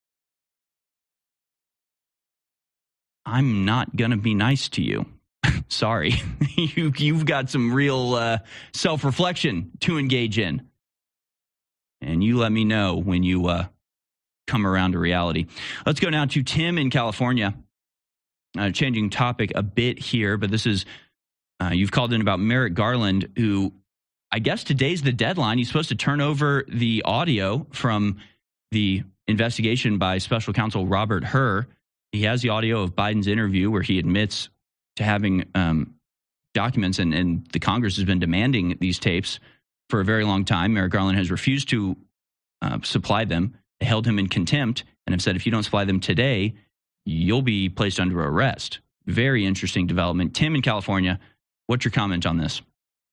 S17: I'm not going to be nice to you. Sorry. you, you've got some real uh, self-reflection to engage in. And you let me know when you uh, come around to reality. Let's go now to Tim in California. Uh, changing topic a bit here, but this is, uh, you've called in about Merrick Garland, who I guess today's the deadline. He's supposed to turn over the audio from the investigation by special counsel Robert Hur. He has the audio of Biden's interview where he admits to having um, documents, and, and the Congress has been demanding these tapes for a very long time. Merrick Garland has refused to uh, supply them. They held him in contempt and have said, if you don't supply them today, you'll be placed under arrest. Very interesting development. Tim in California, what's your comment on this?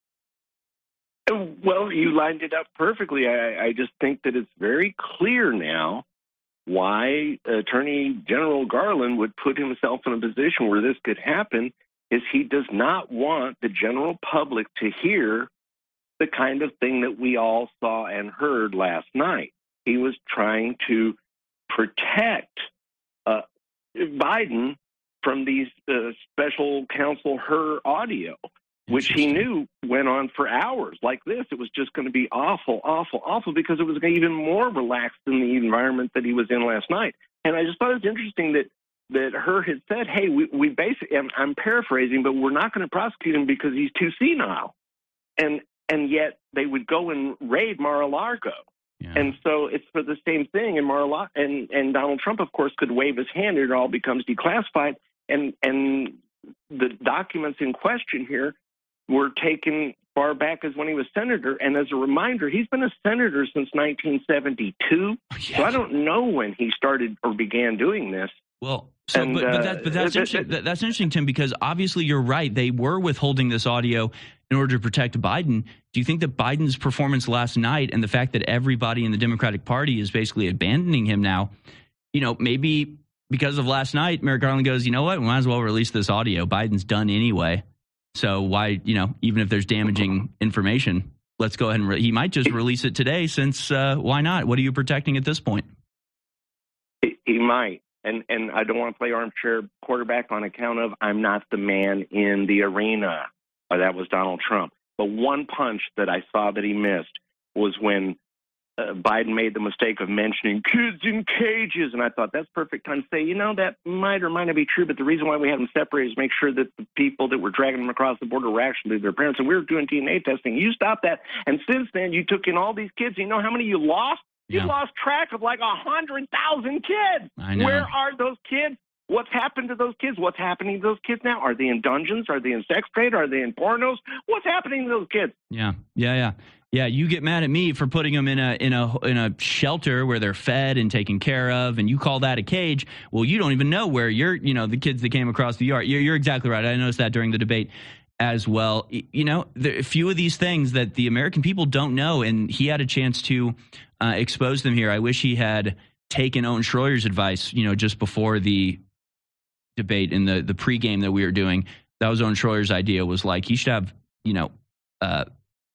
S16: Well, you lined it up perfectly. I, I just think that it's very clear now why Attorney General Garland would put himself in a position where this could happen, is he does not want the general public to hear the kind of thing that we all saw and heard last night. He was trying to protect uh, Biden from these uh, special counsel Hur audio, which he knew went on for hours like this. It was just going to be awful, awful, awful, because it was even more relaxed than the environment that he was in last night. And I just thought it was interesting that that Hur had said, hey, we, we basically, I'm, I'm paraphrasing, but we're not going to prosecute him because he's too senile. And and yet they would go and raid Mar-a-Lago. Yeah. And so it's for the same thing. And Mar-a-Lago, and, and Donald Trump, of course, could wave his hand and it all becomes declassified. And and the documents in question here were taken far back as when he was senator. And as a reminder, he's been a senator since nineteen seventy-two. Yeah. So I don't know when he started or began doing this.
S17: Well, so,
S16: and,
S17: but, but, that, but that's, uh, interesting. That, that's interesting, Tim, because obviously you're right. They were withholding this audio in order to protect Biden. Do you think that Biden's performance last night and the fact that everybody in the Democratic Party is basically abandoning him now, you know, maybe because of last night, Merrick Garland goes, you know what, we might as well release this audio. Biden's done anyway. So why, you know, even if there's damaging information, let's go ahead and re- he might just release it today since uh, why not? What are you protecting at this point?
S16: might. And and I don't want to play armchair quarterback on account of I'm not the man in the arena. Or that was Donald Trump. But one punch that I saw that he missed was when uh, Biden made the mistake of mentioning kids in cages. And I thought that's perfect time to say, you know, that might or might not be true. But the reason why we have them separated is make sure that the people that were dragging them across the border were actually their parents. And we were doing D N A testing. You stopped that. And since then, you took in all these kids. You know how many you lost? You
S17: Yeah.
S16: lost track of like a hundred thousand kids.
S17: I know.
S16: Where are those kids? What's happened to those kids? What's happening to those kids now? Are they in dungeons? Are they in sex trade? Are they in pornos? What's happening to those kids?
S17: Yeah, yeah, yeah, yeah. You get mad at me for putting them in a in a in a shelter where they're fed and taken care of, and you call that a cage. Well, you don't even know where you're. You know, the kids that came across the yard. You're, you're exactly right. I noticed that during the debate as well. You know, there are a few of these things that the American people don't know, and he had a chance to uh, expose them here. I wish he had taken Owen Schroyer's advice. You know, just before the debate in the the pregame that we were doing. That was Owen Schroyer's idea. Was like he should have, you know, uh,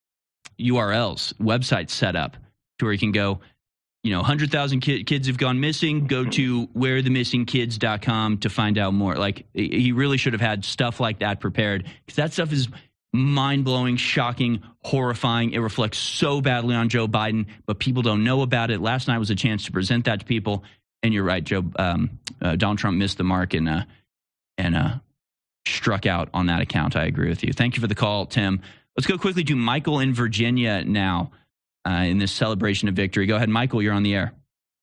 S17: U R Ls, websites set up to where you can go, you know, one hundred thousand ki- kids have gone missing. Go to where the missing kids dot com to find out more. Like, he really should have had stuff like that prepared, because that stuff is mind-blowing, shocking, horrifying. It reflects so badly on Joe Biden, but people don't know about it. Last night was a chance to present that to people. And you're right, Joe. Um, uh, Donald Trump missed the mark and uh, and uh, struck out on that account. I agree with you. Thank you for the call, Tim. Let's go quickly to Michael in Virginia now uh, in this celebration of victory. Go ahead, Michael. You're on the air.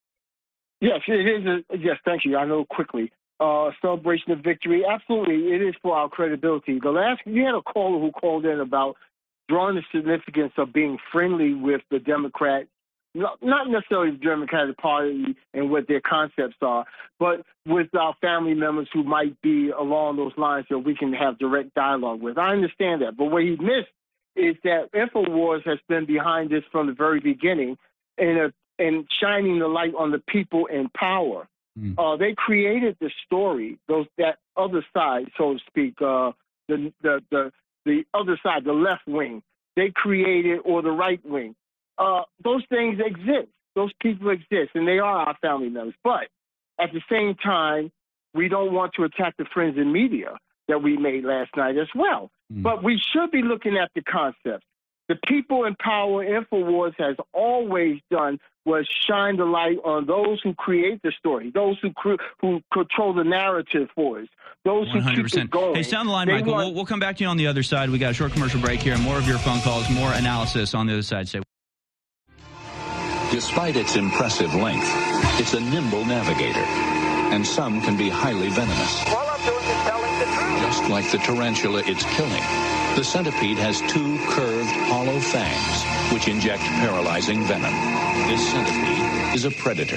S6: Yes, it is. A, yes, thank you. I know quickly. Uh, celebration of victory. Absolutely, it is for our credibility. The last you had a caller who called in about drawing the significance of being friendly with the Democrat. Not necessarily the Democratic Party and what their concepts are, but with our family members who might be along those lines that we can have direct dialogue with. I understand that. But what he missed is that InfoWars has been behind this from the very beginning and, uh, and shining the light on the people in power. Mm. Uh, they created the story, those that other side, so to speak, uh, the, the, the, the other side, the left wing. They created, or the right wing. Uh, those things exist. Those people exist, and they are our family members. But at the same time, we don't want to attack the friends in media that we made last night as well. Mm. But we should be looking at the concepts. The people in power, InfoWars has always done was shine the light on those who create the story, those who cr- who control the narrative for us, those who keep it going.
S17: Hey, stay on the line,
S6: They
S17: Michael.
S6: want-
S17: We'll, we'll come back to you on the other side. We got a short commercial break here, more of your phone calls, more analysis on the other side. Stay.
S18: Despite its impressive length, it's a nimble navigator, and some can be highly venomous.
S19: All I'm doing is telling the truth.
S18: Just like the tarantula it's killing, the centipede has two curved, hollow fangs, which inject paralyzing venom. This centipede is a predator.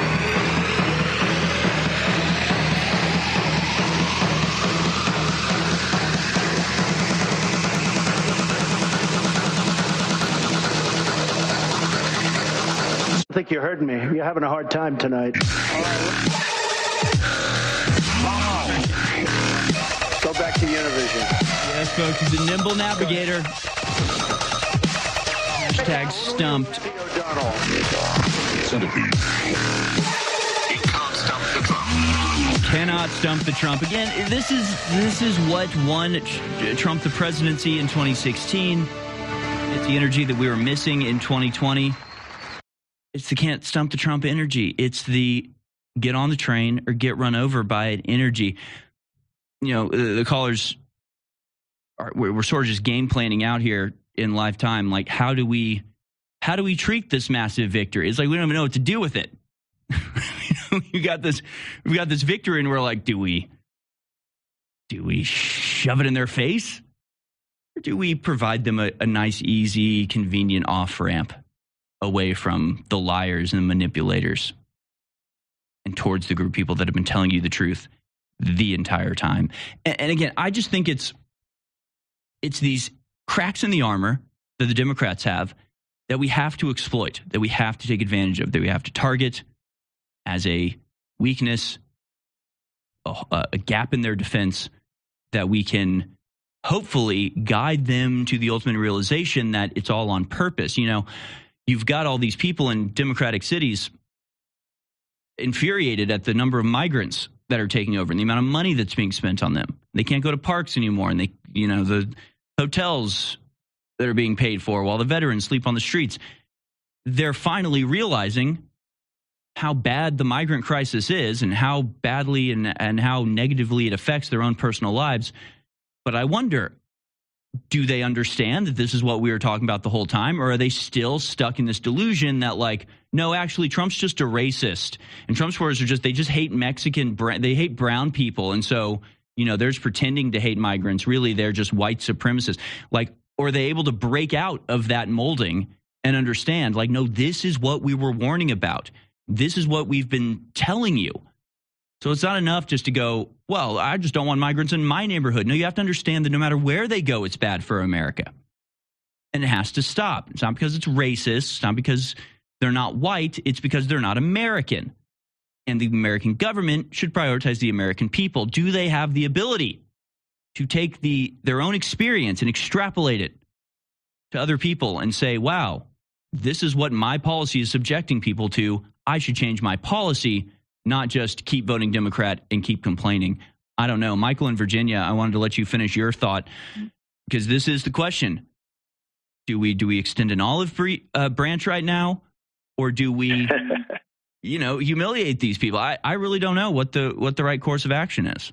S4: I think you heard me. You're having a hard time tonight. Go back to Univision.
S17: Yes, folks, he's a nimble navigator. Hashtag stumped.
S18: Centipede.
S17: Cannot stump the Trump. Again, this is this is what won Trump the presidency in twenty sixteen. It's the energy that we were missing in twenty twenty. It's the can't stump the Trump energy. It's the get on the train or get run over by it energy. You know, the, the callers are we're, we're sort of just game planning out here in lifetime. Like, how do we how do we treat this massive victory? It's like we don't even know what to do with it. we got this we got this victory, and we're like, do we do we shove it in their face, or do we provide them a, a nice, easy, convenient off ramp away from the liars and the manipulators and towards the group of people that have been telling you the truth the entire time? And, and again, I just think it's it's these cracks in the armor that the Democrats have that we have to exploit, that we have to take advantage of, that we have to target as a weakness, a, a gap in their defense, that we can hopefully guide them to the ultimate realization that it's all on purpose. You know, you've got all these people in Democratic cities infuriated at the number of migrants that are taking over and the amount of money that's being spent on them. They can't go to parks anymore, and they, you know, the hotels that are being paid for while the veterans sleep on the streets. They're finally realizing how bad the migrant crisis is and how badly and, and how negatively it affects their own personal lives. But I wonder, do they understand that this is what we were talking about the whole time? Or are they still stuck in this delusion that, like, no, actually, Trump's just a racist. And Trump supporters are just, they just hate Mexican, they hate brown people. And so, you know, they're just pretending to hate migrants. Really, they're just white supremacists. Like, or are they able to break out of that molding and understand, like, no, this is what we were warning about. This is what we've been telling you. So it's not enough just to go, well, I just don't want migrants in my neighborhood. No, you have to understand that no matter where they go, it's bad for America. And it has to stop. It's not because it's racist. It's not because they're not white. It's because they're not American. And the American government should prioritize the American people. Do they have the ability to take the their own experience and extrapolate it to other people and say, wow, this is what my policy is subjecting people to. I should change my policy, not just keep voting Democrat and keep complaining. I don't know. Michael in Virginia, I wanted to let you finish your thought, because this is the question. Do we do we extend an olive bre- uh, branch right now, or do we, you know, humiliate these people? I, I really don't know what the what the right course of action is.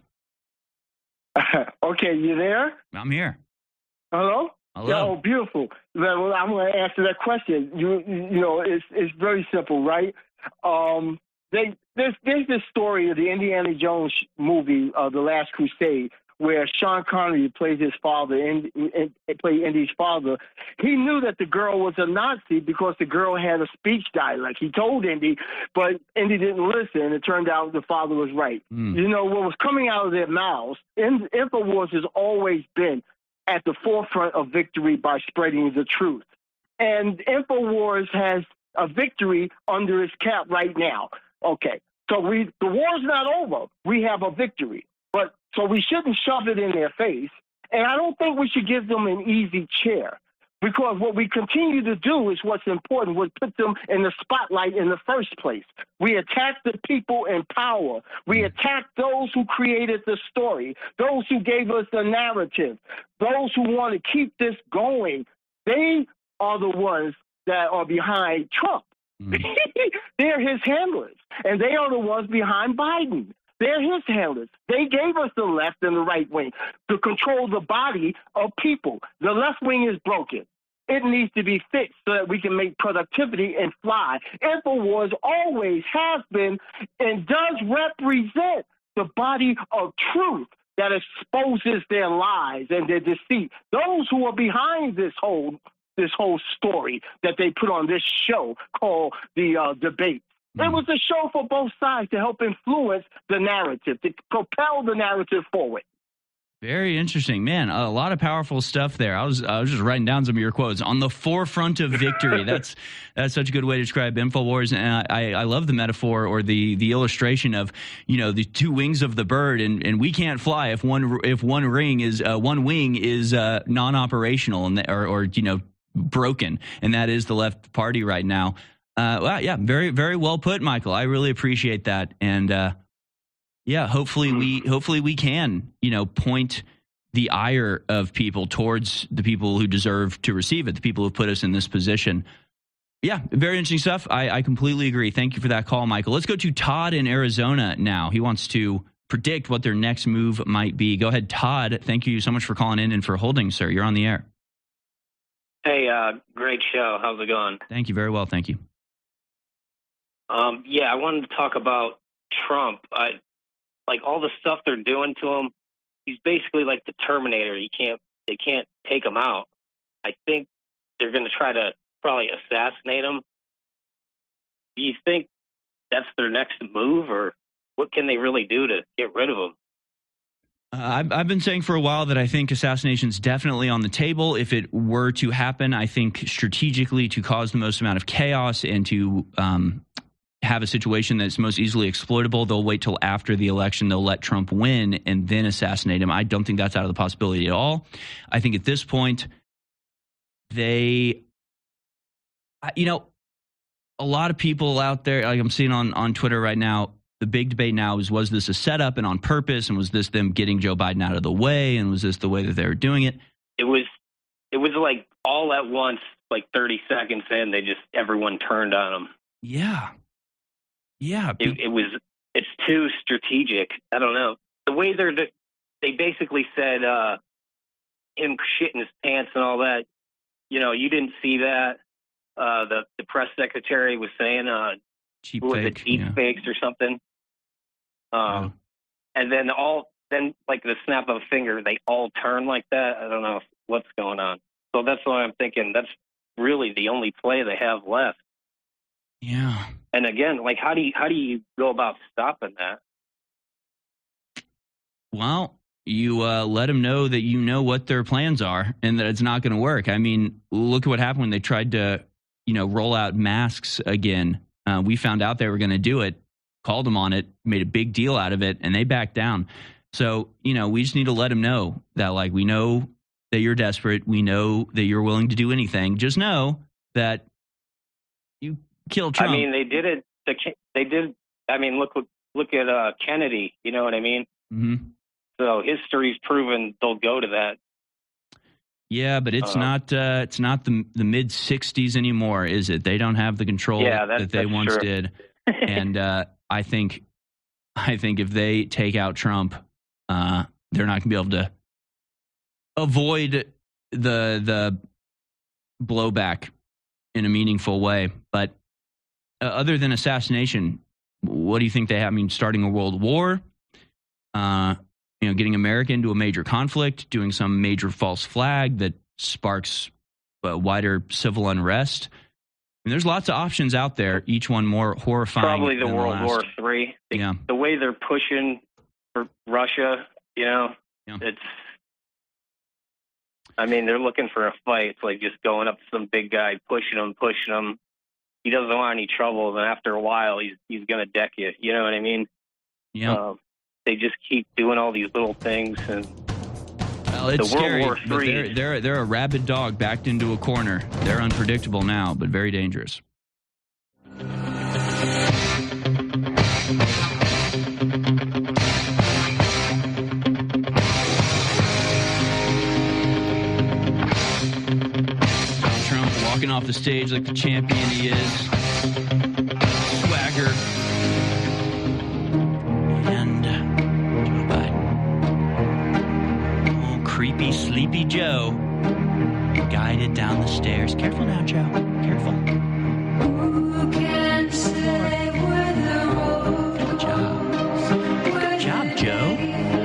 S6: Okay, you there?
S17: I'm here.
S6: Hello?
S17: Hello.
S6: Yeah, oh, beautiful. Well, I'm going to answer that question. You, you know, it's it's very simple, right? Um, they there's there's this story of the Indiana Jones movie, uh, The Last Crusade, where Sean Connery plays his father, and, and, and played Indy's father. He knew that the girl was a Nazi because the girl had a speech dialect. He told Indy, but Indy didn't listen, and it turned out the father was right. Mm. You know, what was coming out of their mouths, in, InfoWars has always been at the forefront of victory by spreading the truth. And InfoWars has a victory under its cap right now. Okay, so we the war's not over. We have a victory. But so we shouldn't shove it in their face. And I don't think we should give them an easy chair, because what we continue to do is what's important, would put them in the spotlight in the first place. We attack the people in power. We attack those who created the story, those who gave us the narrative, those who want to keep this going. They are the ones that are behind Trump. Mm. They're his handlers, and they are the ones behind Biden. They're his handlers. They gave us the left and the right wing to control the body of people. The left wing is broken. It needs to be fixed so that we can make productivity and fly. InfoWars always has been and does represent the body of truth that exposes their lies and their deceit. Those who are behind this whole this whole story that they put on this show called the uh, debate. It was a show for both sides to help influence the narrative, to propel the narrative forward.
S17: Very interesting, man. A lot of powerful stuff there. I was I was just writing down some of your quotes. On the forefront of victory. That's that's such a good way to describe InfoWars. And I, I love the metaphor or the the illustration of, you know, the two wings of the bird, and, and we can't fly if one if one ring is uh, one wing is uh, non-operational and or, or you know broken, and that is the left party right now. Uh, well, yeah, very, very well put, Michael. I really appreciate that. And, uh, yeah, hopefully we, hopefully we can, you know, point the ire of people towards the people who deserve to receive it, the people who put us in this position. Yeah, very interesting stuff. I, I completely agree. Thank you for that call, Michael. Let's go to Todd in Arizona now. He wants to predict what their next move might be. Go ahead, Todd. Thank you so much for calling in and for holding, sir. You're on the air.
S2: Hey, uh, great show. How's it going?
S17: Thank you. Very well. Thank you.
S2: Um, yeah, I wanted to talk about Trump. I, like all the stuff they're doing to him, he's basically like the Terminator. You can't, they can't take him out. I think they're going to try to probably assassinate him. Do you think that's their next move, or what can they really do to get rid of him?
S17: Uh, I've, I've been saying for a while that I think assassination's definitely on the table. If it were to happen, I think strategically to cause the most amount of chaos and to um, have a situation that's most easily exploitable, they'll wait till after the election. They'll let Trump win and then assassinate him. I don't think that's out of the possibility at all. I think at this point, they, you know, a lot of people out there, like I'm seeing on, on Twitter right now, the big debate now is, was this a setup and on purpose? And was this them getting Joe Biden out of the way? And was this the way that they were doing it?
S2: It was, it was like all at once, like thirty seconds in, they just, everyone turned on him.
S17: Yeah. Yeah.
S2: It, it was, it's too strategic. I don't know. The way they're, they basically said, uh, him shitting his pants and all that, you know, you didn't see that. Uh, the, the press secretary was saying, uh,
S17: cheap
S2: was
S17: fake,
S2: it deep
S17: yeah.
S2: fakes or something? Um, yeah. And then all, then like the snap of a finger, they all turn like that. I don't know what's going on. So that's why I'm thinking that's really the only play they have left.
S17: Yeah.
S2: And again, like how do you how do you go about stopping that?
S17: Well, you uh, let them know that you know what their plans are and that it's not going to work. I mean, look at what happened when they tried to, you know, roll out masks again. Uh, we found out they were going to do it, called them on it, made a big deal out of it, and they backed down. So, you know, we just need to let them know that, like, we know that you're desperate. We know that you're willing to do anything. Just know that you killed Trump.
S2: I mean, they did it. They did. I mean, look, look at uh, Kennedy. You know what I mean?
S17: Mm-hmm.
S2: So history's proven they'll go to that.
S17: Yeah, but it's
S2: uh,
S17: not. Uh, it's not the the mid sixties anymore, is it? They don't have the control
S2: yeah, that,
S17: that they once
S2: true.
S17: did. And uh, I think, I think if they take out Trump, uh, they're not going to be able to avoid the the blowback in a meaningful way. But uh, other than assassination, what do you think they have? I mean, starting a world war, uh, you know, getting America into a major conflict, doing some major false flag that sparks uh, wider civil unrest. I mean, there's lots of options out there, each one more horrifying.
S2: Probably the
S17: than
S2: World
S17: the
S2: War
S17: last.
S2: Three. The,
S17: Yeah.
S2: the way they're pushing for Russia, you know,
S17: yeah.
S2: it's. I mean, they're looking for a fight. It's like just going up to some big guy, pushing him, pushing him. He doesn't want any trouble, and after a while, he's he's gonna deck you. You know what I mean?
S17: Yeah.
S2: Um, they just keep doing all these little things, and
S17: Well, it's
S2: the World
S17: scary,
S2: War
S17: but
S2: Three.
S17: they're, they're, they're a rabid dog backed into a corner. They're unpredictable now, but very dangerous. Donald Trump walking off the stage like the champion he is. Swagger. And Joe Biden. Oh, creepy, sleepy Joe. Guided down the stairs. Careful now, Joe. Careful.
S19: Who can say where the road
S17: Good job. Good job, Joe.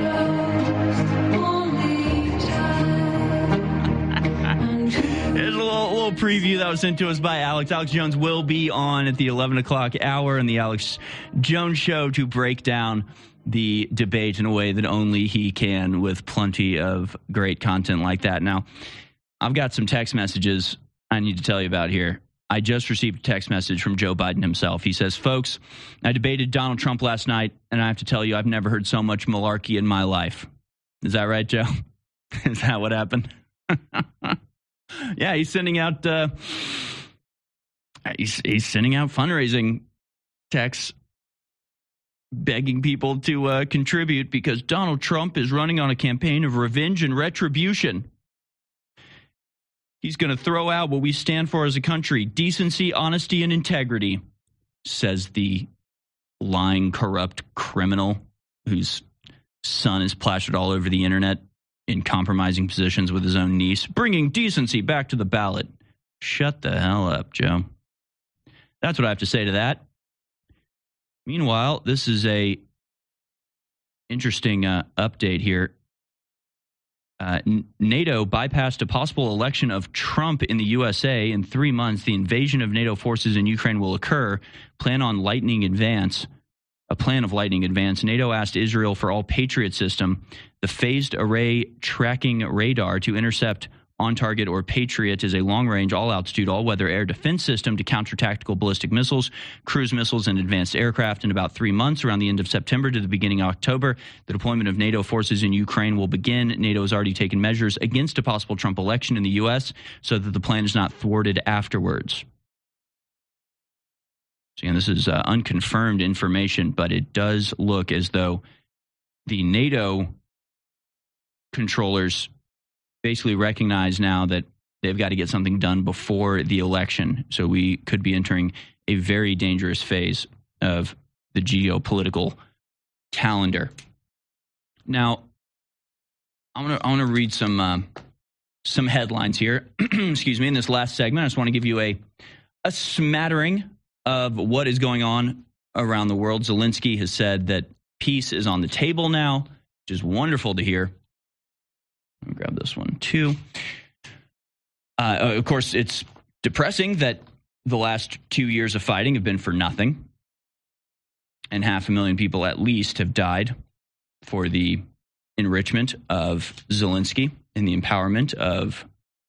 S17: Here's a little, little preview that was sent to us by Alex. Alex Jones will be on at the eleven o'clock hour in the Alex Jones Show to break down the debate in a way that only he can, with plenty of great content like that. Now, I've got some text messages I need to tell you about here. I just received a text message from Joe Biden himself. He says, folks, I debated Donald Trump last night, and I have to tell you, I've never heard so much malarkey in my life. Is that right, Joe? Is that what happened? Yeah, he's sending out uh, he's, he's sending out fundraising texts begging people to uh, contribute because Donald Trump is running on a campaign of revenge and retribution. He's going to throw out what we stand for as a country, decency, honesty, and integrity, says the lying, corrupt criminal whose son is plastered all over the internet in compromising positions with his own niece, bringing decency back to the ballot. Shut the hell up, Joe. That's what I have to say to that. Meanwhile, this is a interesting uh, update here. Uh, NATO bypassed a possible election of Trump in the U S A. In three months, the invasion of NATO forces in Ukraine will occur. Plan on lightning advance. A plan of lightning advance. NATO asked Israel for all Patriot system, the phased array tracking radar to intercept on-target or Patriot is a long-range, all-altitude, all-weather air defense system to counter tactical ballistic missiles, cruise missiles, and advanced aircraft. In about three months, around the end of September to the beginning of October, the deployment of NATO forces in Ukraine will begin. NATO has already taken measures against a possible Trump election in the U S so that the plan is not thwarted afterwards. So again, this is uh, unconfirmed information, but it does look as though the NATO controllers basically recognize now that they've got to get something done before the election. So we could be entering a very dangerous phase of the geopolitical calendar. Now, I want to I want to read some uh, some headlines here. Excuse me. In this last segment, I just want to give you a a smattering of what is going on around the world. Zelensky has said that peace is on the table now, which is wonderful to hear. Let me grab this one too. Uh, of course, it's depressing that the last two years of fighting have been for nothing, and half a million people at least have died for the enrichment of Zelensky and the empowerment of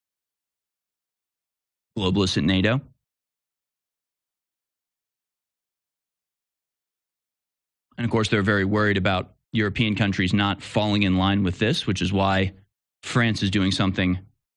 S17: globalists at NATO. And of course, they're very worried about European countries not falling in line with this, which is why France is doing something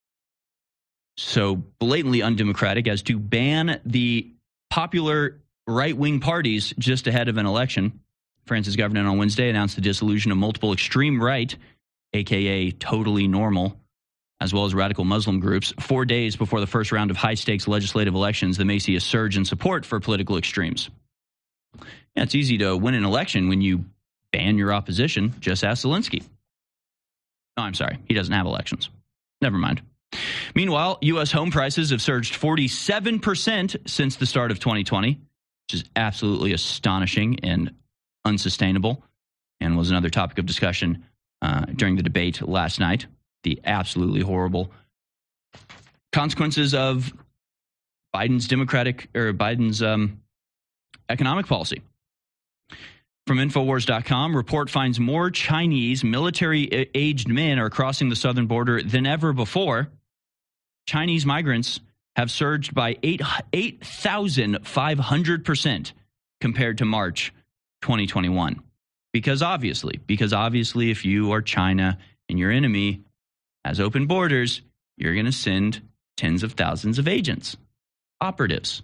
S17: so blatantly undemocratic as to ban the popular right-wing parties just ahead of an election. France's government on Wednesday announced the dissolution of multiple extreme right, a k a totally normal, as well as radical Muslim groups, four days before the first round of high-stakes legislative elections that may see a surge in support for political extremes. Yeah, it's easy to win an election when you ban your opposition. Just ask Zelensky. No, I'm sorry. He doesn't have elections. Never mind. Meanwhile, U S home prices have surged forty-seven percent since the start of twenty twenty, which is absolutely astonishing and unsustainable, and was another topic of discussion uh, during the debate last night. The absolutely horrible consequences of Biden's Democratic or Biden's um, economic policy. From Infowars dot com, report finds more Chinese military-aged men are crossing the southern border than ever before. Chinese migrants have surged by eight thousand five hundred percent compared to March twenty twenty-one. Because obviously, because obviously if you are China and your enemy has open borders, you're going to send tens of thousands of agents, operatives.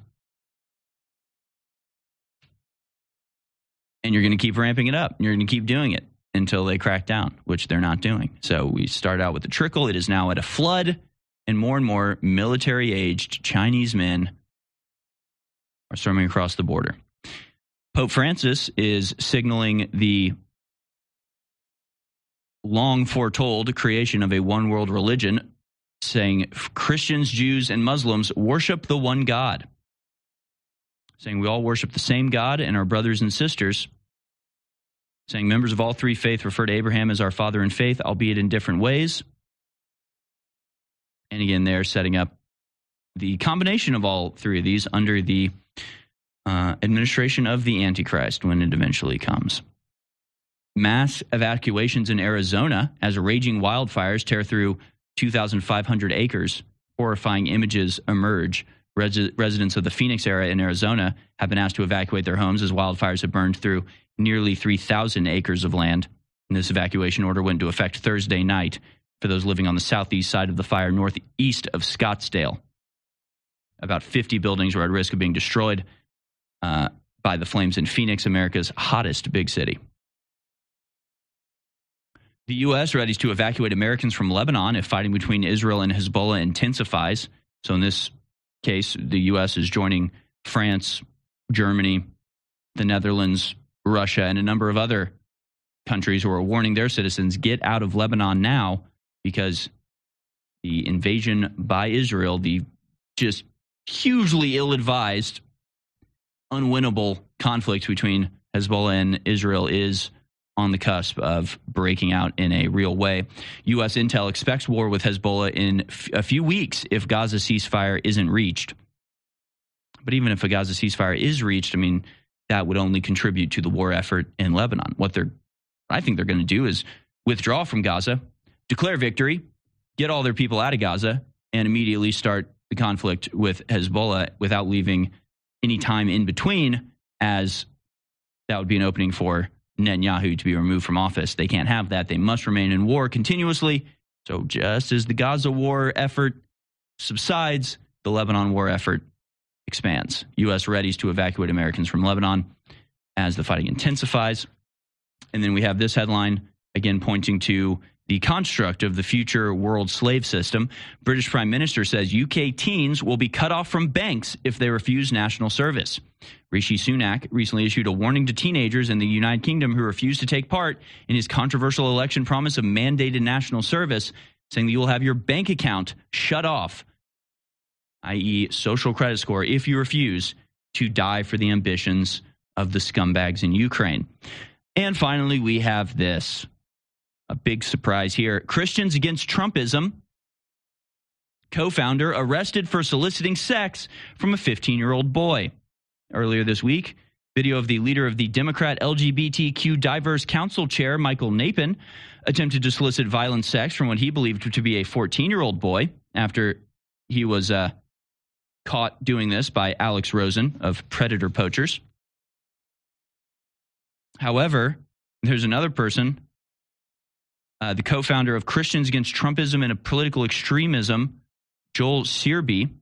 S17: And you're going to keep ramping it up. You're going to keep doing it until they crack down, which they're not doing. So we start out with a trickle. It is now at a flood, and more and more military-aged Chinese men are storming across the border. Pope Francis is signaling the long foretold creation of a one-world religion, saying Christians, Jews, and Muslims worship the one God. Saying we all worship the same God and our brothers and sisters, saying members of all three faiths refer to Abraham as our father in faith, albeit in different ways. And again, they're setting up the combination of all three of these under the uh, administration of the Antichrist when it eventually comes. Mass evacuations in Arizona as raging wildfires tear through two thousand five hundred acres. Horrifying images emerge. Res- residents of the Phoenix area in Arizona have been asked to evacuate their homes as wildfires have burned through nearly three thousand acres of land. And this evacuation order went into effect Thursday night for those living on the southeast side of the fire, northeast of Scottsdale. About fifty buildings were at risk of being destroyed uh, by the flames in Phoenix, America's hottest big city. The U S readies to evacuate Americans from Lebanon if fighting between Israel and Hezbollah intensifies. So in this case, the U S is joining France, Germany, the Netherlands, Russia, and a number of other countries who are warning their citizens, get out of Lebanon now, because the invasion by Israel, the just hugely ill-advised, unwinnable conflict between Hezbollah and Israel is on the cusp of breaking out in a real way. U S intel expects war with Hezbollah in f- a few weeks if Gaza ceasefire isn't reached. But even if a Gaza ceasefire is reached, I mean, that would only contribute to the war effort in Lebanon. What they're, I think they're going to do is withdraw from Gaza, declare victory, get all their people out of Gaza, and immediately start the conflict with Hezbollah without leaving any time in between, as that would be an opening for Netanyahu to be removed from office. They can't have that. They must remain in war continuously. So just as the Gaza war effort subsides, the Lebanon war effort expands. U S readies to evacuate Americans from Lebanon as the fighting intensifies. And then we have this headline, again pointing to the construct of the future world slave system. British Prime Minister says U K teens will be cut off from banks if they refuse national service. Rishi Sunak recently issued a warning to teenagers in the United Kingdom who refuse to take part in his controversial election promise of mandated national service, saying that you will have your bank account shut off, that is social credit score, if you refuse to die for the ambitions of the scumbags in Ukraine. And finally, we have this. A big surprise here. Christians Against Trumpism co-founder arrested for soliciting sex from a fifteen-year-old boy. Earlier this week, video of the leader of the Democrat L G B T Q Diverse Council Chair, Michael Napin, attempted to solicit violent sex from what he believed to be a fourteen-year-old boy after he was uh, caught doing this by Alex Rosen of Predator Poachers. However, there's another person, Uh, the co-founder of Christians Against Trumpism and Political Extremism, Joel Searby.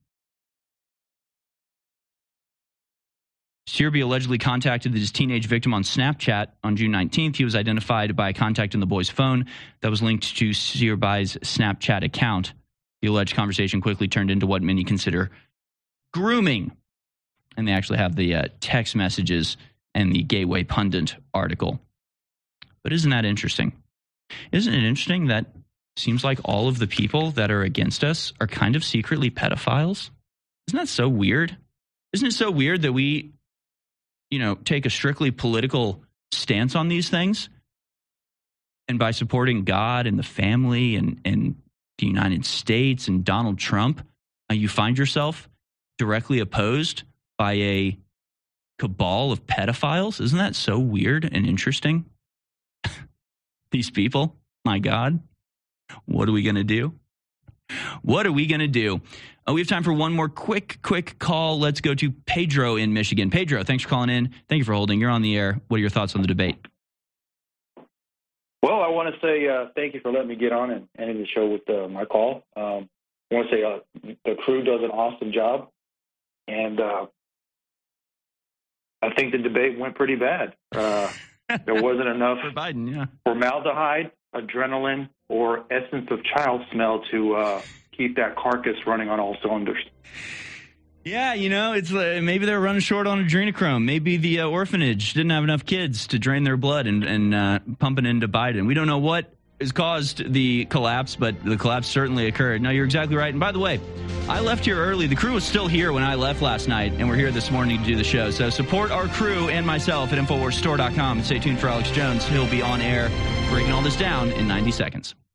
S17: Searby allegedly contacted his teenage victim on Snapchat on June nineteenth. He was identified by a contact in the boy's phone that was linked to Searby's Snapchat account. The alleged conversation quickly turned into what many consider grooming. And they actually have the uh, text messages and the Gateway Pundit article. But isn't that interesting? Isn't it interesting that it seems like all of the people that are against us are kind of secretly pedophiles? Isn't that so weird? Isn't it so weird that we, you know, take a strictly political stance on these things? And by supporting God and the family and, and the United States and Donald Trump, uh, you find yourself directly opposed by a cabal of pedophiles? Isn't that so weird and interesting? These people, my God, what are we going to do? What are we going to do? Uh, we have time for one more quick, quick call. Let's go to Pedro in Michigan. Pedro, thanks for calling in. Thank you for holding. You're on the air. What are your thoughts on the debate?
S5: Well, I want to say uh, thank you for letting me get on and ending the show with uh, my call. Um, I want to say uh, the crew does an awesome job, and uh, I think the debate went pretty bad. Uh, there wasn't enough
S17: for Biden, yeah.
S5: formaldehyde, adrenaline, or essence of child smell to uh, keep that carcass running on all cylinders.
S17: Yeah, you know, it's uh, maybe they're running short on adrenochrome. Maybe the uh, orphanage didn't have enough kids to drain their blood and, and uh, pump it into Biden. We don't know what has caused the collapse, but the collapse certainly occurred. No, you're exactly right. And by the way, I left here early. The crew was still here when I left last night, and we're here this morning to do the show. So support our crew and myself at Infowars Store dot com. And stay tuned for Alex Jones. He'll be on air breaking all this down in ninety seconds.